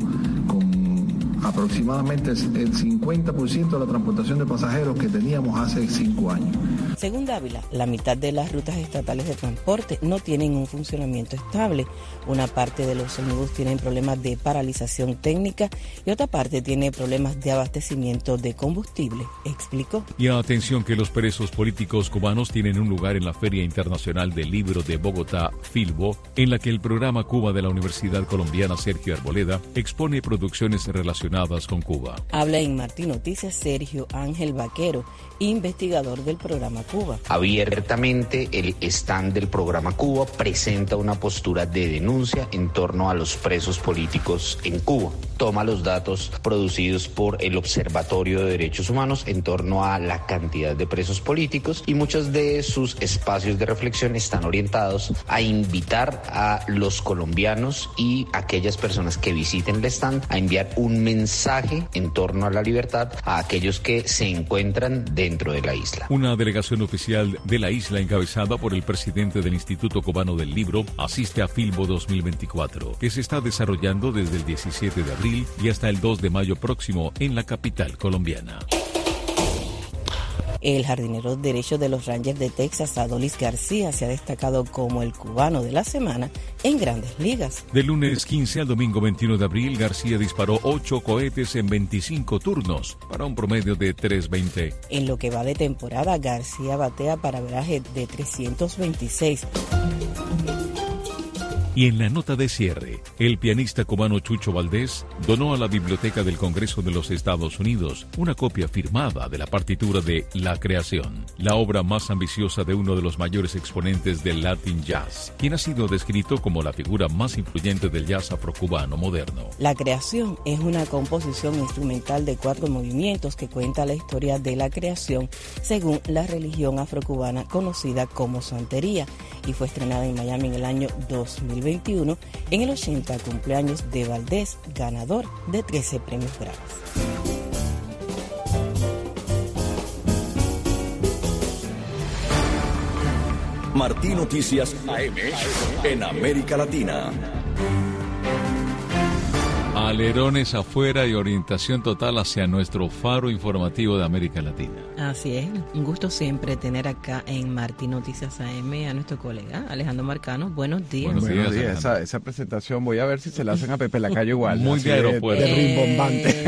con aproximadamente el cincuenta por ciento de la transportación de pasajeros que teníamos hace cinco años. Según Dávila, la mitad de las rutas estatales de transporte no tienen un funcionamiento estable. Una parte de los ómnibus tienen problemas de paralización técnica y otra parte tiene problemas de abastecimiento de combustible, explicó. Y atención que los presos políticos cubanos tienen un lugar en la Feria Internacional del Libro de Bogotá, Filbo, en la que el programa Cuba de la Universidad Colombiana Sergio Arboleda expone producciones relacionadas con Cuba. Habla en Martín Noticias Sergio Ángel Vaquero, investigador del programa Cuba. Abiertamente, el stand del programa Cuba presenta una postura de denuncia en torno a los presos políticos en Cuba. Toma los datos producidos por el Observatorio de Derechos Humanos en torno a la cantidad de presos políticos y muchos de sus espacios de reflexión están orientados a invitar a los colombianos y aquellas personas que visiten el stand a enviar un mensaje en torno a la libertad a aquellos que se encuentran dentro de la isla. Una delegación oficial de la isla encabezada por el presidente del Instituto Cubano del Libro asiste a Filbo dos mil veinticuatro, que se está desarrollando desde el diecisiete de abril y hasta el dos de mayo próximo en la capital colombiana. El jardinero derecho de los Rangers de Texas, Adolis García, se ha destacado como el cubano de la semana en Grandes Ligas. Del lunes quince al domingo veintiuno de abril, García disparó ocho cohetes en veinticinco turnos para un promedio de tres veinte. En lo que va de temporada, García batea para averaje de trescientos veintiséis. Y en la nota de cierre, el pianista cubano Chucho Valdés donó a la Biblioteca del Congreso de los Estados Unidos una copia firmada de la partitura de La Creación, la obra más ambiciosa de uno de los mayores exponentes del Latin Jazz, quien ha sido descrito como la figura más influyente del jazz afrocubano moderno. La Creación es una composición instrumental de cuatro movimientos que cuenta la historia de la creación según la religión afrocubana conocida como santería y fue estrenada en Miami en el año dos mil veintiuno en el ochenta cumpleaños de Valdés, ganador de trece premios Grammy. Martí Noticias A M en América Latina. Alerones afuera y orientación total hacia nuestro faro informativo de América Latina. Así es, un gusto siempre tener acá en Martí Noticias A M a nuestro colega Alejandro Marcano. Buenos días. Buenos días, Buenos días. Esa, esa presentación voy a ver si se la hacen a Pepe Lacayo igual. Muy de aeropuerto. De, de rimbombante.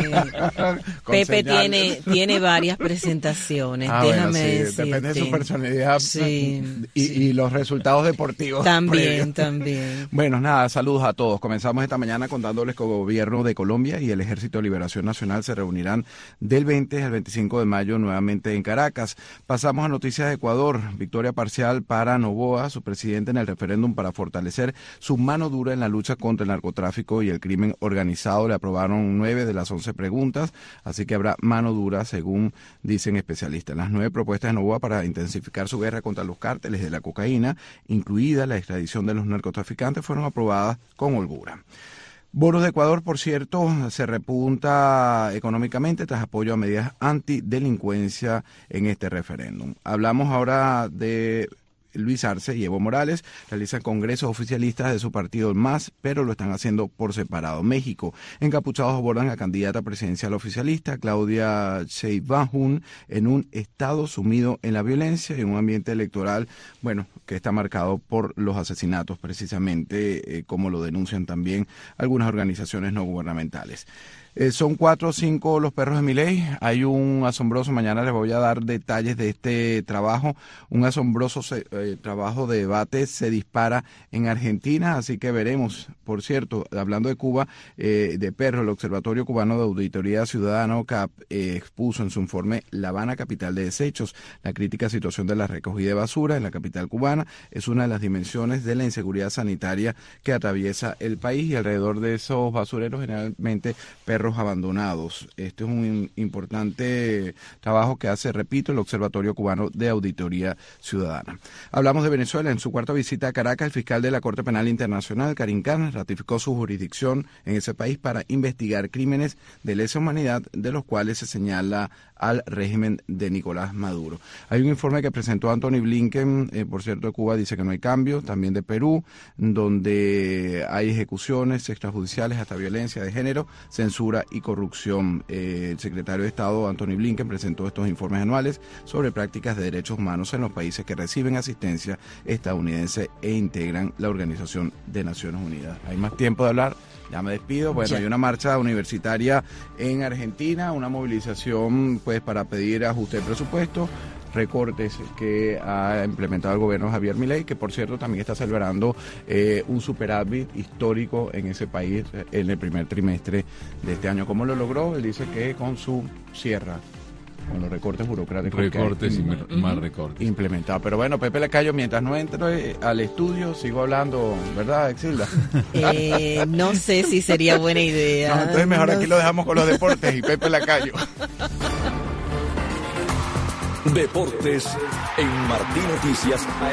Eh, Pepe tiene, tiene varias presentaciones, ah, déjame bueno, sí, decirte. Depende de su personalidad sí, y, sí. y los resultados deportivos. También, previos. también. Bueno, nada, saludos a todos. Comenzamos esta mañana contándoles que el gobierno de Colombia y el Ejército de Liberación Nacional se reunirán del veinte al veinticinco de mayo nuevamente en Caracas. Pasamos a noticias de Ecuador. Victoria parcial para Noboa, su presidente, en el referéndum para fortalecer su mano dura en la lucha contra el narcotráfico y el crimen organizado. Le aprobaron nueve de las once preguntas, así que habrá mano dura, según dicen especialistas. Las nueve propuestas de Noboa para intensificar su guerra contra los cárteles de la cocaína, incluida la extradición de los narcotraficantes, fueron aprobadas con holgura. Bonos de Ecuador, por cierto, se repunta económicamente tras apoyo a medidas antidelincuencia en este referéndum. Hablamos ahora de Luis Arce y Evo Morales. Realizan congresos oficialistas de su partido el M A S, pero lo están haciendo por separado. México, encapuchados abordan a candidata presidencial oficialista Claudia Sheinbaum en un estado sumido en la violencia y en un ambiente electoral, bueno, que está marcado por los asesinatos, precisamente, eh, como lo denuncian también algunas organizaciones no gubernamentales. Eh, son cuatro o cinco los perros de Milei. Hay un asombroso, mañana les voy a dar detalles de este trabajo, un asombroso se, eh, trabajo de debate se dispara en Argentina, así que veremos. Por cierto, hablando de Cuba, eh, de perros, el Observatorio Cubano de Auditoría Ciudadana, O C A P, eh, expuso en su informe La Habana, capital de desechos. La crítica situación de la recogida de basura en la capital cubana es una de las dimensiones de la inseguridad sanitaria que atraviesa el país, y alrededor de esos basureros generalmente perros abandonados. Este es un importante trabajo que hace, repito, el Observatorio Cubano de Auditoría Ciudadana. Hablamos de Venezuela. En su cuarta visita a Caracas, el fiscal de la Corte Penal Internacional, Karim Khan, ratificó su jurisdicción en ese país para investigar crímenes de lesa humanidad, de los cuales se señala al régimen de Nicolás Maduro. Hay un informe que presentó Anthony Blinken, eh, por cierto, de Cuba, dice que no hay cambio, también de Perú, donde hay ejecuciones extrajudiciales, hasta violencia de género, censura y corrupción. Eh, el secretario de Estado, Anthony Blinken, presentó estos informes anuales sobre prácticas de derechos humanos en los países que reciben asistencia estadounidense e integran la Organización de Naciones Unidas. Hay más tiempo de hablar. Ya me despido. Bueno, ya. Hay una marcha universitaria en Argentina, una movilización pues para pedir ajuste de presupuesto, recortes que ha implementado el gobierno de Javier Milei, que por cierto también está celebrando eh, un superávit histórico en ese país en el primer trimestre de este año. ¿Cómo lo logró? Él dice que con su sierra, con los recortes burocráticos. Recortes y uh-huh. más recortes. Implementado. Pero bueno, Pepe Lacayo, mientras no entre al estudio, sigo hablando, ¿verdad, Exilda? Eh, no sé si sería buena idea. No, entonces mejor no aquí sé. lo dejamos con los deportes y Pepe Lacayo. Deportes en Martí Noticias A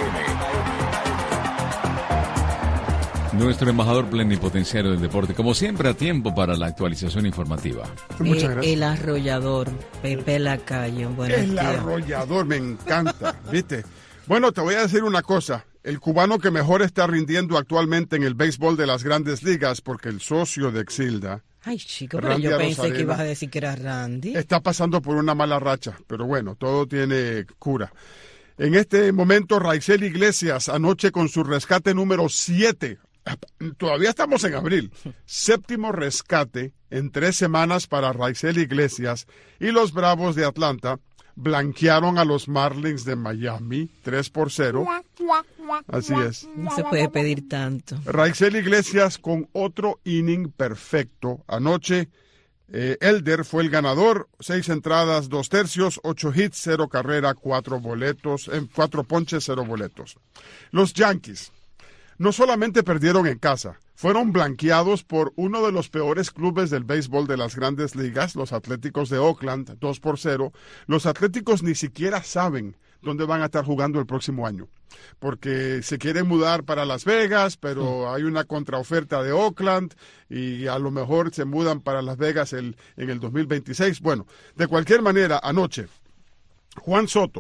M. Nuestro embajador plenipotenciario del deporte, como siempre, a tiempo para la actualización informativa. Muchas Eh, gracias. el arrollador, Pepe Lacayo. Buenos El días. arrollador, me encanta, ¿viste? Bueno, te voy a decir una cosa. El cubano que mejor está rindiendo actualmente en el béisbol de las grandes ligas, porque el socio de Exilda, Ay, chico, pero Randy yo pensé Arozarena, que ibas a decir que era Randy. está pasando por una mala racha, pero bueno, todo tiene cura. En este momento, Raisel Iglesias, anoche con su rescate número siete, todavía estamos en abril, séptimo rescate en tres semanas para Raisel Iglesias, y los Bravos de Atlanta blanquearon a los Marlins de Miami tres por cero. Así es. No se puede pedir tanto. Raisel Iglesias con otro inning perfecto. Anoche, eh, Elder fue el ganador. Seis entradas, dos tercios, ocho hits, cero carrera, cuatro boletos, en cuatro ponches, cero boletos. Los Yankees no solamente perdieron en casa, fueron blanqueados por uno de los peores clubes del béisbol de las grandes ligas, los Atléticos de Oakland, dos por cero. Los Atléticos ni siquiera saben dónde van a estar jugando el próximo año, porque se quieren mudar para Las Vegas, pero hay una contraoferta de Oakland y a lo mejor se mudan para Las Vegas el, en el dos mil veintiséis. Bueno, de cualquier manera, anoche, Juan Soto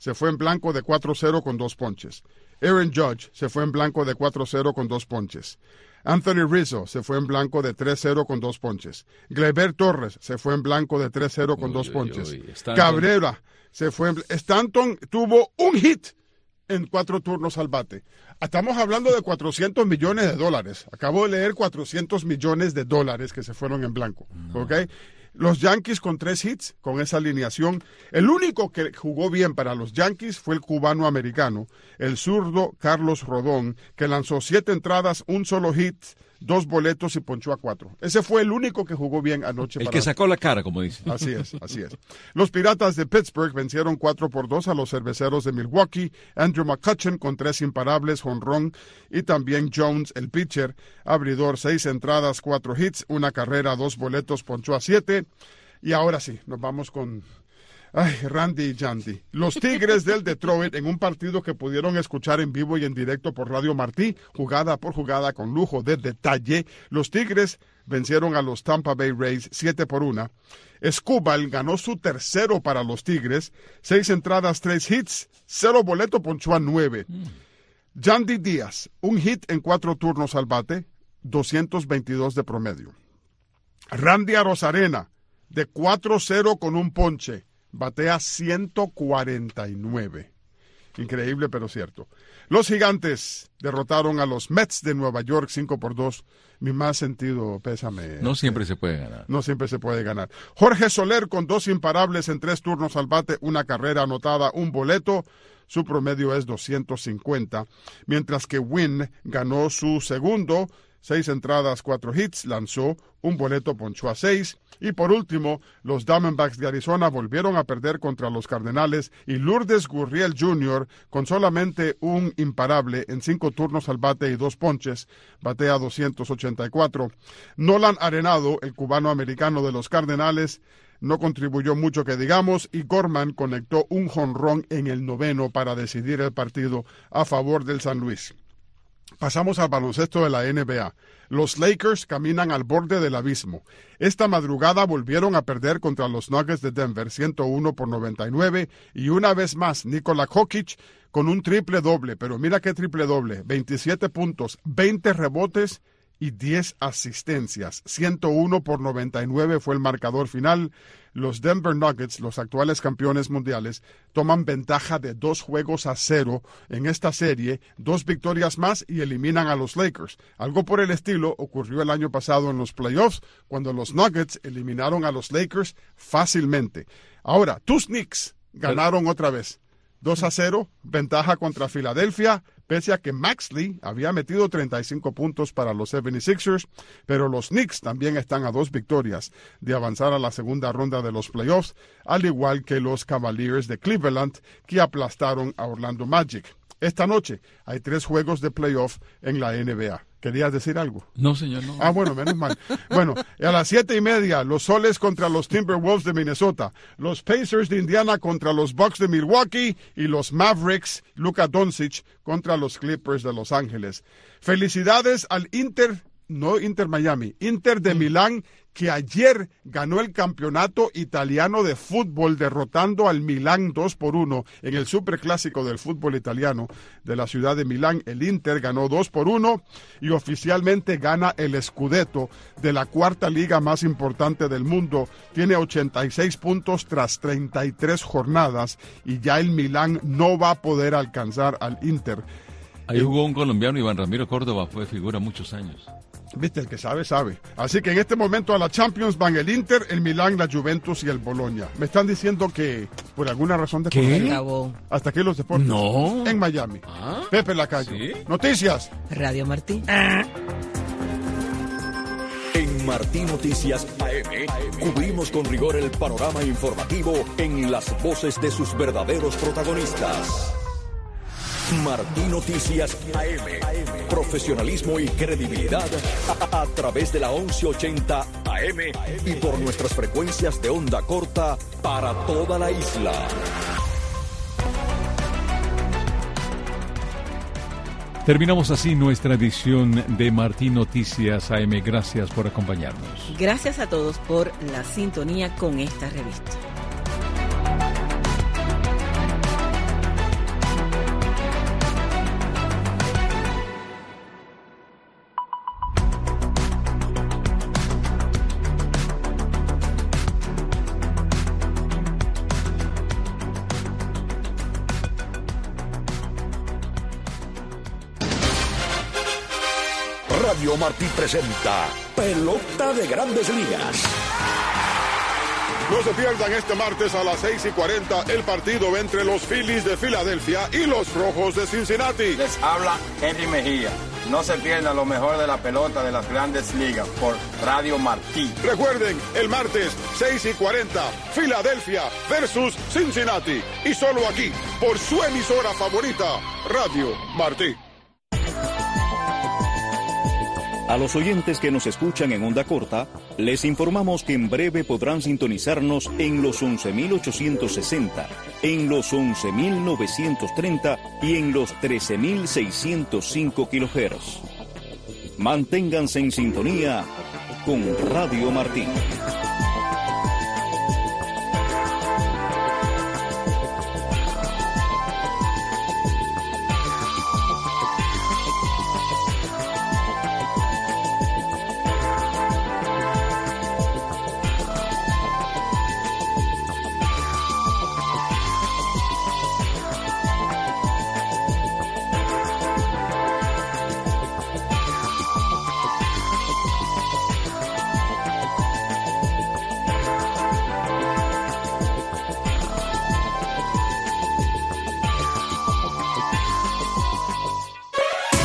se fue en blanco de cuatro cero con dos ponches. Aaron Judge se fue en blanco de cuatro cero con dos ponches. Anthony Rizzo se fue en blanco de tres cero con dos ponches. Gleyber Torres se fue en blanco de tres cero con uy, dos ponches. Uy, uy. Cabrera se fue en... Stanton tuvo un hit en cuatro turnos al bate. Estamos hablando de cuatrocientos millones de dólares. Acabo de leer cuatrocientos millones de dólares que se fueron en blanco. No. ¿Ok? Los Yankees con tres hits, con esa alineación. El único que jugó bien para los Yankees fue el cubano-americano, el zurdo Carlos Rodón, que lanzó siete entradas, un solo hit, dos boletos y ponchó a cuatro. Ese fue el único que jugó bien anoche. El para... que sacó la cara, como dicen. Así es, así es. Los Piratas de Pittsburgh vencieron cuatro por dos a los Cerveceros de Milwaukee. Andrew McCutchen con tres imparables, jonrón, y también Jones, el pitcher, abridor, seis entradas, cuatro hits, una carrera, dos boletos, ponchó a siete. Y ahora sí, nos vamos con... Ay, Randy y Jandy. Los Tigres del Detroit, en un partido que pudieron escuchar en vivo y en directo por Radio Martí, jugada por jugada con lujo de detalle. Los Tigres vencieron a los Tampa Bay Rays siete por una. Escobar ganó su tercero para los Tigres. Seis entradas, tres hits, cero boleto, ponchó a nueve. Mm. Jandy Díaz, un hit en cuatro turnos al bate, doscientos veintidós de promedio. Randy Arozarena, de cuatro cero con un ponche, batea ciento cuarenta y nueve. Increíble, pero cierto. Los Gigantes derrotaron a los Mets de Nueva York cinco por dos. Mi más sentido pésame. No siempre se puede ganar. No siempre se puede ganar. Jorge Soler con dos imparables en tres turnos al bate, una carrera anotada, un boleto. Su promedio es doscientos cincuenta. Mientras que Wynn ganó su segundo, seis entradas, cuatro hits, lanzó un boleto, ponchó a seis. Y por último, los Diamondbacks de Arizona volvieron a perder contra los Cardenales y Lourdes Gurriel junior, con solamente un imparable en cinco turnos al bate y dos ponches, batea doscientos ochenta y cuatro. Nolan Arenado, el cubano-americano de los Cardenales, no contribuyó mucho que digamos, y Gorman conectó un jonrón en el noveno para decidir el partido a favor del San Luis. Pasamos al baloncesto de la N B A. Los Lakers caminan al borde del abismo. Esta madrugada volvieron a perder contra los Nuggets de Denver, ciento uno por noventa y nueve, y una vez más Nikola Jokic con un triple doble, pero mira qué triple doble, veintisiete puntos, veinte rebotes y diez asistencias. ciento uno por noventa y nueve fue el marcador final. Los Denver Nuggets, los actuales campeones mundiales, toman ventaja de dos juegos a cero en esta serie, dos victorias más y eliminan a los Lakers. Algo por el estilo ocurrió el año pasado en los playoffs, cuando los Nuggets eliminaron a los Lakers fácilmente. Ahora, tus Knicks ganaron otra vez. dos a cero, ventaja contra Filadelfia, pese a que Maxley había metido treinta y cinco puntos para los setenta y seis ers, pero los Knicks también están a dos victorias de avanzar a la segunda ronda de los playoffs, al igual que los Cavaliers de Cleveland, que aplastaron a Orlando Magic. Esta noche hay tres juegos de playoff en la N B A. ¿Querías decir algo? No, señor, no. Ah, bueno, menos mal. Bueno, a las siete y media, los Soles contra los Timberwolves de Minnesota, los Pacers de Indiana contra los Bucks de Milwaukee y los Mavericks, Luka Doncic, contra los Clippers de Los Ángeles. Felicidades al Inter, no Inter Miami, Inter de Milán, que ayer ganó el campeonato italiano de fútbol derrotando al Milán dos por uno en el superclásico del fútbol italiano de la ciudad de Milán. El Inter ganó dos por uno y oficialmente gana el Scudetto de la cuarta liga más importante del mundo. Tiene ochenta y seis puntos tras treinta y tres jornadas y ya el Milán no va a poder alcanzar al Inter. Ahí jugó un colombiano, Iván Ramiro Córdoba, fue figura muchos años. Viste, el que sabe, sabe. Así que en este momento a la Champions van el Inter, el Milán, la Juventus y el Bologna. Me están diciendo que por alguna razón de ¿Qué? Hasta aquí los deportes. No. En Miami. ¿Ah? Pepe Lacayo. ¿Sí? Noticias. Radio Martí. En Martí Noticias A M cubrimos con rigor el panorama informativo en las voces de sus verdaderos protagonistas. Martí Noticias A M. Profesionalismo y credibilidad a, a través de la once ochenta A M y por nuestras frecuencias de onda corta para toda la isla. Terminamos así nuestra edición de Martí Noticias A M. Gracias por acompañarnos. Gracias a todos por la sintonía con esta revista. Radio Martí presenta Pelota de Grandes Ligas. No se pierdan este martes a las seis y cuarenta el partido entre los Phillies de Filadelfia y los Rojos de Cincinnati. Les habla Henry Mejía. No se pierdan lo mejor de la pelota de las Grandes Ligas por Radio Martí. Recuerden, el martes seis y cuarenta, Filadelfia versus Cincinnati. Y solo aquí, por su emisora favorita, Radio Martí. A los oyentes que nos escuchan en onda corta, les informamos que en breve podrán sintonizarnos en los once mil ochocientos sesenta, en los once mil novecientos treinta y en los trece mil seiscientos cinco kilohertz. Manténganse en sintonía con Radio Martí.